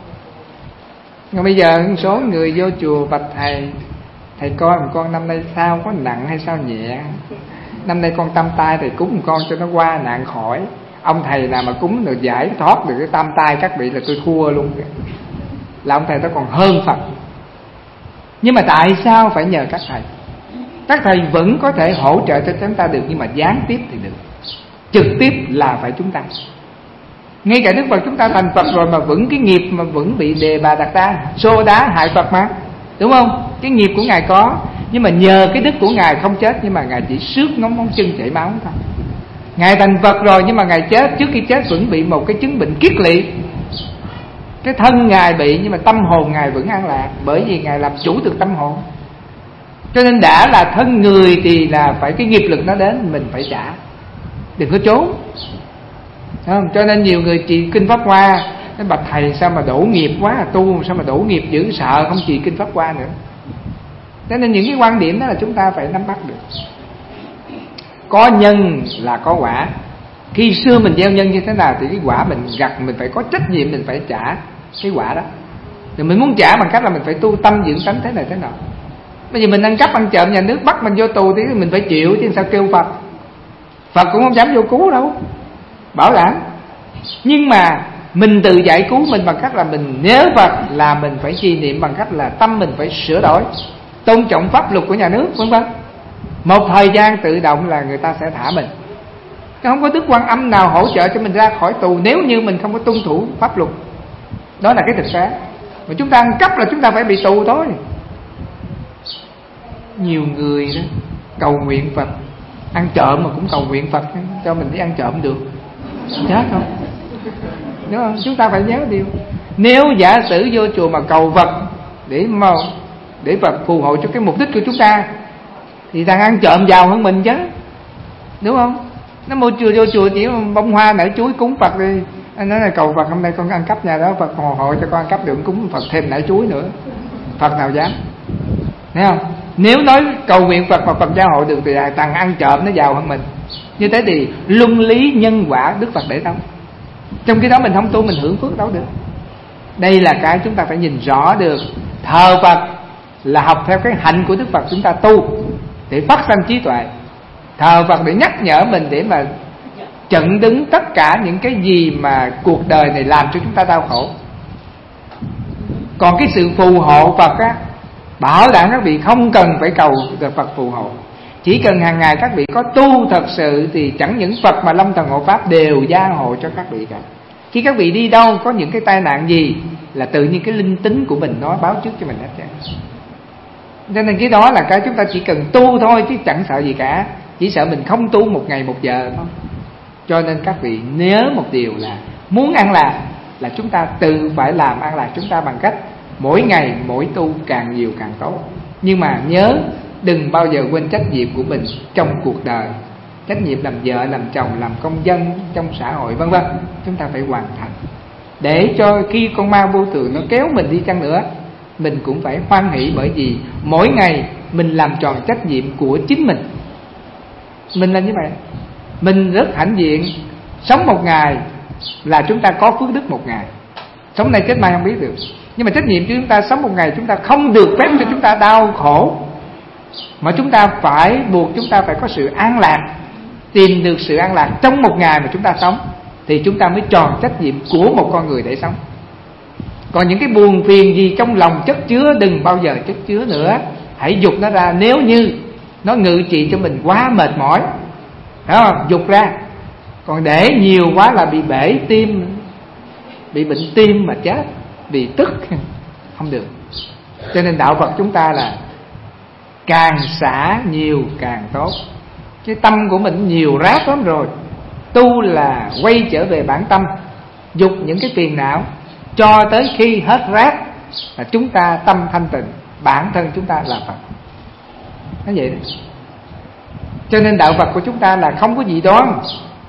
Nhưng bây giờ một số người vô chùa bạch thầy coi một con năm nay sao, có nặng hay sao nhẹ, năm nay con tam tai thầy cúng một con cho nó qua nạn khỏi. Ông thầy nào mà cúng được giải thoát được cái tam tai các vị là tôi thua luôn, là ông thầy đó còn hơn Phật. Nhưng mà tại sao phải nhờ các thầy? Các thầy vẫn có thể hỗ trợ cho chúng ta được, nhưng mà gián tiếp thì được, trực tiếp là phải chúng ta. Ngay cả Đức Phật chúng ta thành Phật rồi mà vẫn cái nghiệp mà vẫn bị đề bà đặt ta xô đá hại Phật mà, đúng không? Cái nghiệp của Ngài có, nhưng mà nhờ cái đức của Ngài không chết, nhưng mà Ngài chỉ xước ngón chân chảy máu thôi. Ngài thành Phật rồi nhưng mà Ngài chết, trước khi chết vẫn bị một cái chứng bệnh kiết lỵ. Cái thân Ngài bị nhưng mà tâm hồn Ngài vẫn an lạc, bởi vì Ngài làm chủ được tâm hồn. Cho nên đã là thân người thì là phải cái nghiệp lực nó đến mình phải trả, đừng có trốn. Không? Cho nên nhiều người trì kinh Pháp Hoa nói bạch thầy sao mà đổ nghiệp quá, tu sao mà đổ nghiệp dữ, sợ không trì kinh Pháp Hoa nữa. Cho nên những cái quan điểm đó là chúng ta phải nắm bắt được. Có nhân là có quả. Khi xưa mình gieo nhân như thế nào thì cái quả mình gặt, mình phải có trách nhiệm, mình phải trả cái quả đó. Rồi mình muốn trả bằng cách là mình phải tu tâm dưỡng tánh thế này thế nào. Bây giờ mình ăn cắp ăn trộm, nhà nước bắt mình vô tù thì mình phải chịu chứ sao kêu Phật. Phật cũng không dám vô cứu đâu, bảo lãnh. Nhưng mà mình tự giải cứu mình bằng cách là mình nhớ Phật, là mình phải trì niệm bằng cách là tâm mình phải sửa đổi, tôn trọng pháp luật của nhà nước, vân vân. Một thời gian tự động là người ta sẽ thả mình. Không có Đức Quan Âm nào hỗ trợ cho mình ra khỏi tù nếu như mình không có tuân thủ pháp luật. Đó là cái thực tế. Mà chúng ta ăn cắp là chúng ta phải bị tù thôi. Nhiều người đó cầu nguyện Phật, ăn trộm mà cũng cầu nguyện Phật cho mình đi ăn trộm được, chết không? Đúng không? Chúng ta phải nhớ điều, nếu giả sử vô chùa mà cầu Phật để Phật phù hộ cho cái mục đích của chúng ta, thì thằng ăn trộm giàu hơn mình chứ, đúng không? Nó vô chùa chỉ bông hoa nở chuối cúng Phật đi, anh nói là cầu Phật hôm nay con ăn cắp nhà đó, Phật phù hộ cho con ăn cắp được, cúng Phật thêm nở chuối nữa, Phật nào dám? Thấy không? Nếu nói cầu nguyện Phật mà Phật gia hộ được thì thằng ăn trộm nó giàu hơn mình. Như thế thì luân lý nhân quả Đức Phật để đâu? Trong khi đó mình không tu, mình hưởng phước đâu được. Đây là cái chúng ta phải nhìn rõ được. Thờ Phật là học theo cái hạnh của Đức Phật chúng ta tu để phát sanh trí tuệ. Thờ Phật để nhắc nhở mình, để mà chặn đứng tất cả những cái gì mà cuộc đời này làm cho chúng ta đau khổ. Còn cái sự phù hộ Phật á, bảo đảm các vị không cần phải cầu Phật phù hộ. Chỉ cần hàng ngày các vị có tu thật sự thì chẳng những Phật mà Long Thần Hộ Pháp đều gia hộ cho các vị cả. Khi các vị đi đâu có những cái tai nạn gì là tự nhiên cái linh tính của mình nó báo trước cho mình hết trơn. Cho nên cái đó là cái chúng ta chỉ cần tu thôi, chứ chẳng sợ gì cả. Chỉ sợ mình không tu một ngày một giờ thôi. Cho nên các vị nhớ một điều là muốn an lạc là chúng ta tự phải làm an lạc chúng ta bằng cách mỗi ngày mỗi tu càng nhiều càng tốt. Nhưng mà nhớ đừng bao giờ quên trách nhiệm của mình trong cuộc đời. Trách nhiệm làm vợ, làm chồng, làm công dân trong xã hội vân vân, chúng ta phải hoàn thành. Để cho khi con ma vô thường nó kéo mình đi chăng nữa, mình cũng phải hoan hỷ, bởi vì mỗi ngày mình làm tròn trách nhiệm của chính mình. Mình là như vậy. Mình rất hãnh diện. Sống một ngày là chúng ta có phước đức một ngày. Sống nay chết mai không biết được. Nhưng mà trách nhiệm của chúng ta sống một ngày, chúng ta không được phép cho chúng ta đau khổ, mà chúng ta phải buộc chúng ta phải có sự an lạc. Tìm được sự an lạc trong một ngày mà chúng ta sống, thì chúng ta mới tròn trách nhiệm của một con người để sống. Còn những cái buồn phiền gì trong lòng chất chứa, đừng bao giờ chất chứa nữa. Hãy dục nó ra. Nếu như nó ngự trị cho mình quá mệt mỏi, phải không? Dục ra. Còn để nhiều quá là bị bể tim, bị bệnh tim mà chết, bị tức, không được. Cho nên đạo Phật chúng ta là càng xả nhiều càng tốt. Cái tâm của mình nhiều rác lắm rồi. Tu là quay trở về bản tâm, dục những cái phiền não, cho tới khi hết rác là chúng ta tâm thanh tịnh, bản thân chúng ta là Phật. Nó vậy đó. Cho nên đạo Phật của chúng ta là không có dị đoan.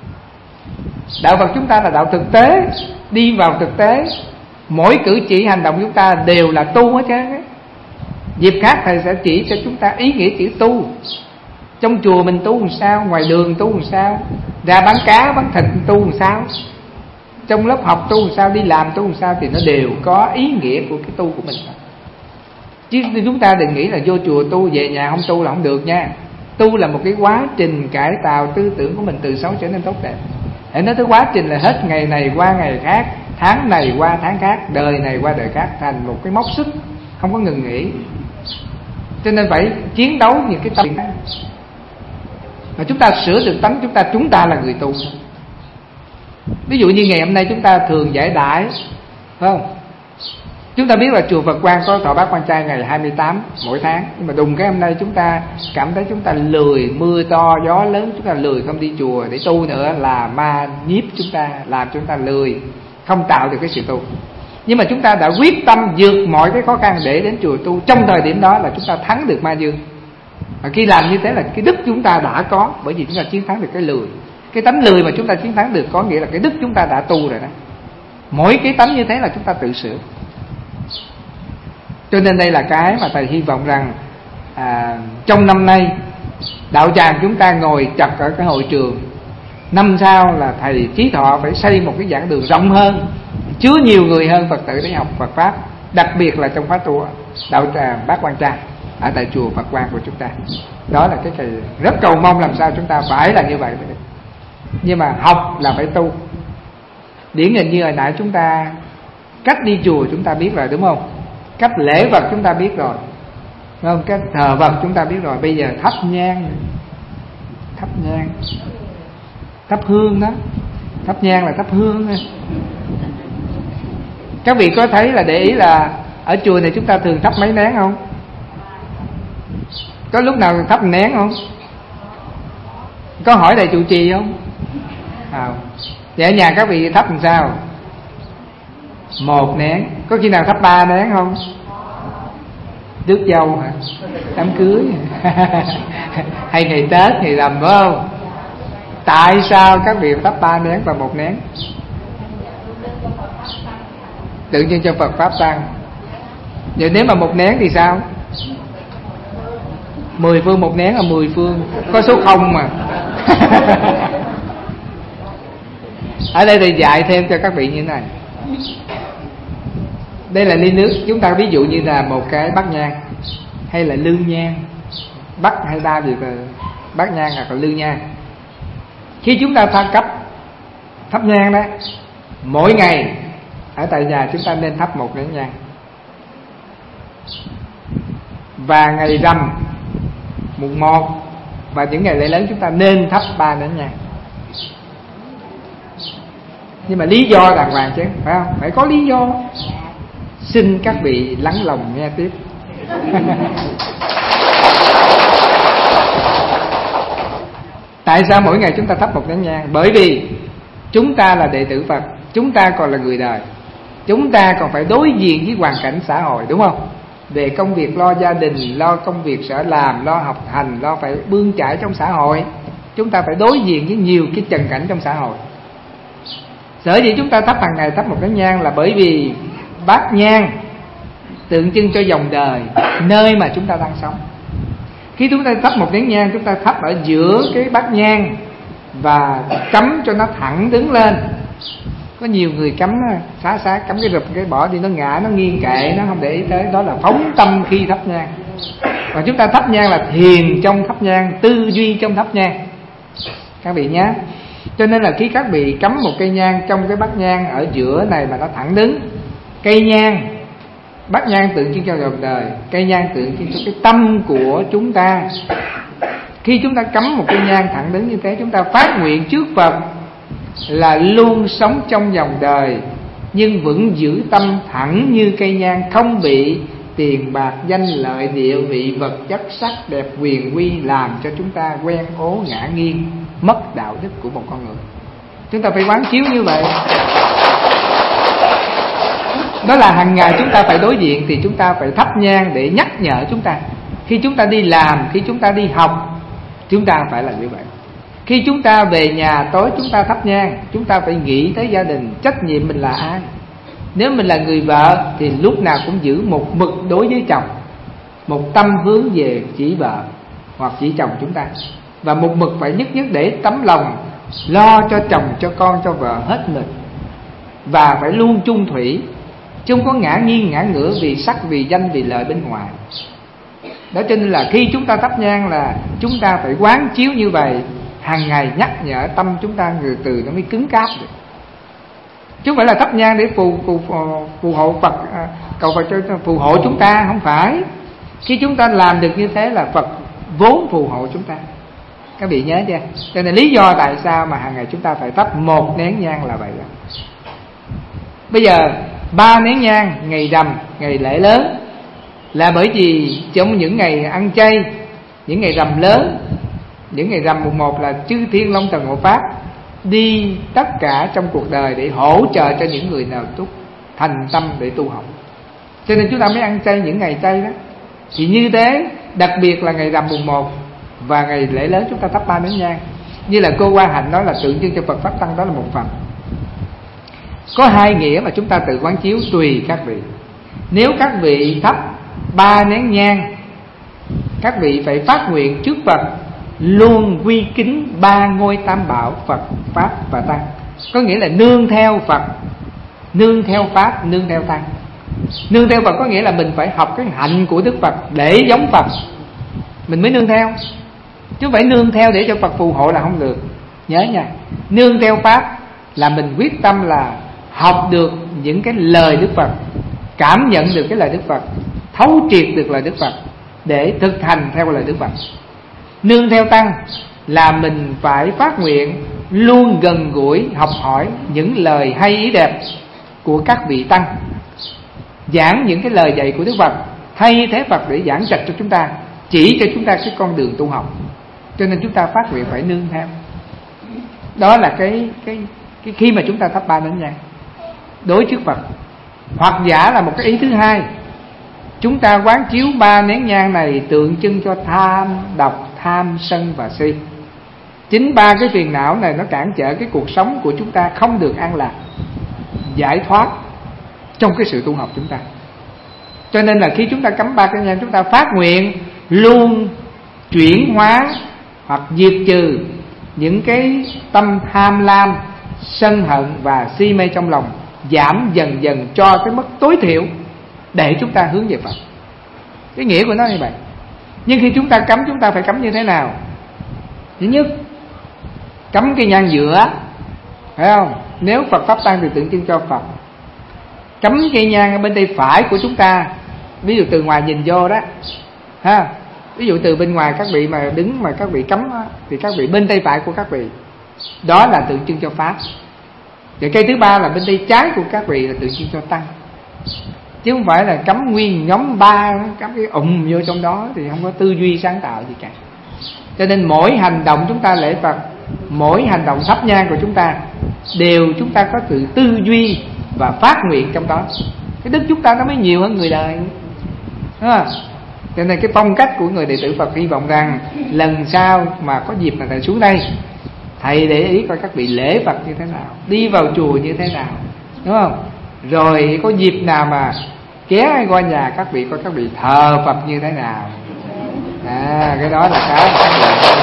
Đạo Phật chúng ta là đạo thực tế, đi vào thực tế. Mỗi cử chỉ hành động chúng ta đều là tu hết trơn á. Dịp khác thầy sẽ chỉ cho chúng ta ý nghĩa chữ tu. Trong chùa mình tu làm sao, ngoài đường tu làm sao, ra bán cá bán thịt tu làm sao, trong lớp học tu làm sao, đi làm tu làm sao, thì nó đều có ý nghĩa của cái tu của mình. Chứ chúng ta đừng nghĩ là vô chùa tu về nhà không tu là không được nha. Tu là một cái quá trình cải tạo tư tưởng của mình từ xấu trở nên tốt đẹp. Để nói tới quá trình là hết ngày này qua ngày khác, tháng này qua tháng khác, đời này qua đời khác, thành một cái móc xích không có ngừng nghỉ. Cho nên phải chiến đấu những cái tâm mà chúng ta sửa được tánh chúng ta là người tu. Ví dụ như ngày hôm nay chúng ta thường giải đãi, phải không? Chúng ta biết là chùa Phật Quang có thọ bát quan trai ngày 28 mỗi tháng, nhưng mà đùng cái hôm nay chúng ta cảm thấy chúng ta lười, mưa to gió lớn, chúng ta lười không đi chùa để tu nữa, là ma nhiếp chúng ta, làm chúng ta lười, không tạo được cái sự tu. Nhưng mà chúng ta đã quyết tâm vượt mọi cái khó khăn để đến chùa tu. Trong thời điểm đó là chúng ta thắng được ma dương. Và khi làm như thế là cái đức chúng ta đã có, bởi vì chúng ta chiến thắng được cái lười. Cái tánh lười mà chúng ta chiến thắng được có nghĩa là cái đức chúng ta đã tu rồi đó. Mỗi cái tánh như thế là chúng ta tự sửa. Cho nên đây là cái mà thầy hy vọng rằng trong năm nay đạo tràng chúng ta ngồi chật ở cái hội trường, năm sau là thầy Chí Thọ phải xây một cái giảng đường rộng hơn, chứa nhiều người hơn Phật tử để học Phật pháp, đặc biệt là trong khóa tu đạo tràng Bát Quan Trai ở tại chùa Phật Quang của chúng ta. Đó là cái rất cầu mong làm sao chúng ta phải là như vậy. Nhưng mà học là phải tu. Điển hình như hồi nãy chúng ta cách đi chùa chúng ta biết rồi đúng không? Cách lễ vật chúng ta biết rồi, đúng không? Cách thờ vật chúng ta biết rồi. Bây giờ thắp nhang, thắp hương đó. Thắp nhang là thắp hương thôi. Các vị có thấy là để ý là ở chùa này chúng ta thường thắp mấy nén không? Có lúc nào thắp nén không? Có hỏi thầy trụ trì không? Vậy ở nhà các vị thắp làm sao? 1 nén. Có khi nào thắp 3 nén không? Rước dâu hả? Đám cưới hay ngày Tết, ngày rằm phải không? Tại sao các vị thắp 3 nén và 1 nén? Tự nhiên cho Phật pháp tăng. Vậy nếu mà 1 nén thì sao? 10 phương 1 nén là 10 phương, có số 0 mà. Ở đây thì dạy thêm cho các vị như thế này. Đây là ly nước. Chúng ta ví dụ như là một cái bát nhang hay là lư nhang, bắt hay đa việc là bát nhang hoặc là lư nhang. Khi chúng ta thắp nhang đó, mỗi ngày ở tại nhà chúng ta nên thắp 1 nén nhang. Và ngày rằm, mùng 1 và những ngày lễ lớn chúng ta nên thắp 3 nén nhang. Nhưng mà lý do đàng hoàng chứ, phải không? Phải có lý do. Xin các vị lắng lòng nghe tiếp. Tại sao mỗi ngày chúng ta thắp 1 nén nhang? Bởi vì chúng ta là đệ tử Phật, chúng ta còn là người đời, chúng ta còn phải đối diện với hoàn cảnh xã hội, đúng không? Về công việc lo gia đình, lo công việc sở làm, lo học hành, lo phải bươn chải trong xã hội. Chúng ta phải đối diện với nhiều cái trần cảnh trong xã hội. Sở dĩ chúng ta thắp hàng ngày thắp 1 nén nhang là bởi vì bát nhang tượng trưng cho dòng đời, nơi mà chúng ta đang sống. Khi chúng ta thắp 1 nén nhang, chúng ta thắp ở giữa cái bát nhang và cắm cho nó thẳng đứng lên. Có nhiều người cắm xá cắm cái rụp cái bỏ đi, nó ngã, nó nghiêng kệ, nó không để ý tới. Đó là phóng tâm khi thắp nhang. Và chúng ta thắp nhang là thiền trong thắp nhang, tư duy trong thắp nhang, các vị nhé. Cho nên là khi các vị cắm một cây nhang trong cái bát nhang ở giữa này mà nó thẳng đứng, cây nhang, bát nhang tượng trưng cho dòng đời, cây nhang tượng trưng cho cái tâm của chúng ta. Khi chúng ta cắm một cây nhang thẳng đứng như thế, chúng ta phát nguyện trước Phật là luôn sống trong dòng đời, nhưng vẫn giữ tâm thẳng như cây nhang, không bị tiền bạc, danh lợi, địa vị, vật chất, sắc đẹp, quyền uy làm cho chúng ta quen ố ngã nghiêng, mất đạo đức của một con người. Chúng ta phải quán chiếu như vậy. Đó là hàng ngày chúng ta phải đối diện, thì chúng ta phải thắp nhang để nhắc nhở chúng ta. Khi chúng ta đi làm, khi chúng ta đi học, chúng ta phải là như vậy. Khi chúng ta về nhà tối chúng ta thắp nhang, chúng ta phải nghĩ tới gia đình, trách nhiệm mình là ai. Nếu mình là người vợ thì lúc nào cũng giữ một mực đối với chồng, một tâm hướng về chỉ vợ hoặc chỉ chồng chúng ta. Và một mực phải nhất để tấm lòng lo cho chồng, cho con, cho vợ hết mình. Và phải luôn chung thủy, chứ không có ngã nghiêng ngã ngửa vì sắc, vì danh, vì lợi bên ngoài. Đó cho nên là khi chúng ta thắp nhang là chúng ta phải quán chiếu như vậy, hàng ngày nhắc nhở tâm chúng ta, từ từ nó mới cứng cáp được. Chứ không phải là thắp nhang để phù hộ Phật, cầu Phật cho phù hộ chúng ta, không phải. Khi chúng ta làm được như thế là Phật vốn phù hộ chúng ta. Các vị nhớ chưa? Cho nên lý do tại sao mà hàng ngày chúng ta phải thắp 1 nén nhang là vậy đó. Bây giờ 3 nén nhang ngày rằm, ngày lễ lớn, là bởi vì trong những ngày ăn chay, những ngày rằm lớn, những ngày rằm mùng 1 là chư thiên long thần hộ pháp đi tất cả trong cuộc đời để hỗ trợ cho những người nào thành tâm để tu học. Cho nên chúng ta mới ăn chay những ngày chay đó. Thì như thế, đặc biệt là ngày rằm mùng 1 và ngày lễ lớn chúng ta thắp 3 nén nhang. Như là cô Hoa Hạnh nói là tượng trưng cho Phật Pháp Tăng, đó là một phần. Có 2 nghĩa mà chúng ta tự quán chiếu tùy các vị. Nếu các vị thắp 3 nén nhang, các vị phải phát nguyện trước Phật luôn quy kính 3 ngôi tam bảo Phật, Pháp và Tăng. Có nghĩa là nương theo Phật, nương theo Pháp, nương theo Tăng. Nương theo Phật có nghĩa là mình phải học cái hạnh của Đức Phật để giống Phật, mình mới nương theo. Chứ không phải nương theo để cho Phật phù hộ là không được. Nhớ nha, nương theo Pháp là mình quyết tâm là học được những cái lời Đức Phật, cảm nhận được cái lời Đức Phật, thấu triệt được lời Đức Phật để thực hành theo lời Đức Phật. Nương theo Tăng là mình phải phát nguyện luôn gần gũi học hỏi những lời hay ý đẹp của các vị Tăng, giảng những cái lời dạy của Đức Phật, thay thế Phật để giảng trạch cho chúng ta, chỉ cho chúng ta cái con đường tu học. Cho nên chúng ta phát nguyện phải nương theo. Đó là cái khi mà chúng ta thắp 3 nén nhang đối trước Phật. Hoặc giả là một cái ý thứ hai, chúng ta quán chiếu 3 nén nhang này tượng trưng cho tham, độc, tham, sân và si. Chính 3 cái phiền não này nó cản trở cái cuộc sống của chúng ta không được an lạc, giải thoát trong cái sự tu học chúng ta. Cho nên là khi chúng ta cắm 3 cái nhang, chúng ta phát nguyện luôn chuyển hóa hoặc diệt trừ những cái tâm tham lam, sân hận và si mê trong lòng, giảm dần dần cho cái mức tối thiểu để chúng ta hướng về Phật. Cái nghĩa của nó như vậy. Nhưng khi chúng ta cắm, chúng ta phải cắm như thế nào? Thứ nhất, cắm cái nhang giữa, phải không? Nếu Phật Pháp Tăng thì tượng trưng cho Phật. Cắm cây nhang ở bên tay phải của chúng ta, ví dụ từ ngoài nhìn vô đó ha, ví dụ từ bên ngoài các vị mà đứng mà các vị cắm đó, thì các vị bên tay phải của các vị, đó là tượng trưng cho Pháp. Và cây thứ ba là bên tay trái của các vị là tượng trưng cho Tăng. Chứ không phải là cắm nguyên nhóm 3, cắm cái vô trong đó thì không có tư duy sáng tạo gì cả. Cho nên mỗi hành động chúng ta lễ Phật, mỗi hành động thắp nhang của chúng ta đều chúng ta có sự tư duy và phát nguyện trong đó. Cái đức chúng ta nó mới nhiều hơn người đời. Đúng không? Cho nên cái phong cách của người đệ tử Phật hy vọng rằng lần sau mà có dịp mà thầy xuống đây, thầy để ý coi các vị lễ Phật như thế nào, đi vào chùa như thế nào, đúng không? Rồi có dịp nào mà ghé qua nhà các vị coi các vị thờ Phật như thế nào. Cái đó là cái mà các vị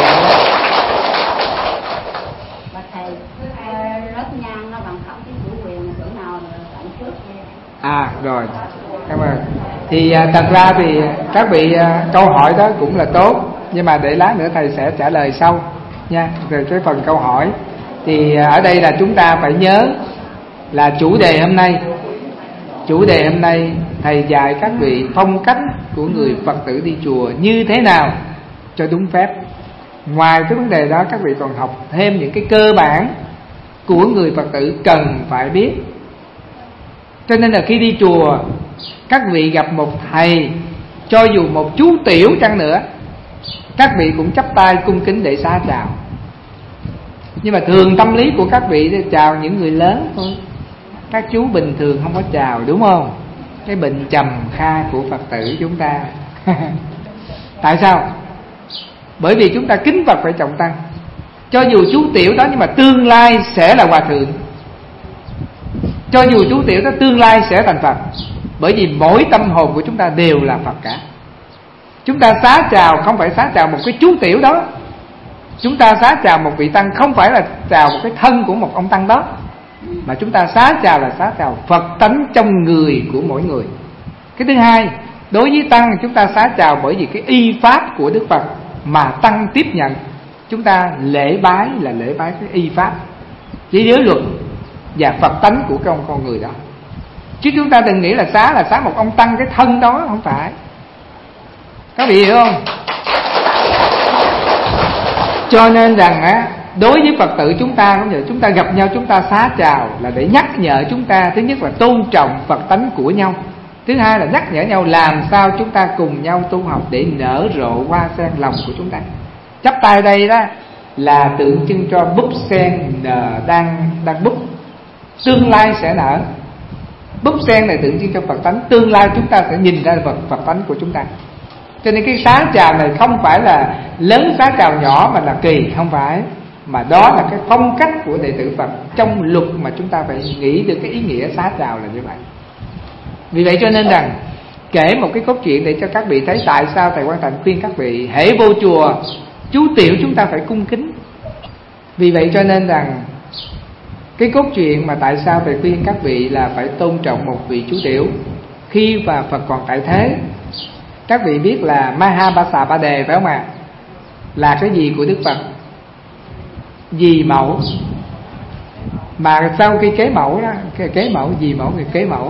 và thầy rớt nhang nó bằng không cái chủ quyền chỗ nào là tận trước vậy. Rồi, cảm ơn. Thì thật ra thì các vị câu hỏi đó cũng là tốt, nhưng mà để lát nữa thầy sẽ trả lời sau nha. Về cái phần câu hỏi thì ở đây là chúng ta phải nhớ là chủ đề hôm nay thầy dạy các vị phong cách của người Phật tử đi chùa như thế nào cho đúng phép. Ngoài cái vấn đề đó, các vị còn học thêm những cái cơ bản của người Phật tử cần phải biết. Cho nên là khi đi chùa, các vị gặp một thầy, cho dù một chú tiểu chăng nữa, các vị cũng chắp tay cung kính để xá chào. Nhưng mà thường tâm lý của các vị thì chào những người lớn thôi. Các chú bình thường không có chào, đúng không? Cái bệnh trầm kha của Phật tử chúng ta. Tại sao? Bởi vì chúng ta kính Phật phải trọng Tăng. Cho dù chú tiểu đó nhưng mà tương lai sẽ là hòa thượng. Cho dù chú tiểu đó tương lai sẽ thành Phật. Bởi vì mỗi tâm hồn của chúng ta đều là Phật cả. Chúng ta xá chào không phải xá chào một cái chú tiểu đó. Chúng ta xá chào một vị Tăng không phải là chào một cái thân của một ông Tăng đó, mà chúng ta xá chào là xá chào Phật tánh trong người của mỗi người. Cái thứ hai, đối với Tăng chúng ta xá chào bởi vì cái y pháp của Đức Phật mà Tăng tiếp nhận. Chúng ta lễ bái là lễ bái cái y pháp, cái giới luật và Phật tánh của cái con người đó. Chứ chúng ta đừng nghĩ là xá một ông Tăng cái thân đó, không phải. Các vị hiểu không? Cho nên rằng đối với Phật tử chúng ta cũng vậy, chúng ta gặp nhau chúng ta xá chào là để nhắc nhở chúng ta, thứ nhất là tôn trọng Phật tánh của nhau, thứ hai là nhắc nhở nhau làm sao chúng ta cùng nhau tu học để nở rộ hoa sen lòng của chúng ta. Chắp tay đây đó là tượng trưng cho búp sen đang búp, tương lai sẽ nở. Búp sen này tượng trưng cho Phật tánh, tương lai chúng ta sẽ nhìn ra Phật tánh của chúng ta. Cho nên cái xá chào này không phải là lớn xá chào nhỏ mà là kỳ, không phải, mà đó là cái phong cách của đệ tử Phật. Trong luật mà chúng ta phải nghĩ được cái ý nghĩa xá chào là như vậy. Vì vậy cho nên rằng kể một cái cốt truyện để cho các vị thấy tại sao Thầy Quang Thạnh khuyên các vị hễ vô chùa chú tiểu chúng ta phải cung kính. Vì vậy cho nên rằng cái cốt truyện mà tại sao Thầy khuyên các vị là phải tôn trọng một vị chú tiểu khi mà Phật còn tại thế. Các vị biết là Mahabasabade phải không ạ? Là cái gì của Đức Phật? Dì mẫu. Mà sau khi kế mẫu đó, kế mẫu, dì mẫu thì kế mẫu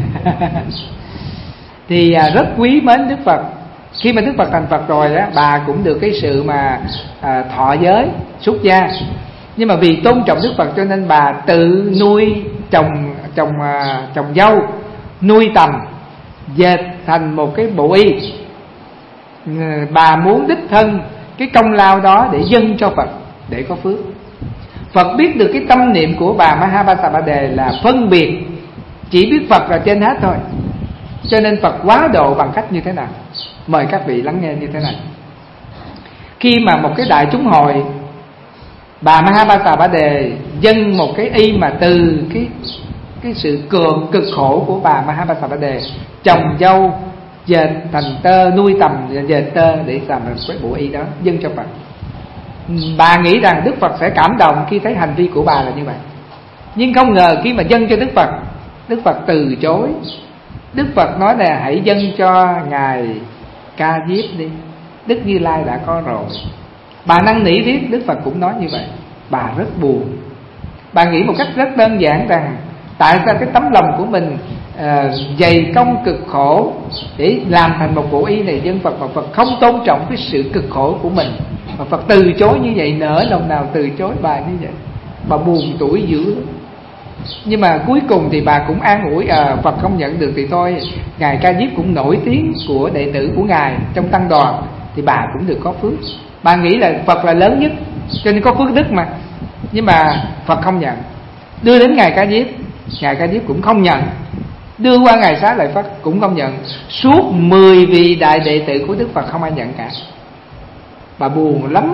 thì rất quý mến Đức Phật. Khi mà Đức Phật thành Phật rồi đó, bà cũng được cái sự mà thọ giới, xuất gia. Nhưng mà vì tôn trọng Đức Phật cho nên bà tự nuôi trồng dâu, nuôi tầm, dệt thành một cái bộ y. Bà muốn đích thân cái công lao đó để dâng cho Phật, để có phước. Phật biết được cái tâm niệm của bà Mahabasabade là phân biệt, chỉ biết Phật là trên hết thôi. Cho nên Phật quá độ bằng cách như thế nào? Mời các vị lắng nghe như thế này. Khi mà một cái đại chúng hội, bà Mahabasabade dâng một cái y mà từ cái sự cực khổ của bà Mahabasabade, trồng dâu, dệt thành tơ, nuôi tầm dệt tơ để làm cái bộ y đó dâng cho Phật. Bà nghĩ rằng Đức Phật sẽ cảm động khi thấy hành vi của bà là như vậy. Nhưng không ngờ khi mà dâng cho Đức Phật, Đức Phật từ chối. Đức Phật nói là hãy dâng cho Ngài Ca Diếp đi, Đức Như Lai đã có rồi. Bà năn nỉ tiếp, Đức Phật cũng nói như vậy. Bà rất buồn. Bà nghĩ một cách rất đơn giản rằng tại sao cái tấm lòng của mình dày công cực khổ để làm thành một bộ y này dân Phật, mà Phật không tôn trọng cái sự cực khổ của mình, mà Phật từ chối như vậy. Nỡ lòng nào từ chối bà như vậy. Bà buồn tủi dữ lắm. Nhưng mà cuối cùng thì bà cũng an ủi, Phật không nhận được thì thôi, Ngài Ca Diếp cũng nổi tiếng của đệ tử của Ngài trong tăng đoàn, thì bà cũng được có phước. Bà nghĩ là Phật là lớn nhất cho nên có phước đức mà. Nhưng mà Phật không nhận. Đưa đến Ngài Ca Diếp, Ngài Ca Diếp cũng không nhận. Đưa qua Ngài Xá Lợi Phất cũng không nhận. Suốt 10 vị đại đệ tử của Đức Phật không ai nhận cả. Bà buồn lắm.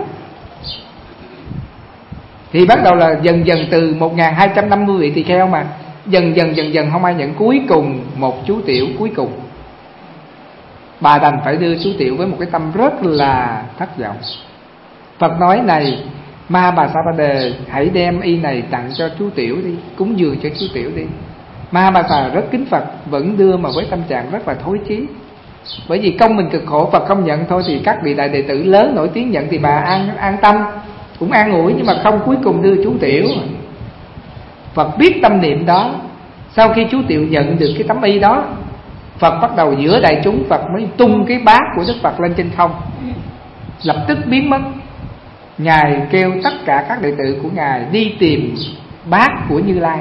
Thì bắt đầu là dần dần từ 1250 vị tỳ kheo mà dần không ai nhận. Cuối cùng một chú tiểu cuối cùng, bà đành phải đưa chú tiểu với một cái tâm rất là thất vọng. Phật nói này Mahabasabade, hãy đem y này tặng cho chú tiểu đi, cúng dường cho chú tiểu đi. Mahabasa rất kính Phật, vẫn đưa mà với tâm trạng rất là thối chí. Bởi vì công mình cực khổ, Phật không nhận thôi thì các vị đại đệ tử lớn nổi tiếng nhận thì bà an tâm, cũng an ủi. Nhưng mà không, cuối cùng đưa chú tiểu. Phật biết tâm niệm đó. Sau khi chú tiểu nhận được cái tấm y đó, Phật bắt đầu giữa đại chúng, Phật mới tung cái bát của Đức Phật lên trên không, lập tức biến mất. Ngài kêu tất cả các đệ tử của Ngài đi tìm bát của Như Lai.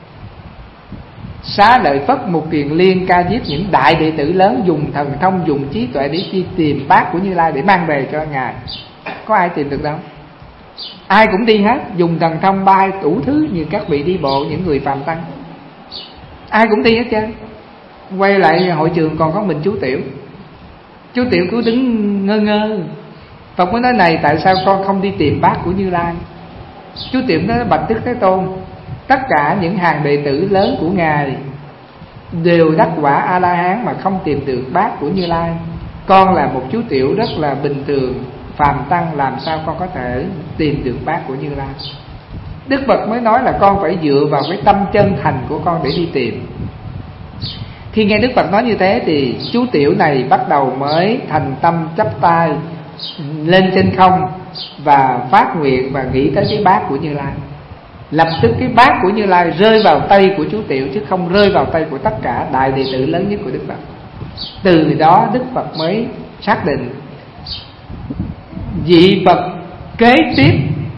Xá Lợi Phất, Mục Kiền Liên, Ca Diếp, những đại đệ tử lớn dùng thần thông, dùng trí tuệ để đi tìm bát của Như Lai để mang về cho Ngài. Có ai tìm được đâu? Ai cũng đi hết, dùng thần thông bay đủ thứ như các vị đi bộ, những người phàm tăng, ai cũng đi hết trơn. Quay lại hội trường còn có mình chú tiểu. Chú tiểu cứ đứng ngơ ngơ. Phật mới nói này, tại sao con không đi tìm bát của Như Lai? Chú tiểu nói bạch Đức Thế Tôn, tất cả những hàng đệ tử lớn của Ngài đều đắc quả A-la-hán mà không tìm được bát của Như Lai. Con là một chú tiểu rất là bình thường, phàm tăng, làm sao con có thể tìm được bát của Như Lai? Đức Phật mới nói là con phải dựa vào cái tâm chân thành của con để đi tìm. Khi nghe Đức Phật nói như thế thì chú tiểu này bắt đầu mới thành tâm chắp tay lên trên không và phát nguyện và nghĩ tới cái bát của Như Lai. Lập tức cái bát của Như Lai rơi vào tay của chú tiểu, chứ không rơi vào tay của tất cả đại đệ tử lớn nhất của Đức Phật. Từ đó Đức Phật mới xác định vị Phật kế tiếp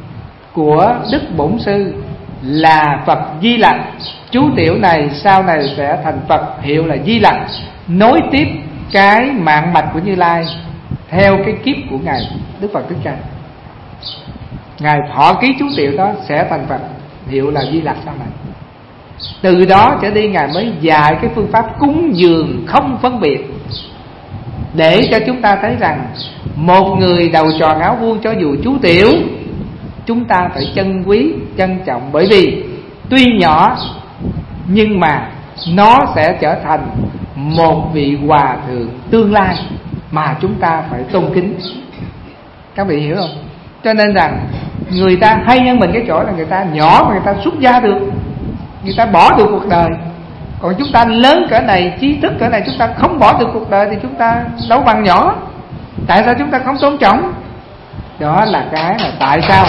của Đức Bổn Sư là Phật Di Lặc. Chú tiểu này sau này sẽ thành Phật, hiệu là Di Lặc, nối tiếp cái mạng mạch của Như Lai theo cái kiếp của Ngài Đức Phật Thích Ca. Ngài thọ ký chú tiểu đó sẽ thành Phật, hiệu là Di Lặc sau này. Từ đó trở đi Ngài mới dạy cái phương pháp cúng dường không phân biệt, để cho chúng ta thấy rằng một người đầu tròn áo vuông cho dù chú tiểu, chúng ta phải trân quý, trân trọng. Bởi vì tuy nhỏ nhưng mà nó sẽ trở thành một vị hòa thượng tương lai mà chúng ta phải tôn kính. Các vị hiểu không? Cho nên rằng người ta hay hơn mình cái chỗ là người ta nhỏ mà người ta xuất gia được, người ta bỏ được cuộc đời. Còn chúng ta lớn cỡ này, trí thức cỡ này, chúng ta không bỏ được cuộc đời thì chúng ta đâu bằng nhỏ. Tại sao chúng ta không tôn trọng? Đó là cái mà tại sao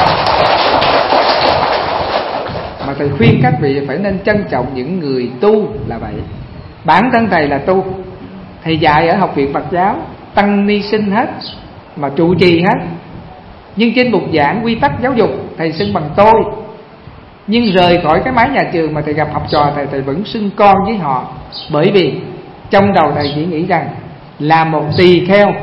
mà thầy khuyên các vị phải nên trân trọng những người tu là vậy. Bản thân thầy là tu, thầy dạy ở Học viện Phật giáo, tăng ni sinh hết, mà trụ trì hết. Nhưng trên bục giảng quy tắc giáo dục thầy xưng bằng tôi. Nhưng rời khỏi cái mái nhà trường mà thầy gặp học trò thầy, thầy vẫn xưng con với họ. Bởi vì trong đầu thầy chỉ nghĩ rằng là một tỳ kheo,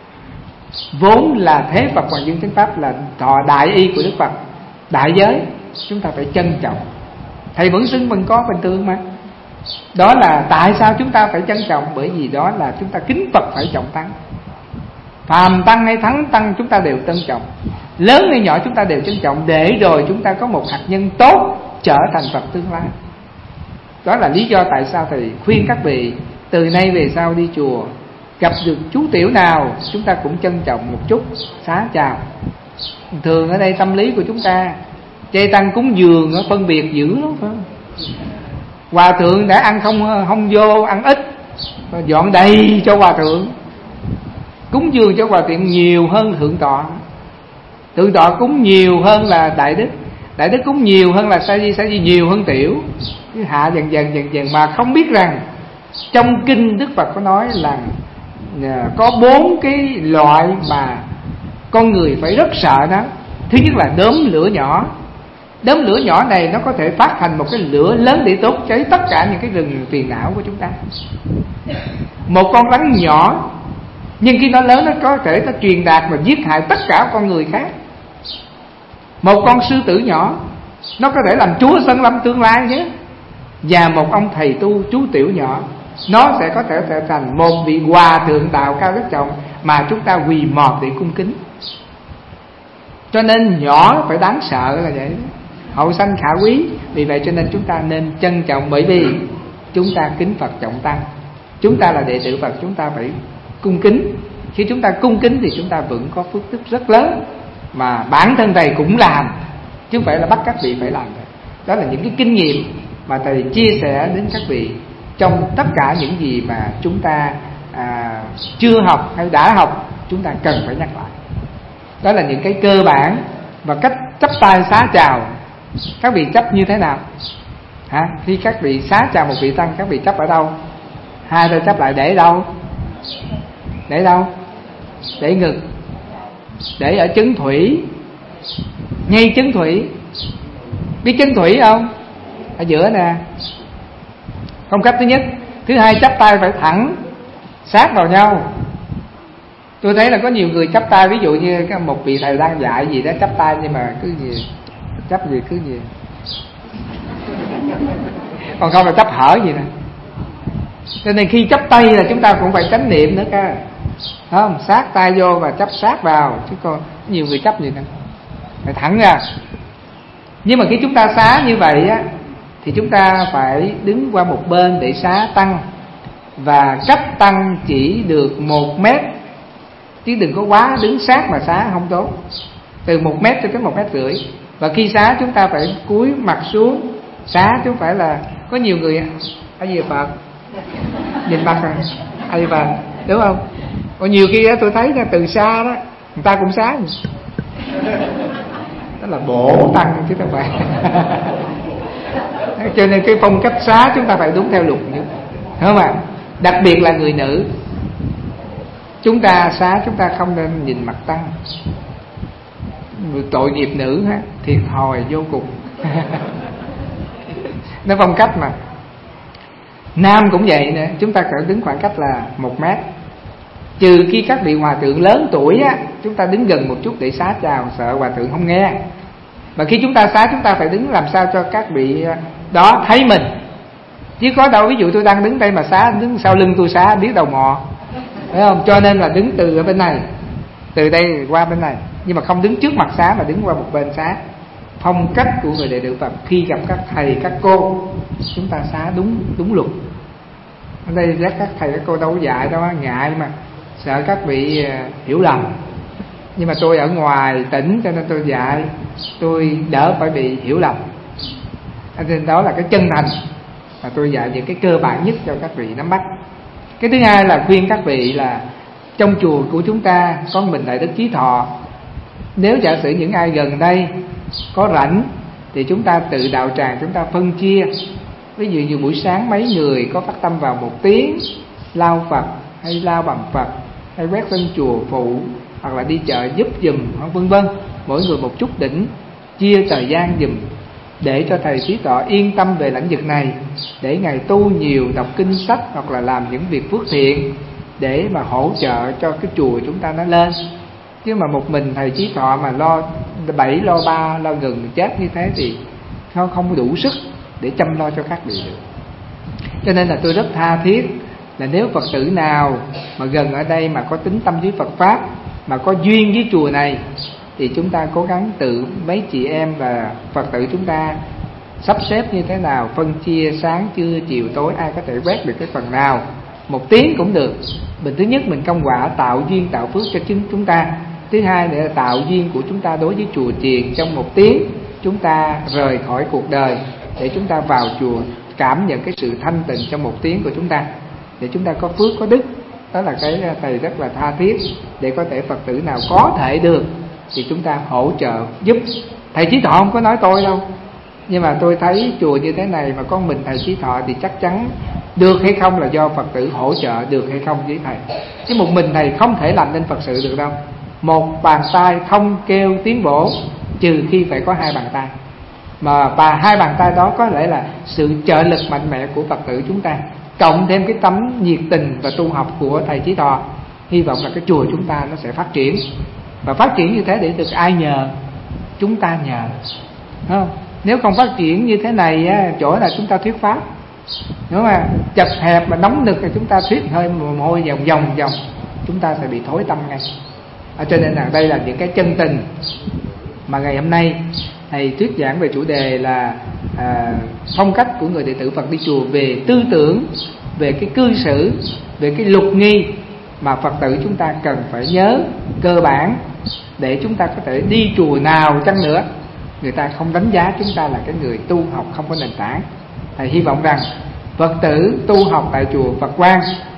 vốn là thế Phật Hoàng Dương Chánh Pháp, là thọ đại y của Đức Phật, đại giới, chúng ta phải trân trọng. Thầy vẫn xưng bằng con bình thường mà. Đó là tại sao chúng ta phải trân trọng. Bởi vì đó là chúng ta kính Phật phải trọng tăng. Phàm tăng hay thắng tăng chúng ta đều trân trọng, lớn hay nhỏ chúng ta đều trân trọng, để rồi chúng ta có một hạt nhân tốt trở thành Phật tương lai. Đó là lý do tại sao thầy khuyên các vị từ nay về sau đi chùa, gặp được chú tiểu nào chúng ta cũng trân trọng một chút, xá chào. Thường ở đây tâm lý của chúng ta chay tăng cúng dường nó phân biệt dữ lắm, phải không? Hòa thượng đã ăn không vô, ăn ít, dọn đầy cho hòa thượng. Cúng dường cho hòa thượng nhiều hơn thượng tọa. Thượng tọa cúng nhiều hơn là đại đức, đại đức cúng nhiều hơn là sa di nhiều hơn tiểu. Cứ hạ dần dần mà không biết rằng trong kinh Đức Phật có nói là có 4 cái loại mà con người phải rất sợ đó. Thứ nhất là đốm lửa nhỏ. Đốm lửa nhỏ này nó có thể phát thành một cái lửa lớn để đốt cháy tất cả những cái rừng phiền não của chúng ta. Một con rắn nhỏ, nhưng khi nó lớn nó có thể nó truyền đạt và giết hại tất cả con người khác. Một con sư tử nhỏ, nó có thể làm chúa Sơn Lâm tương lai nhé. Và một ông thầy tu chú tiểu nhỏ, nó sẽ có thể trở thành một vị hòa thượng đạo cao đức trọng mà chúng ta quỳ mọp để cung kính. Cho nên nhỏ phải đáng sợ là vậy. Hậu sanh khả quý. Vì vậy cho nên chúng ta nên trân trọng. Bởi vì chúng ta kính Phật trọng tăng, chúng ta là đệ tử Phật, chúng ta phải cung kính. Khi chúng ta cung kính thì chúng ta vẫn có phước đức rất lớn, mà bản thân thầy cũng làm, chứ không phải là bắt các vị phải làm. Đó là những cái kinh nghiệm mà thầy chia sẻ đến các vị trong tất cả những gì mà chúng ta chưa học hay đã học, chúng ta cần phải nhắc lại. Đó là những cái cơ bản. Và cách chắp tay xá chào, các vị chấp như thế nào? Khi các vị xá chào một vị tăng, các vị chấp ở đâu? Hai tay chấp lại để đâu? Để đâu? Để ngực. Để ở chân thủy, ngay chân thủy. Biết chân thủy không? Ở giữa nè. Phong cách thứ nhất. Thứ hai, chắp tay phải thẳng, sát vào nhau. Tôi thấy là có nhiều người chắp tay, ví dụ như một vị thầy đang dạy gì đó, chắp tay nhưng mà cứ gì, chắp gì cứ gì, còn không là chắp hở gì nè. Cho nên khi chắp tay là chúng ta cũng phải chánh niệm nữa cơ, không? Sát tay vô và chắp sát vào. Chứ còn nhiều người chấp gì nè, phải thẳng ra. Nhưng mà khi chúng ta xá như vậy á, thì chúng ta phải đứng qua một bên để xá tăng, và cách tăng chỉ được 1 mét, chứ đừng có quá đứng sát mà xá không tốt. Từ 1 mét cho tới 1,5 mét. Và khi xá chúng ta phải cúi mặt xuống xá, chứ không phải là có nhiều người A Di Đà Phật nhìn mặt rồi A Di Đà Phật, đúng không? Còn nhiều khi tôi thấy là từ xa đó người ta cũng xá, đó là bổ tăng chứ không phải. Cho nên cái phong cách xá chúng ta phải đúng theo luật, đúng không ạ? Đặc biệt là người nữ, chúng ta xá chúng ta không nên nhìn mặt tăng. tội nghiệp nữ ha, thiệt thòi vô cùng. Nó phong cách mà. Nam cũng vậy nè, chúng ta cần đứng khoảng cách là 1 mét. Trừ khi các vị hòa thượng lớn tuổi á, chúng ta đứng gần một chút để xá chào, sợ hòa thượng không nghe. Mà khi chúng ta xá, chúng ta phải đứng làm sao cho các vị đó thấy mình. Chứ có đâu, ví dụ tôi đang đứng đây mà xá, đứng sau lưng tôi xá biết đầu mò, phải không? Cho nên là đứng từ ở bên này, từ đây qua bên này, nhưng mà không đứng trước mặt xá mà đứng qua một bên xá. Phong cách của người đệ tử Phật khi gặp các thầy các cô, chúng ta xá đúng luật. Ở đây các thầy các cô đâu có dạy đâu, ngại mà sợ các vị hiểu lầm. Nhưng mà tôi ở ngoài tỉnh cho nên tôi dạy, tôi đỡ phải bị hiểu lầm. Nên đó là cái chân thành mà tôi dạy những cái cơ bản nhất cho các vị nắm bắt. Cái thứ hai là khuyên các vị là trong chùa của chúng ta có mình Đại Đức Chí Thọ. Nếu giả sử những ai gần đây có rảnh thì chúng ta tự đạo tràng chúng ta phân chia. Ví dụ như buổi sáng mấy người có phát tâm vào 1 tiếng lao Phật hay lao bằng Phật hay quét sân chùa phụ, hoặc là đi chợ giúp giùm, vân vân, mỗi người một chút đỉnh, chia thời gian giùm để cho thầy Chí Thọ yên tâm về lãnh vực này, để ngài tu nhiều, đọc kinh sách hoặc là làm những việc phước thiện để mà hỗ trợ cho cái chùa chúng ta nó lên. Chứ mà một mình thầy Chí Thọ mà lo 7 lo 3 lo gần chết như thế thì nó không đủ sức để chăm lo cho các vị được. Cho nên là tôi rất tha thiết là nếu Phật tử nào mà gần ở đây mà có tính tâm với Phật Pháp, mà có duyên với chùa này, thì chúng ta cố gắng tự mấy chị em và Phật tử chúng ta sắp xếp như thế nào, phân chia sáng trưa chiều tối, ai có thể quét được cái phần nào 1 tiếng cũng được. Mình thứ nhất mình công quả tạo duyên tạo phước cho chính chúng ta. Thứ hai nữa là tạo duyên của chúng ta đối với chùa chiền. Trong 1 tiếng chúng ta rời khỏi cuộc đời để chúng ta vào chùa cảm nhận cái sự thanh tịnh trong 1 tiếng của chúng ta, để chúng ta có phước có đức. Đó là cái thầy rất là tha thiết, để có thể Phật tử nào có thể được thì chúng ta hỗ trợ giúp. Thầy Chí Thọ không có nói tôi đâu, nhưng mà tôi thấy chùa như thế này mà có mình thầy Chí Thọ thì chắc chắn được hay không là do Phật tử hỗ trợ được hay không với thầy. Chứ một mình thầy không thể làm nên Phật sự được đâu. Một bàn tay không kêu tiếng bổ, trừ khi phải có 2 bàn tay. Mà 2 bàn tay đó có lẽ là sự trợ lực mạnh mẽ của Phật tử chúng ta, cộng thêm cái tấm nhiệt tình và tu học của thầy Chí Thọ. Hy vọng là cái chùa chúng ta nó sẽ phát triển. Và phát triển như thế để được ai nhờ? Chúng ta nhờ, không? Nếu không phát triển như thế này á, chỗ là chúng ta thuyết pháp, đúng không? Chật hẹp mà nóng nực thì chúng ta thuyết hơi mồ hôi vòng, chúng ta sẽ bị thối tâm ngay. Cho nên là đây là những cái chân tình mà ngày hôm nay thầy thuyết giảng về chủ đề là phong cách của người đệ tử Phật đi chùa, về tư tưởng, về cái cư xử, về cái luật nghi mà Phật tử chúng ta cần phải nhớ cơ bản để chúng ta có thể đi chùa nào chăng nữa người ta không đánh giá chúng ta là cái người tu học không có nền tảng. Thầy hy vọng rằng Phật tử tu học tại chùa Phật Quang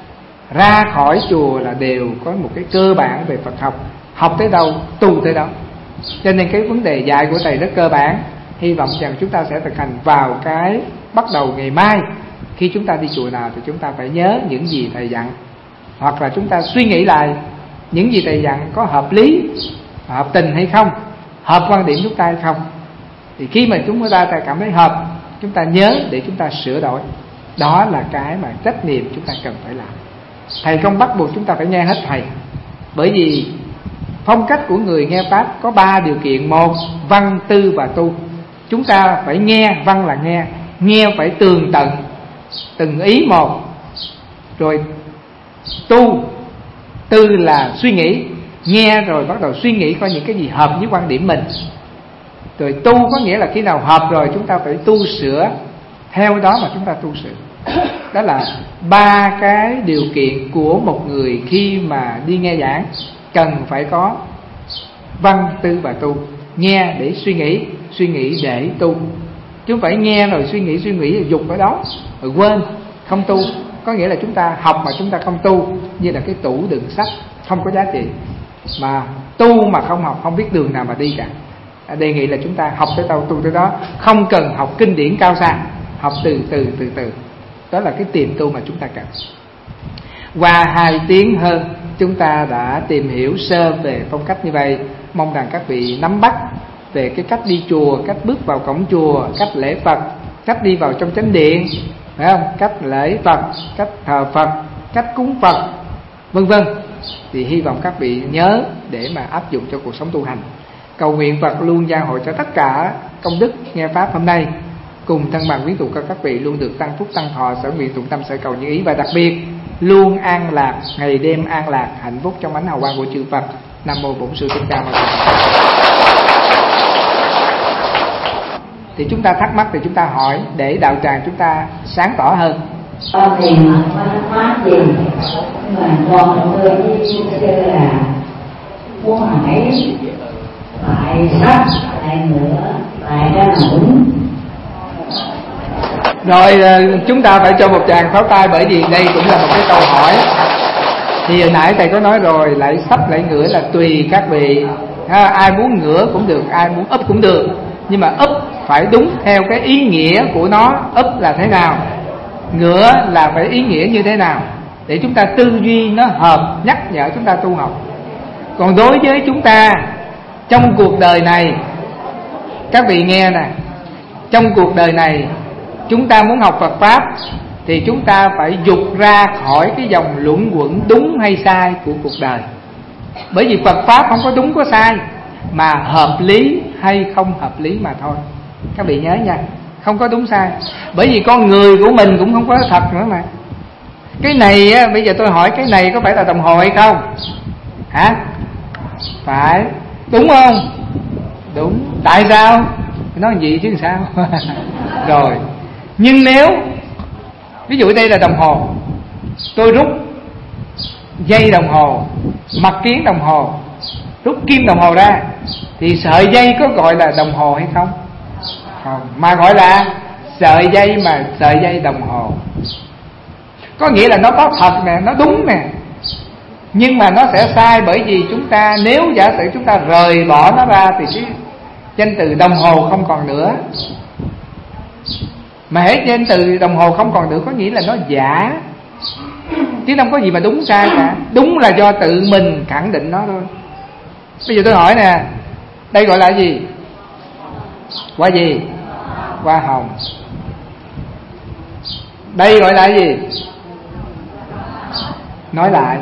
ra khỏi chùa là đều có một cái cơ bản về Phật học, học tới đâu tu tới đó. Cho nên cái vấn đề dạy của thầy rất cơ bản. Hy vọng rằng chúng ta sẽ thực hành vào cái bắt đầu ngày mai. Khi chúng ta đi chùa nào thì chúng ta phải nhớ những gì thầy dặn, hoặc là chúng ta suy nghĩ lại những gì thầy dặn có hợp lý, hợp tình hay không, hợp quan điểm chúng ta hay không. Thì khi mà chúng ta cảm thấy hợp, chúng ta nhớ để chúng ta sửa đổi. Đó là cái mà trách nhiệm chúng ta cần phải làm. Thầy không bắt buộc chúng ta phải nghe hết thầy, bởi vì phong cách của người nghe Pháp có 3 điều kiện. 1, văn, tư và tu. Chúng ta phải nghe, văn là nghe phải tường tận từng ý một. Rồi tu, tư là suy nghĩ, nghe rồi bắt đầu suy nghĩ coi những cái gì hợp với quan điểm mình. Rồi tu có nghĩa là khi nào hợp rồi chúng ta phải tu sửa theo đó mà chúng ta tu sửa. Đó là 3 cái điều kiện của một người khi mà đi nghe giảng, cần phải có văn, tư và tu. Nghe để suy nghĩ để tu. Chứ không phải nghe rồi suy nghĩ rồi dục ở đó rồi quên, không tu. Có nghĩa là chúng ta học mà chúng ta không tu, như là cái tủ đựng sách không có giá trị. Mà tu mà không học không biết đường nào mà đi cả. Đề nghị là chúng ta học tới đâu tu tới đó, không cần học kinh điển cao xa, học từ từ. Đó là cái tiềm tu mà chúng ta cần. Qua 2 tiếng hơn chúng ta đã tìm hiểu sơ về phong cách như vậy. mong rằng các vị nắm bắt về cái cách đi chùa, cách bước vào cổng chùa, cách lễ Phật, cách đi vào trong chánh điện, phải không? Cách lễ Phật, cách thờ Phật, cách cúng Phật, vân vân. Thì hy vọng các vị nhớ để mà áp dụng cho cuộc sống tu hành. Cầu nguyện Phật luôn gia hộ cho tất cả công đức nghe pháp hôm nay, cùng thân bằng quyến thuộc cho các vị luôn được tăng phúc tăng thọ, sở nguyện tụng tâm sở cầu như ý, và đặc biệt luôn an lạc, ngày đêm an lạc, hạnh phúc trong ánh hào quang của chư Phật. Nam mô Bổn Sư Thích Ca Mâu Ni. Thì chúng ta thắc mắc thì chúng ta hỏi để đạo tràng chúng ta sáng tỏ hơn. Con thì mà thắc mắc gì mà con tôi với là muốn hỏi tại sách tại nữa tại cái nào đúng. Rồi chúng ta phải cho một tràng pháo tay, bởi vì đây cũng là một cái câu hỏi. Thì hồi nãy thầy có nói rồi, lại sắp lại ngửa là tùy các vị. Ai muốn ngửa cũng được, ai muốn úp cũng được, nhưng mà úp phải đúng theo cái ý nghĩa của nó. Úp là thế nào, ngửa là phải ý nghĩa như thế nào, để chúng ta tư duy nó hợp, nhắc nhở chúng ta tu học. Còn đối với chúng ta trong cuộc đời này, các vị nghe nè, trong cuộc đời này chúng ta muốn học Phật Pháp thì chúng ta phải dục ra khỏi cái dòng luẩn quẩn đúng hay sai của cuộc đời. Bởi vì Phật Pháp không có đúng có sai, mà hợp lý hay không hợp lý mà thôi. Các vị nhớ nha, không có đúng sai. Bởi vì con người của mình cũng không có thật nữa mà. Cái này á, bây giờ tôi hỏi cái này có phải là đồng hồ hay không? Hả? Phải. Đúng không? Đúng. Tại sao? Nói gì chứ sao? Rồi. Nhưng nếu ví dụ đây là đồng hồ, tôi rút dây đồng hồ, mặt kiến đồng hồ, rút kim đồng hồ ra, thì sợi dây có gọi là đồng hồ hay không? Không. Mà gọi là sợi dây, mà sợi dây đồng hồ. Có nghĩa là nó có thật nè, nó đúng nè, nhưng mà nó sẽ sai. Bởi vì chúng ta, nếu giả sử chúng ta rời bỏ nó ra thì cái danh từ đồng hồ không còn nữa. Mà hết danh từ đồng hồ không còn nữa có nghĩa là nó giả, chứ không có gì mà đúng sai cả. Đúng là do tự mình khẳng định nó thôi. Bây giờ tôi hỏi nè, đây gọi là gì? Hoa gì? Hoa hồng. Đây gọi là gì? Nói lại.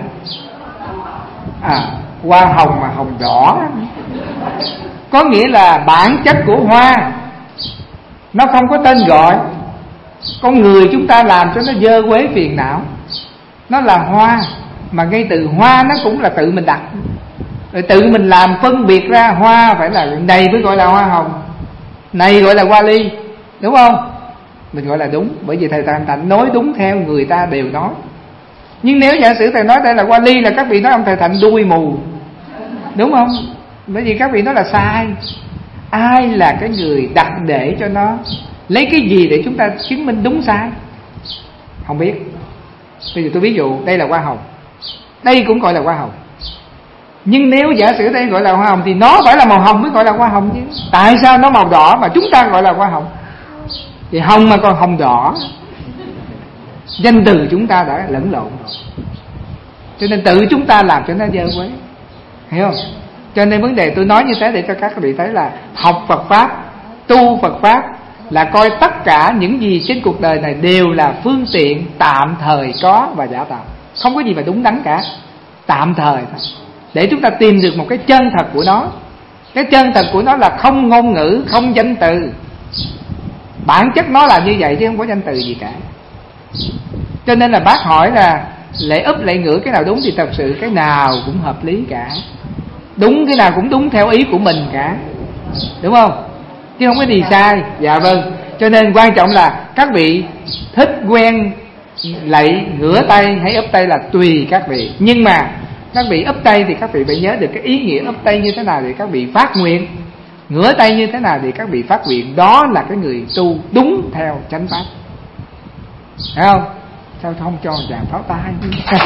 Hoa hồng mà hồng đỏ. Có nghĩa là bản chất của hoa nó không có tên gọi. Con người chúng ta làm cho nó dơ quế phiền não. Nó là hoa, mà ngay từ hoa nó cũng là tự mình đặt, rồi tự mình làm phân biệt ra hoa phải là này mới gọi là hoa hồng, này gọi là hoa ly, đúng không? Mình gọi là đúng, bởi vì thầy Thành nói đúng theo người ta đều nói. Nhưng nếu giả sử thầy nói đây là hoa ly là các vị nói ông thầy Thành đuôi mù, đúng không? Bởi vì các vị nói là sai. Ai là cái người đặt để cho nó? Lấy cái gì để chúng ta chứng minh đúng sai? Không biết. Bây giờ tôi ví dụ, đây là hoa hồng, đây cũng gọi là hoa hồng. Nhưng nếu giả sử đây gọi là hoa hồng thì nó phải là màu hồng mới gọi là hoa hồng chứ. Tại sao nó màu đỏ mà chúng ta gọi là hoa hồng? Thì hồng mà còn hồng đỏ, danh từ chúng ta đã lẫn lộn rồi. Cho nên tự chúng ta làm cho nó dơ quế, hiểu không? Cho nên vấn đề tôi nói như thế để cho các vị thấy là học Phật Pháp, tu Phật Pháp là coi tất cả những gì trên cuộc đời này đều là phương tiện tạm thời có và giả tạo. Không có gì mà đúng đắn cả, tạm thời thôi, để chúng ta tìm được một cái chân thật của nó. Cái chân thật của nó là không ngôn ngữ, không danh từ. Bản chất nó là như vậy chứ không có danh từ gì cả. Cho nên là bác hỏi là lễ úp lễ ngửa cái nào đúng, thì thật sự cái nào cũng hợp lý cả. Đúng, cái nào cũng đúng theo ý của mình cả, đúng không? Chứ không có gì sai. Dạ vâng. Cho nên quan trọng là các vị thích quen lạy ngửa tay hay úp tay là tùy các vị. Nhưng mà các vị úp tay thì các vị phải nhớ được cái ý nghĩa úp tay như thế nào thì các vị phát nguyện, ngửa tay như thế nào thì các vị phát nguyện. Đó là cái người tu đúng theo chánh pháp. Thấy không? Sao không cho chàng pháo tay?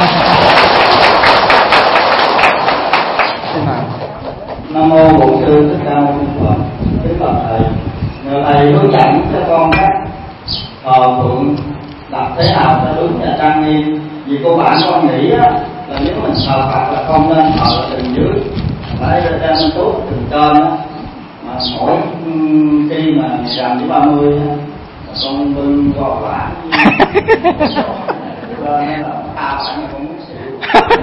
Nam mô Bổn Sư Thích Ca Mâu Ni Phật. Kính bạch thầy, nhờ thầy hướng dẫn cho con cách thờ phượng đặt thế nào cho đúng và trang nghiêm. Vì cô bạn con nghĩ á, là nếu mình thờ Phật là không nên thờ ở tầng dưới, phải ra mình tốt từ trên á, mà mỗi khi mà làm tới 30 á, con bưng qua quả lên là tao phải con muốn xỉu.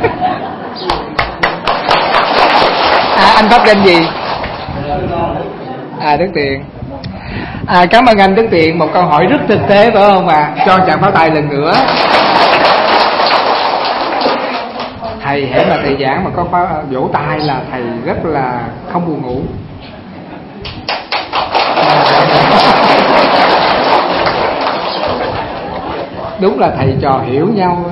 Anh pháp danh gì? Đức Tiện. Cảm ơn anh Đức Tiện, một câu hỏi rất thực tế phải không ạ? Cho chàng pháo tay lần nữa. Thầy hễ mà thầy giảng mà có vỗ tay là thầy rất là không buồn ngủ. Đúng là thầy trò hiểu nhau.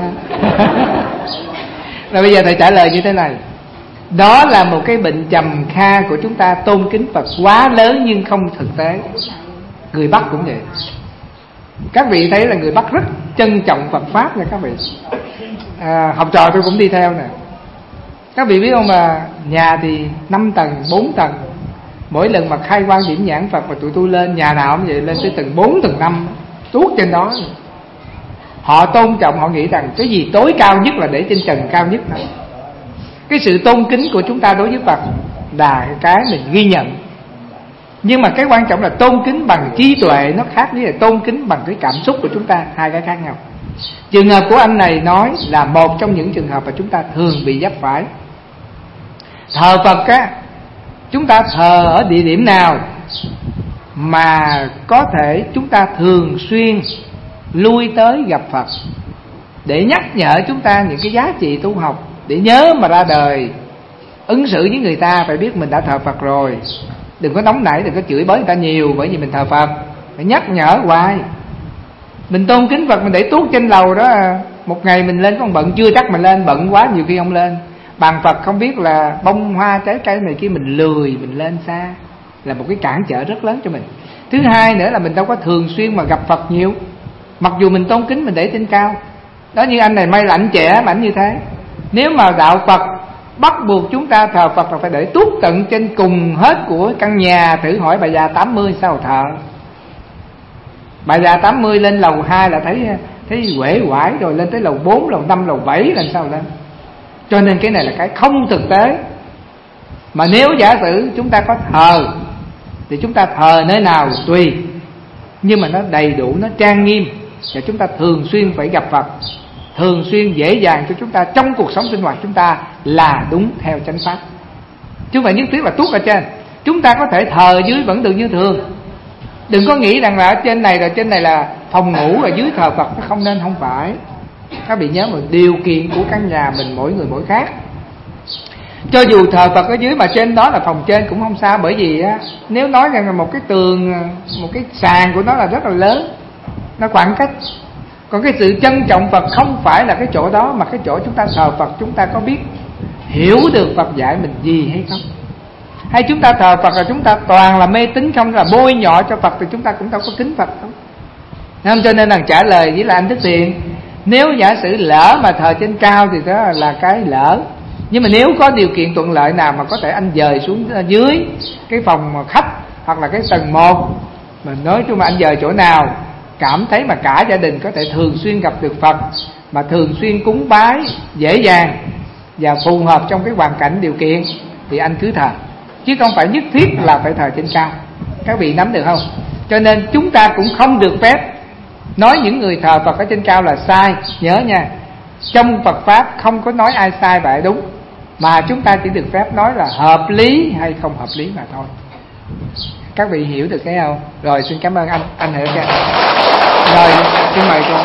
Rồi bây giờ thầy trả lời như thế này. Đó là một cái bệnh trầm kha của chúng ta, tôn kính Phật quá lớn nhưng không thực tế. Người Bắc cũng vậy. Các vị thấy là người Bắc rất trân trọng Phật Pháp nha các vị. Học trò tôi cũng đi theo nè. Các vị biết không, mà nhà thì 5 tầng, 4 tầng. Mỗi lần mà khai quang điểm nhãn Phật mà tụi tôi lên, nhà nào cũng vậy, lên tới tầng 4, tầng 5, tuốt trên đó. Họ tôn trọng, họ nghĩ rằng cái gì tối cao nhất là để trên trần cao nhất thôi. Cái sự tôn kính của chúng ta đối với Phật là cái mình ghi nhận. Nhưng mà cái quan trọng là tôn kính bằng trí tuệ nó khác với là tôn kính bằng cái cảm xúc của chúng ta, hai cái khác nhau. Trường hợp của anh này nói là một trong những trường hợp mà chúng ta thường bị dấp phải. Thờ Phật á, chúng ta thờ ở địa điểm nào mà có thể chúng ta thường xuyên lui tới gặp Phật để nhắc nhở chúng ta những cái giá trị tu học, để nhớ mà ra đời ứng xử với người ta phải biết mình đã thờ Phật rồi. Đừng có nóng nảy, đừng có chửi bới người ta nhiều, bởi vì mình thờ Phật. Phải nhắc nhở hoài. Mình tôn kính Phật, mình để tuốt trên lầu đó, một ngày mình lên còn bận, chưa chắc mình lên, bận quá nhiều khi không lên. Bàn Phật không biết là bông hoa trái cây này kia, mình lười mình lên xa, là một cái cản trở rất lớn cho mình. Thứ hai nữa là mình đâu có thường xuyên mà gặp Phật nhiều. Mặc dù mình tôn kính, mình để trên cao. Đó, như anh này may là anh trẻ mà anh như thế. Nếu mà đạo Phật bắt buộc chúng ta thờ Phật là phải để tuốt tận trên cùng hết của căn nhà, thử hỏi bà già 80 sao thờ. Bà già 80 lên lầu 2 là thấy uể oải rồi, lên tới lầu 4, lầu 5, lầu 7 làm sao lên. Cho nên cái này là cái không thực tế. Mà nếu giả sử chúng ta có thờ thì chúng ta thờ nơi nào tùy, nhưng mà nó đầy đủ, nó trang nghiêm, và chúng ta thường xuyên phải gặp Phật, thường xuyên dễ dàng cho chúng ta trong cuộc sống sinh hoạt chúng ta là đúng theo chánh pháp. Chứ không phải nhất thiết là tuốt ở trên. Chúng ta có thể thờ dưới vẫn được như thường. Đừng có nghĩ rằng là ở trên này là phòng ngủ, ở dưới thờ Phật, nó không nên, không phải. Các vị nhớ một điều kiện của căn nhà mình mỗi người mỗi khác. Cho dù thờ Phật ở dưới mà trên đó là phòng trên cũng không sao. Bởi vì á, nếu nói rằng là một cái tường, một cái sàn của nó là rất là lớn, nó khoảng cách. Còn cái sự trân trọng Phật không phải là cái chỗ đó, mà cái chỗ chúng ta thờ Phật, chúng ta có biết hiểu được Phật dạy mình gì hay không. Hay chúng ta thờ Phật là chúng ta toàn là mê tín không, là bôi nhọ cho Phật, thì chúng ta cũng đâu có kính Phật đâu. Nên cho nên là trả lời với là anh Đức Tiện, nếu giả sử lỡ mà thờ trên cao thì đó là cái lỡ. Nhưng mà nếu có điều kiện thuận lợi nào mà có thể anh dời xuống dưới cái phòng khách hoặc là cái tầng 1, mình nói chung mà anh dời chỗ nào cảm thấy mà cả gia đình có thể thường xuyên gặp được Phật, mà thường xuyên cúng bái dễ dàng và phù hợp trong cái hoàn cảnh điều kiện, thì anh cứ thờ, chứ không phải nhất thiết là phải thờ trên cao. Các vị nắm được không? Cho nên chúng ta cũng không được phép nói những người thờ Phật ở trên cao là sai. Nhớ nha, trong Phật Pháp không có nói ai sai và ai đúng, mà chúng ta chỉ được phép nói là hợp lý hay không hợp lý mà thôi. Các vị hiểu được cái không? Rồi, xin cảm ơn anh hiểu chưa? Rồi, xin mời cô.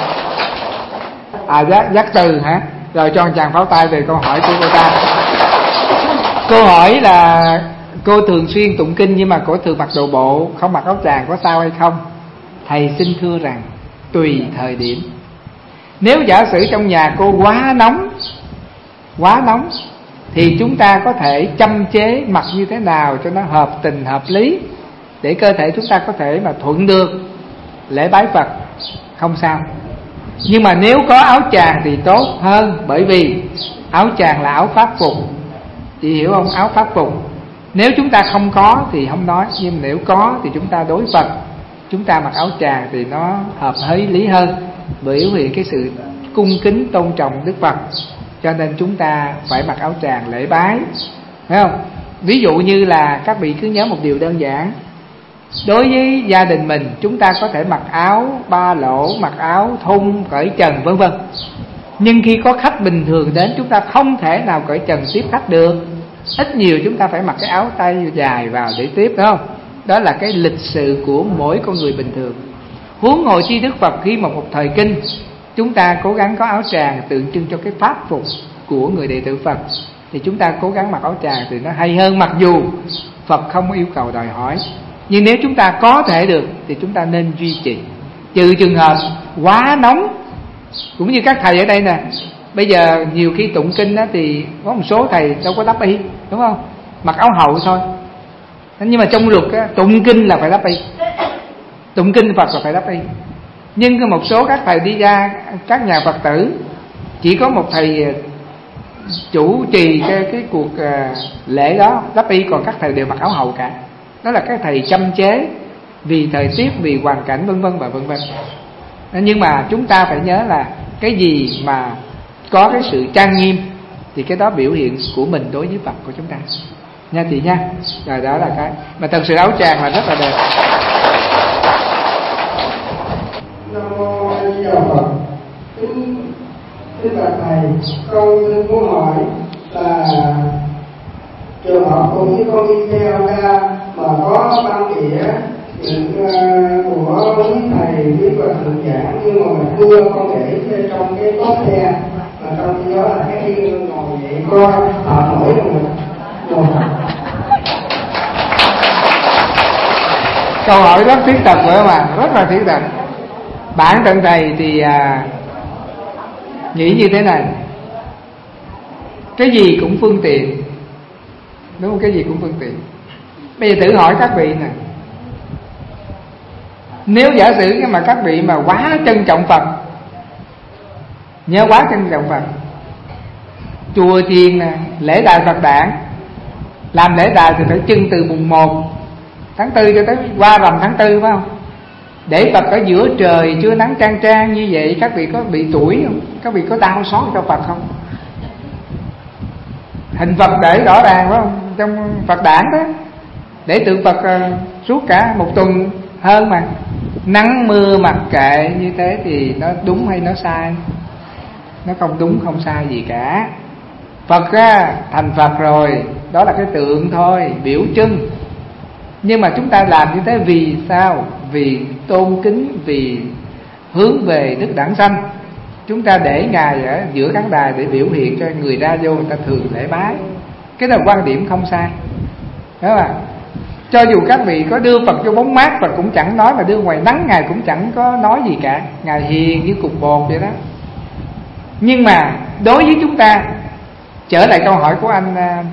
Giác từ hả? Rồi cho một tràng pháo tay về câu hỏi của cô ta. Cô hỏi là cô thường xuyên tụng kinh nhưng mà cô thường mặc đồ bộ, không mặc áo tràng, có sao hay không? Thầy xin thưa rằng tùy thời điểm. Nếu giả sử trong nhà cô quá nóng thì chúng ta có thể châm chế mặc như thế nào cho nó hợp tình hợp lý, để cơ thể chúng ta có thể mà thuận được lễ bái Phật, không sao. Nhưng mà nếu có áo tràng thì tốt hơn, bởi vì áo tràng là áo pháp phục. Chị hiểu không? Áo pháp phục. Nếu chúng ta không có thì không nói, nhưng nếu có thì chúng ta đối Phật, chúng ta mặc áo tràng thì nó hợp lý hơn, bởi vì cái sự cung kính tôn trọng Đức Phật, cho nên chúng ta phải mặc áo tràng lễ bái, phải không? Ví dụ như là các vị cứ nhớ một điều đơn giản. Đối với gia đình mình, chúng ta có thể mặc áo ba lỗ, mặc áo thun, cởi trần vân vân. Nhưng khi có khách bình thường đến, chúng ta không thể nào cởi trần tiếp khách được. Ít nhiều chúng ta phải mặc cái áo tay dài vào để tiếp, đúng không? Đó là cái lịch sự của mỗi con người bình thường. Huống hồ chi Đức Phật khi mà một thời kinh, chúng ta cố gắng có áo tràng tượng trưng cho cái pháp phục của người đệ tử Phật, thì chúng ta cố gắng mặc áo tràng thì nó hay hơn, mặc dù Phật không yêu cầu đòi hỏi. Nhưng nếu chúng ta có thể được thì chúng ta nên duy trì, trừ trường hợp quá nóng. Cũng như các thầy ở đây nè, bây giờ nhiều khi tụng kinh đó, thì có một số thầy đâu có đắp y, đúng không? Mặc áo hậu thôi. Nhưng mà trong luật á, tụng kinh là phải đắp y, tụng kinh Phật là phải đắp y. Nhưng một số các thầy đi ra, các nhà Phật tử, chỉ có một thầy chủ trì cái cuộc lễ đó đắp y, còn các thầy đều mặc áo hậu cả. Đó là các thầy châm chế vì thời tiết, vì hoàn cảnh vân vân và vân vân. Nhưng mà chúng ta phải nhớ là cái gì mà có cái sự trang nghiêm thì cái đó biểu hiện của mình đối với Phật của chúng ta, nha chị nha. Rồi đó là cái mà thật sự áo tràng là rất là đẹp. Nam mô A Di Đà Phật. Thưa bà thầy, con muốn hỏi là trường hợp cùng với con đi theo ra mà có băng đĩa những của quý thầy quý Phật thượng giảng, nhưng mà mình mưa con để trong cái cốp xe, mà trong khi đó là cái ngồi vậy có thở nổi một. Câu hỏi rất thiết thực phải không ạ? Rất là thiết thực. Bản thân thầy thì nghĩ như thế này: cái gì cũng phương tiện, đúng không? Cái gì cũng phương tiện. Bây giờ thử hỏi các vị nè, nếu giả sử mà các vị mà quá trân trọng Phật, nhớ quá trân trọng Phật, chùa chiền nè, lễ đài Phật đản, làm lễ đài thì phải trưng từ mùng 1 tháng 4 cho tới qua rằm tháng 4 phải không? Để Phật ở giữa trời trưa nắng trang trang như vậy, các vị có bị tuổi không? Các vị có đau xót cho Phật không? Hình Phật để rõ ràng phải không? Trong Phật đản đó, để tượng Phật suốt cả một tuần hơn mà. Nắng mưa mặc kệ như thế thì nó đúng hay nó sai? Nó không đúng không sai gì cả. Phật á, thành Phật rồi, đó là cái tượng thôi, biểu trưng. Nhưng mà chúng ta làm như thế vì sao? Vì tôn kính, vì hướng về Đức Đản Sanh. Chúng ta để Ngài ở giữa khán đài để biểu hiện cho người ra vô người ta thường lễ bái. Cái đó là quan điểm không sai, đúng không ạ? Cho dù các vị có đưa Phật vô bóng mát, Phật cũng chẳng nói, mà đưa ngoài nắng Ngài cũng chẳng có nói gì cả. Ngài hiền như cục bột vậy đó. Nhưng mà đối với chúng ta, trở lại câu hỏi của anh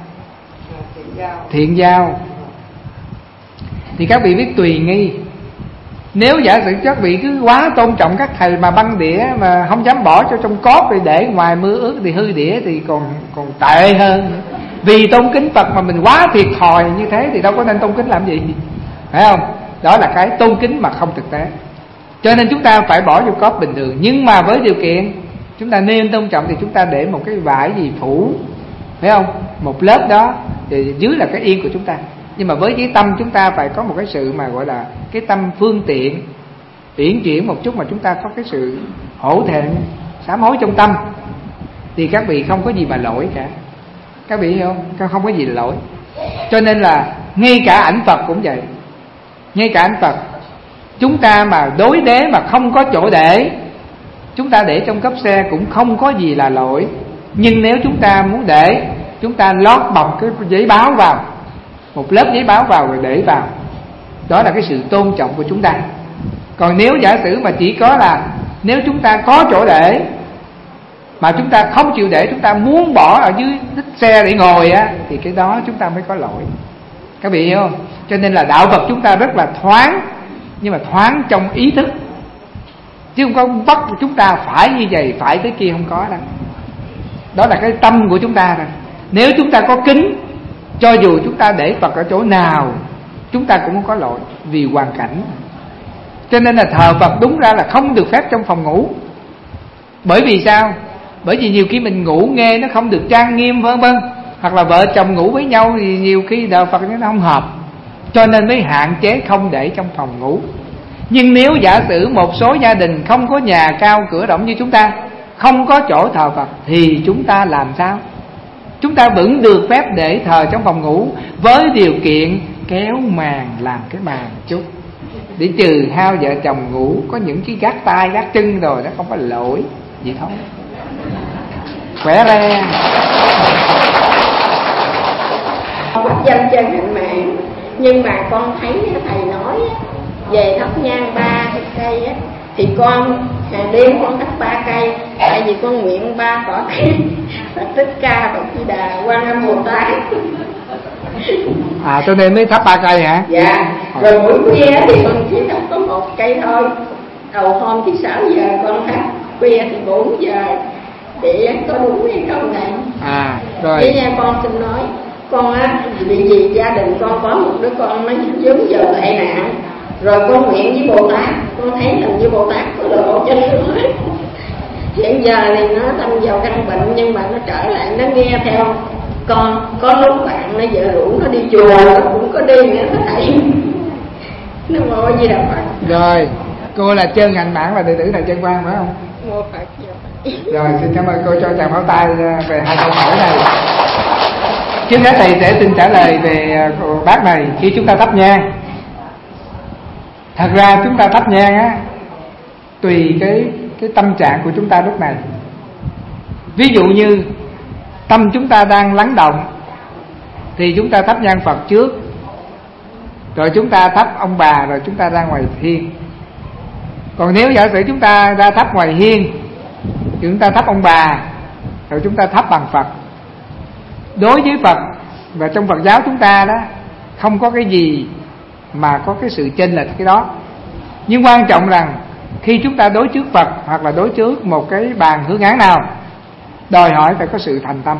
Thiện Giao, thì các vị biết tùy nghi. Nếu giả sử các vị cứ quá tôn trọng các thầy mà băng đĩa mà không dám bỏ cho trong cốp để ngoài mưa ướt thì hư đĩa thì còn tệ hơn. Vì tôn kính Phật mà mình quá thiệt thòi như thế thì đâu có nên tôn kính làm gì, phải không? Đó là cái tôn kính mà không thực tế. Cho nên chúng ta phải bỏ vô cốp bình thường. Nhưng mà với điều kiện chúng ta nên tôn trọng thì chúng ta để một cái vải gì phủ, phải không? Một lớp đó, thì dưới là cái yên của chúng ta. Nhưng mà với cái tâm chúng ta phải có một cái sự mà gọi là cái tâm phương tiện, uyển chuyển một chút, mà chúng ta có cái sự hổ thẹn sám hối trong tâm, thì các vị không có gì mà lỗi cả. Các vị hiểu không? Không có gì là lỗi. Cho nên là ngay cả ảnh Phật cũng vậy. Ngay cả ảnh Phật, chúng ta mà đối đế mà không có chỗ để, chúng ta để trong cốp xe cũng không có gì là lỗi. Nhưng nếu chúng ta muốn để, chúng ta lót bọc cái giấy báo vào, một lớp giấy báo vào rồi để vào. Đó là cái sự tôn trọng của chúng ta. Còn nếu giả sử mà chỉ có là nếu chúng ta có chỗ để mà chúng ta không chịu để, chúng ta muốn bỏ ở dưới đít xe để ngồi á, thì cái đó chúng ta mới có lỗi. Các vị hiểu không? Cho nên là đạo Phật chúng ta rất là thoáng, nhưng mà thoáng trong ý thức, chứ không có bắt chúng ta phải như vậy, phải tới kia, không có đâu. Đó là cái tâm của chúng ta rồi. Nếu chúng ta có kính, cho dù chúng ta để Phật ở chỗ nào, chúng ta cũng không có lỗi, vì hoàn cảnh. Cho nên là thờ Phật đúng ra là không được phép trong phòng ngủ. Bởi vì sao? Bởi vì nhiều khi mình ngủ nghe nó không được trang nghiêm vân vân, hoặc là vợ chồng ngủ với nhau thì nhiều khi đạo Phật nó không hợp, cho nên mới hạn chế không để trong phòng ngủ. Nhưng nếu giả sử một số gia đình không có nhà cao cửa rộng như chúng ta, không có chỗ thờ Phật, thì chúng ta làm sao? Chúng ta vẫn được phép để thờ trong phòng ngủ, với điều kiện kéo màn làm cái màn chút, để trừ hao vợ chồng ngủ có những cái gác tay gác chân rồi nó không có lỗi gì thôi, khỏe re. Quốc dân chân hạnh mạng, nhưng mà con thấy thầy nói về thắp nhang 3 cây á, thì con hàng đêm con thắp 3 cây, tại vì con nguyện 3 cỏ cây Phật Thích Ca, Phật Di Đà, Quan Âm Bồ Tát. Cho nên mới thắp 3 cây hả? Dạ. Rồi buổi khuya thì con chỉ thắp có 1 cây thôi. Đầu hôm thì 6 giờ con thắp, khuya thì 4 giờ, để có đúng hay không này. Rồi. Với nha, con xin nói, con á, vì gia đình con có một đứa con nó giống giờ tệ nạn, rồi con nguyện với Bồ Tát, con thấy làm như Bồ Tát có độ cho nó. Hiện giờ thì nó tâm vào căn bệnh, nhưng mà nó trở lại, nó nghe theo con. Có lúc bạn nó vợ rủ nó đi chùa, nó cũng có đi nữa thầy. Nó mô Di Đà Phật. Rồi, cô là Trân Hạnh Mãn, là đệ tử thầy Trân Quang phải không? Mô Phật. Rồi, xin cảm ơn cô cho chàng pháo tay về 2 câu hỏi này. Trước hết thầy sẽ xin trả lời về bác này. Khi chúng ta thắp nhang, thật ra chúng ta thắp nhang á, tùy cái tâm trạng của chúng ta lúc này. Ví dụ như tâm chúng ta đang lắng động thì chúng ta thắp nhang Phật trước, rồi chúng ta thắp ông bà, rồi chúng ta ra ngoài hiên. Còn nếu giả sử chúng ta ra thắp ngoài hiên thì chúng ta thắp ông bà, rồi chúng ta thắp bằng Phật. Đối với Phật và trong Phật giáo chúng ta đó, không có cái gì mà có cái sự chênh lệch cái đó. Nhưng quan trọng rằng khi chúng ta đối trước Phật hoặc là đối trước một cái bàn hương án nào, đòi hỏi phải có sự thành tâm,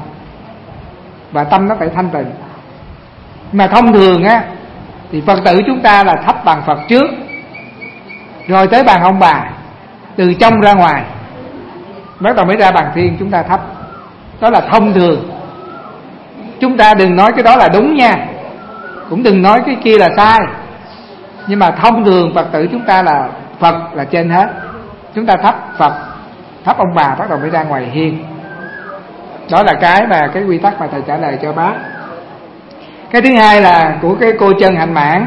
và tâm nó phải thanh tịnh. Mà thông thường á thì Phật tử chúng ta là thắp bàn Phật trước, rồi tới bàn ông bà, từ trong ra ngoài, bắt đầu mới ra bàn thiên chúng ta thắp. Đó là thông thường. Chúng ta đừng nói cái đó là đúng nha, cũng đừng nói cái kia là sai. Nhưng mà thông thường Phật tử chúng ta là Phật là trên hết. Chúng ta thắp Phật, thắp ông bà, bắt đầu mới ra ngoài hiên. Đó là cái quy tắc mà thầy trả lời cho bác. Cái thứ hai là của cái cô Trân Hạnh Mãn,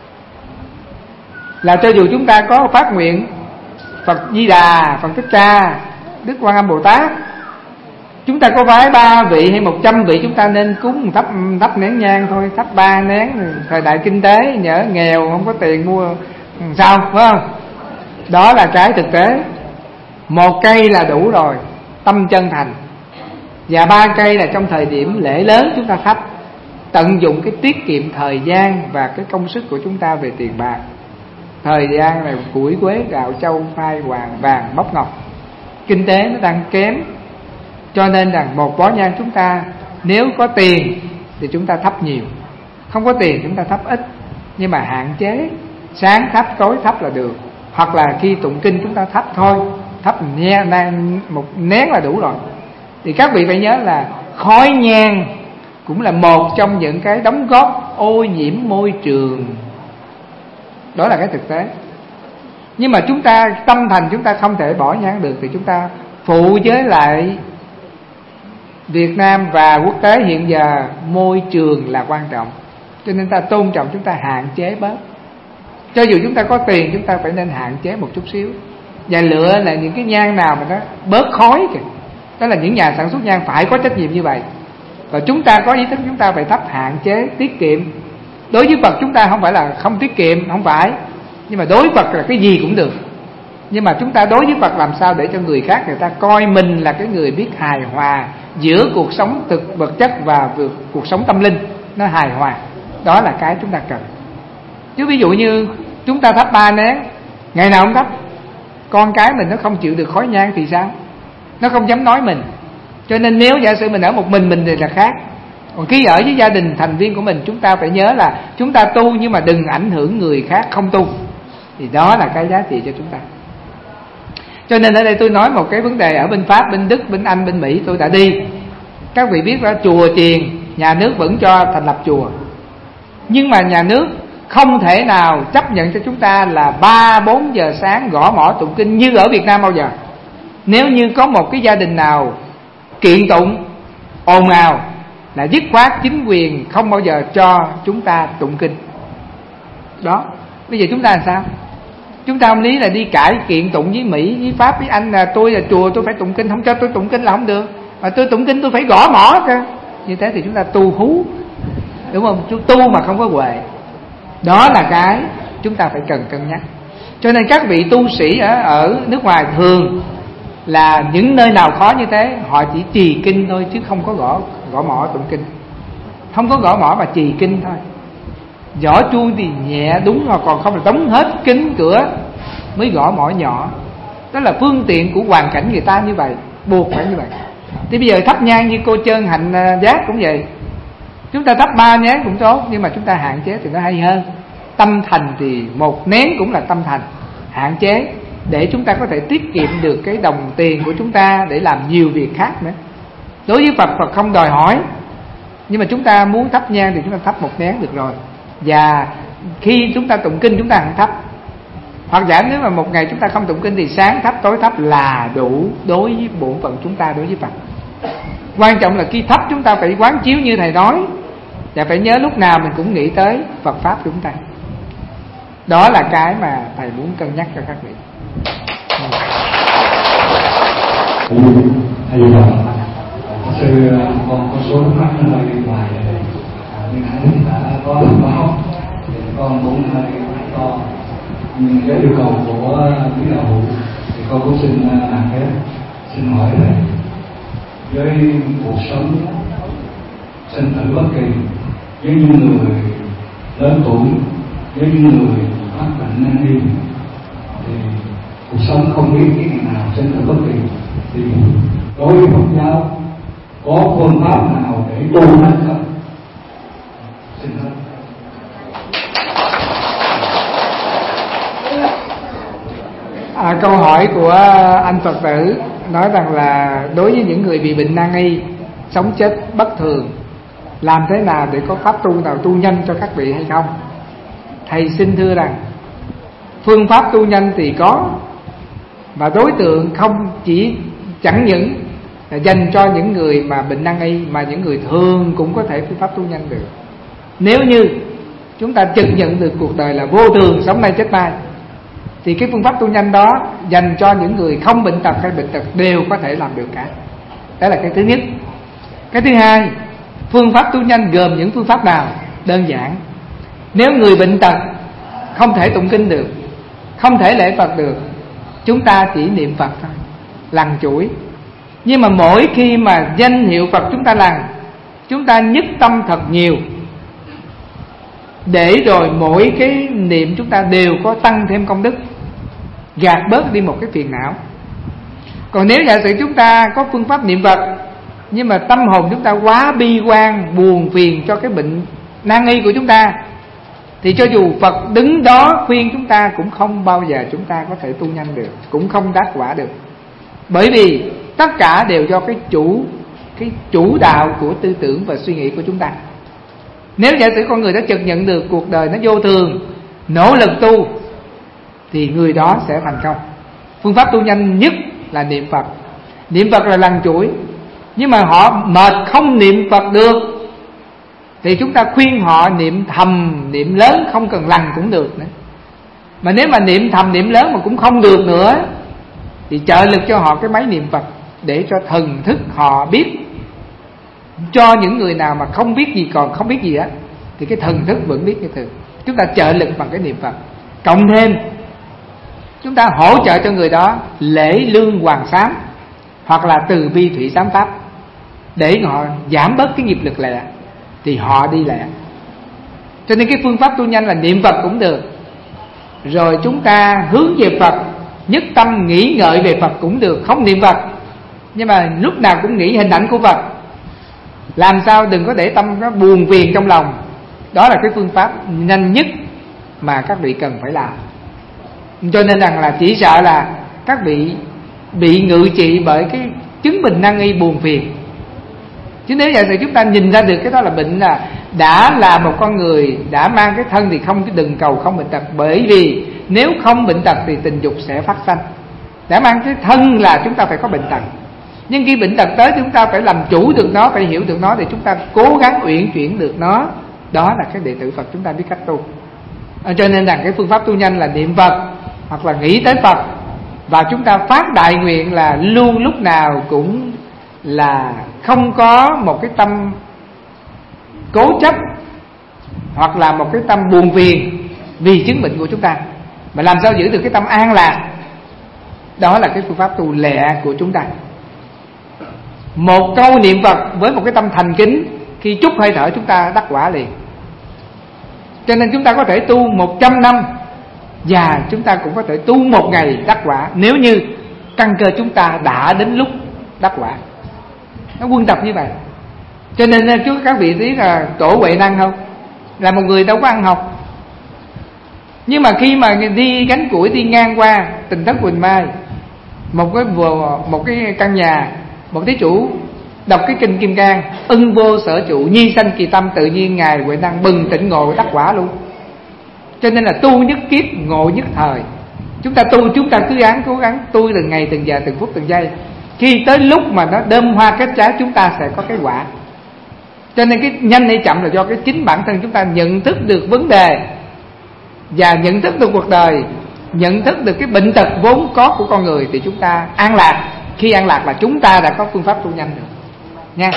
là cho dù chúng ta có phát nguyện Phật Di Đà, Phật Thích Ca, Đức Quan Âm Bồ Tát, chúng ta có vái 3 vị hay 100 vị, chúng ta nên cúng thắp nén nhang thôi. Thắp 3 nén, thời đại kinh tế nhỡ nghèo không có tiền mua sao, phải không? Đó là cái thực tế. 1 cây là đủ rồi, tâm chân thành. Và 3 cây là trong thời điểm lễ lớn chúng ta thắp. Tận dụng cái tiết kiệm thời gian và cái công sức của chúng ta về tiền bạc. Thời gian là củi quế gạo châu phai hoàng vàng bóc ngọc. Kinh tế nó đang kém, cho nên rằng một bó nhang chúng ta, nếu có tiền thì chúng ta thắp nhiều, không có tiền chúng ta thắp ít. Nhưng mà hạn chế, sáng thắp tối thắp là được. Hoặc là khi tụng kinh chúng ta thắp thôi, thắp một nén là đủ rồi. Thì các vị phải nhớ là khói nhang cũng là một trong những cái đóng góp ô nhiễm môi trường. Đó là cái thực tế. Nhưng mà chúng ta tâm thành, chúng ta không thể bỏ nhang được, thì chúng ta phụ với lại Việt Nam và quốc tế hiện giờ, môi trường là quan trọng. Cho nên ta tôn trọng, chúng ta hạn chế bớt. Cho dù chúng ta có tiền, chúng ta phải nên hạn chế một chút xíu. Và lựa là những cái nhang nào mà nó bớt khói kìa. Đó là những nhà sản xuất nhang phải có trách nhiệm như vậy. Và chúng ta có ý thức, chúng ta phải thắp hạn chế, tiết kiệm. Đối với Phật chúng ta không phải là không tiết kiệm, không phải. Nhưng mà đối với Phật là cái gì cũng được. Nhưng mà chúng ta đối với Phật làm sao để cho người khác, người ta coi mình là cái người biết hài hòa giữa cuộc sống thực vật chất và cuộc sống tâm linh, nó hài hòa. Đó là cái chúng ta cần. Chứ ví dụ như chúng ta thắp 3 nén, ngày nào cũng thắp, con cái mình nó không chịu được khói nhang thì sao? Nó không dám nói mình. Cho nên nếu giả sử mình ở một mình thì là khác. Còn khi ở với gia đình thành viên của mình, chúng ta phải nhớ là chúng ta tu nhưng mà đừng ảnh hưởng người khác không tu. Thì đó là cái giá trị cho chúng ta. Cho nên ở đây tôi nói một cái vấn đề ở bên Pháp, bên Đức, bên Anh, bên Mỹ tôi đã đi. Các vị biết là chùa chiền nhà nước vẫn cho thành lập chùa, nhưng mà nhà nước không thể nào chấp nhận cho chúng ta là 3-4 giờ sáng gõ mõ tụng kinh như ở Việt Nam bao giờ. Nếu như có một cái gia đình nào kiện tụng ồn ào là dứt khoát chính quyền không bao giờ cho chúng ta tụng kinh. Đó, bây giờ chúng ta làm sao? Chúng ta không lý là đi cãi kiện tụng với Mỹ, với Pháp, với Anh là tôi là chùa tôi phải tụng kinh, không cho tôi tụng kinh là không được. Mà tôi tụng kinh tôi phải gõ mõ cơ. Như thế thì chúng ta tu hú, đúng không? Chúng tu mà không có huệ. Đó là cái chúng ta phải cần cân nhắc. Cho nên các vị tu sĩ ở nước ngoài thường là những nơi nào khó như thế họ chỉ trì kinh thôi, chứ không có gõ mõ tụng kinh. Không có gõ mõ mà trì kinh thôi. Gõ chuông thì nhẹ đúng, hoặc còn không là đóng hết kính cửa mới gõ mõ nhỏ. Đó là phương tiện của hoàn cảnh người ta như vậy, buộc phải như vậy. Thì bây giờ thắp nhang như cô Trơn Hạnh Giác cũng vậy. Chúng ta thắp 3 nén cũng tốt, nhưng mà chúng ta hạn chế thì nó hay hơn. Tâm thành thì 1 nén cũng là tâm thành, hạn chế để chúng ta có thể tiết kiệm được cái đồng tiền của chúng ta để làm nhiều việc khác nữa. Đối với Phật, Phật không đòi hỏi, nhưng mà chúng ta muốn thắp nhang thì chúng ta thắp 1 nén được rồi. Và khi chúng ta tụng kinh chúng ta hẳn thắp. Hoặc giả nếu mà một ngày chúng ta không tụng kinh thì sáng thắp tối thắp là đủ đối với bổn phận chúng ta đối với Phật. Quan trọng là khi thắp chúng ta phải quán chiếu như thầy nói, và phải nhớ lúc nào mình cũng nghĩ tới Phật Pháp của chúng ta. Đó là cái mà thầy muốn cân nhắc cho các vị. Thầy sư con có số nước mắt nó hơi đi ngoài, nhưng nãy thì đã có thông báo thì con cũng hơi to, nhưng cái yêu cầu của quý đạo hữu thì con cũng xin xin hỏi thầy, với cuộc sống sinh tử bất kỳ, với những người lớn tuổi, với những người mắc bệnh nan y, thì cuộc sống không biết cái ngày nào sinh tử bất kỳ, thì đối với Phật giáo có phương pháp nào để tu hành không? Xin hết. Câu hỏi của anh Phật tử nói rằng là đối với những người bị bệnh nan y, sống chết bất thường, làm thế nào để có pháp tu nào tu nhanh cho các vị hay không? Thầy xin thưa rằng phương pháp tu nhanh thì có, và đối tượng không chẳng những là dành cho những người mà bệnh nan y, mà những người thường cũng có thể phương pháp tu nhanh được. Nếu như chúng ta trực nhận được cuộc đời là vô thường, sống nay chết mai, thì cái phương pháp tu nhanh đó dành cho những người không bệnh tật hay bệnh tật đều có thể làm được cả. Đó là cái thứ nhất. Cái thứ hai, phương pháp tu nhanh gồm những phương pháp nào? Đơn giản. Nếu người bệnh tật không thể tụng kinh được, không thể lễ Phật được, chúng ta chỉ niệm Phật thôi, lằng chuỗi. Nhưng mà mỗi khi mà danh hiệu Phật chúng ta lằng, chúng ta nhất tâm thật nhiều, để rồi mỗi cái niệm chúng ta đều có tăng thêm công đức, gạt bớt đi một cái phiền não. Còn nếu giả sử chúng ta có phương pháp niệm Phật, nhưng mà tâm hồn chúng ta quá bi quan, buồn phiền cho cái bệnh nan y của chúng ta, thì cho dù Phật đứng đó khuyên chúng ta cũng không bao giờ chúng ta có thể tu nhanh được, cũng không đắc quả được. Bởi vì tất cả đều do cái chủ đạo của tư tưởng và suy nghĩ của chúng ta. Nếu giả sử con người đã chợt nhận được cuộc đời nó vô thường, nỗ lực tu, thì người đó sẽ thành công. Phương pháp tu nhanh nhất là niệm Phật. Niệm Phật là lằng chuỗi. Nhưng mà họ mệt không niệm Phật được, thì chúng ta khuyên họ niệm thầm, niệm lớn, không cần lằng cũng được nữa. Mà nếu mà niệm thầm, niệm lớn mà cũng không được nữa, thì trợ lực cho họ cái máy niệm Phật, để cho thần thức họ biết. Cho những người nào mà không biết gì, còn không biết gì á, thì cái thần thức vẫn biết như thường. Chúng ta trợ lực bằng cái niệm Phật. Cộng thêm chúng ta hỗ trợ cho người đó lễ lương hoàng sám, hoặc là từ bi thủy sám pháp, để họ giảm bớt cái nghiệp lực lẹ, thì họ đi lẹ. Cho nên cái phương pháp tu nhanh là niệm Phật cũng được, rồi chúng ta hướng về Phật, nhất tâm nghĩ ngợi về Phật cũng được. Không niệm Phật, nhưng mà lúc nào cũng nghĩ hình ảnh của Phật, làm sao đừng có để tâm nó buồn phiền trong lòng. Đó là cái phương pháp nhanh nhất mà các vị cần phải làm. Cho nên rằng là chỉ sợ là các vị bị ngự trị bởi cái chứng bệnh nan y buồn phiền, Chứ nếu giả sử chúng ta nhìn ra được cái đó là bệnh, là đã là một con người đã mang cái thân thì đừng cầu không bệnh tật. Bởi vì nếu không bệnh tật thì tình dục sẽ phát sanh. Đã mang cái thân là chúng ta phải có bệnh tật. Nhưng khi bệnh tật tới chúng ta phải làm chủ được nó, phải hiểu được nó để chúng ta cố gắng uyển chuyển được nó. Đó là cái đệ tử Phật chúng ta biết cách tu. Cho nên rằng cái phương pháp tu nhanh là niệm Phật hoặc là nghĩ tới Phật. Và chúng ta phát đại nguyện là luôn lúc nào cũng là không có một cái tâm cố chấp hoặc là một cái tâm buồn phiền vì chứng bệnh của chúng ta, mà làm sao giữ được cái tâm an lạc. Đó là cái phương pháp tu lẹ của chúng ta. Một câu niệm Phật với một cái tâm thành kính, khi trút hơi thở chúng ta đắc quả liền. Cho nên chúng ta có thể tu 100 năm và chúng ta cũng có thể tu một ngày đắc quả, nếu như căn cơ chúng ta đã đến lúc đắc quả. Nó quân tập như vậy. Cho nên các vị biết là Tổ Huệ Năng không? Là một người đâu có ăn học, nhưng mà khi mà đi gánh củi đi ngang qua Tỉnh Thất Quỳnh Mai, một cái căn nhà, một thí chủ đọc cái kinh Kim Cang, ưng vô sở trụ nhi sanh kỳ tâm, tự nhiên ngài Huệ Năng bừng tỉnh ngộ đắc quả luôn. Cho nên là tu nhất kiếp ngộ nhất thời. Chúng ta tu, chúng ta cứ cố gắng tu từng ngày từng giờ từng phút từng giây. Khi tới lúc mà nó đơm hoa kết trái chúng ta sẽ có cái quả. Cho nên cái nhanh hay chậm là do cái chính bản thân chúng ta nhận thức được vấn đề và nhận thức được cuộc đời, nhận thức được cái bệnh tật vốn có của con người, thì chúng ta an lạc. Khi an lạc là chúng ta đã có phương pháp tu nhanh được nha.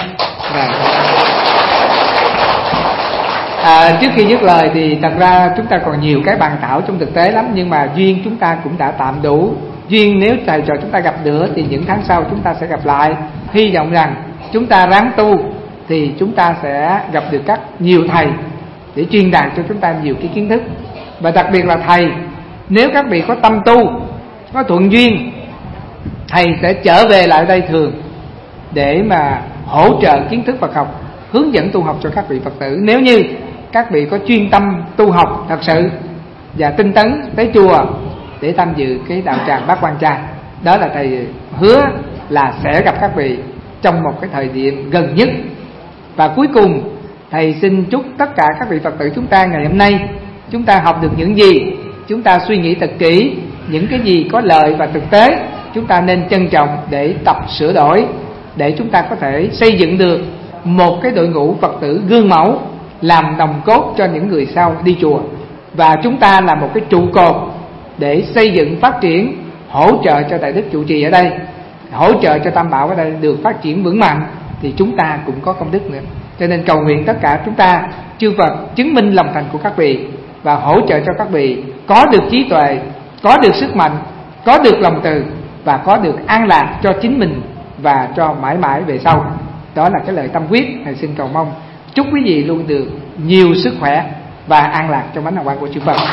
Trước khi dứt lời thì thật ra chúng ta còn nhiều cái bàn thảo trong thực tế lắm, nhưng mà duyên chúng ta cũng đã tạm đủ. Duyên nếu thầy trò chúng ta gặp nữa thì những tháng sau chúng ta sẽ gặp lại. Hy vọng rằng chúng ta ráng tu thì chúng ta sẽ gặp được nhiều thầy để truyền đạt cho chúng ta nhiều cái kiến thức. Và đặc biệt là thầy, nếu các vị có tâm tu, có thuận duyên, thầy sẽ trở về lại đây thường để mà hỗ trợ kiến thức Phật học, hướng dẫn tu học cho các vị Phật tử. Nếu như các vị có chuyên tâm tu học thật sự và tinh tấn tới chùa để tham dự cái đạo tràng Bát Quan Trai, đó là thầy hứa là sẽ gặp các vị trong một cái thời điểm gần nhất. Và cuối cùng thầy xin chúc tất cả các vị Phật tử chúng ta ngày hôm nay, chúng ta học được những gì, chúng ta suy nghĩ thật kỹ những cái gì có lợi và thực tế, chúng ta nên trân trọng để tập sửa đổi, để chúng ta có thể xây dựng được một cái đội ngũ Phật tử gương mẫu, làm nòng cốt cho những người sau đi chùa. Và chúng ta là một cái trụ cột để xây dựng phát triển, hỗ trợ cho Đại Đức trụ trì ở đây, hỗ trợ cho Tam Bảo ở đây được phát triển vững mạnh, thì chúng ta cũng có công đức nữa. Cho nên cầu nguyện tất cả chúng ta, chư Phật chứng minh lòng thành của các vị và hỗ trợ cho các vị có được trí tuệ, có được sức mạnh, có được lòng từ và có được an lạc cho chính mình và cho mãi mãi về sau. Đó là cái lời tâm quyết. Thầy xin cầu mong chúc quý vị luôn được nhiều sức khỏe và an lạc trong ánh hào quang của chư Phật.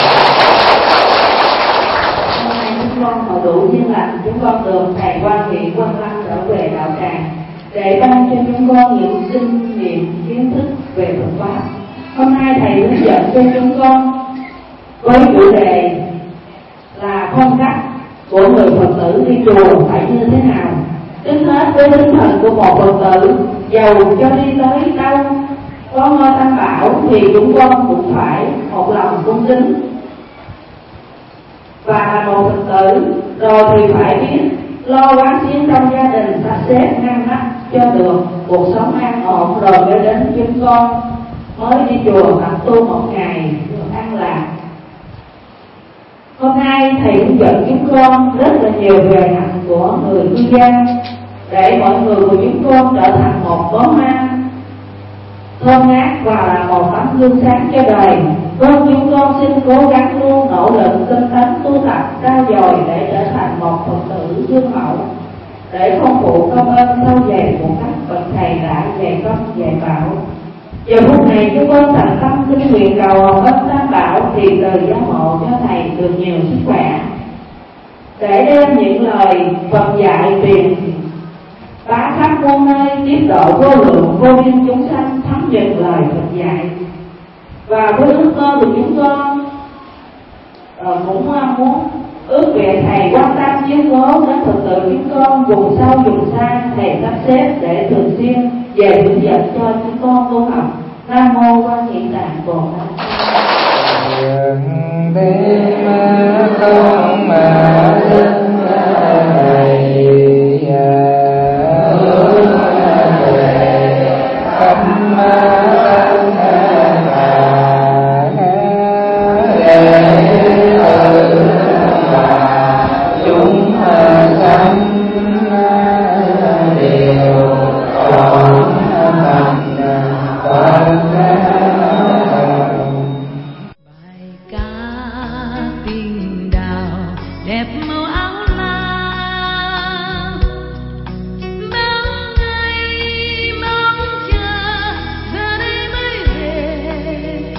Hôm nay chúng con hội đủ duyên lành, chúng con được thầy Quan Nghị Quang Lâm trở về đạo tràng để ban cho chúng con những kinh nghiệm kiến thức về Phật pháp. Hôm nay thầy hướng dẫn cho chúng con với chủ đề là phong cách của người Phật tử đi chùa phải như thế nào. Trước hết với tinh thần của một Phật tử, dầu cho đi tới đâu có ngôi Tam Bảo thì chúng con cũng phải một lòng cung kính. Và là một Phật tử rồi thì phải biết lo quán xuyến trong gia đình, sắp xếp ngăn nắp cho được cuộc sống an ổn, rồi mới đến chúng con mới đi chùa tập tu một ngày được an lạc. Hôm nay thầy hướng dẫn chúng con rất là nhiều về hạnh của người cư dân, để mọi người của chúng con trở thành một bó hoa thơm ngát và là một tấm gương sáng cho đời. Vâng, chúng con xin cố gắng luôn nỗ lực tinh tấn tu tập trau dồi để trở thành một Phật tử gương mẫu, để không phụ công ơn sâu dày của các bậc thầy đã dạy công dạy bảo. Giờ phút này chúng con thành tâm xin nguyện cầu ơn Tam Bảo thì từ gia hộ cho thầy được nhiều sức khỏe, để đem những lời Phật dạy truyền bá khắp muôn nơi, tiếp độ vô lượng vô biên chúng sanh thấm nhận lời Phật dạy. Và với ước mơ của chúng con cũng muốn ước nguyện thầy quan tâm chiếu cố đến Phật tử chúng con vùng sâu vùng xa, thầy sắp xếp để thường xuyên về hướng dẫn cho chúng con tu học. Nam mô Quan Hiện Tạng Bồ Tát. Thế ma không mà đức này khắp ma chúng sanh đều còn thành Phật. Bài ca tình đào đẹp màu áo lam, bao ngày mong chờ giờ đây mới về.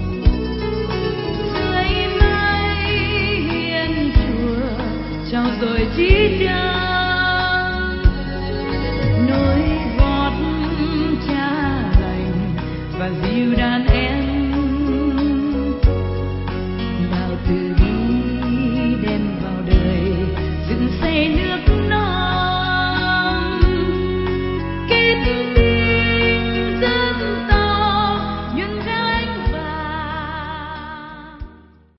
Dưới mái hiên chùa trao dồi trí chân, nối gót cha lành và dìu đàn em.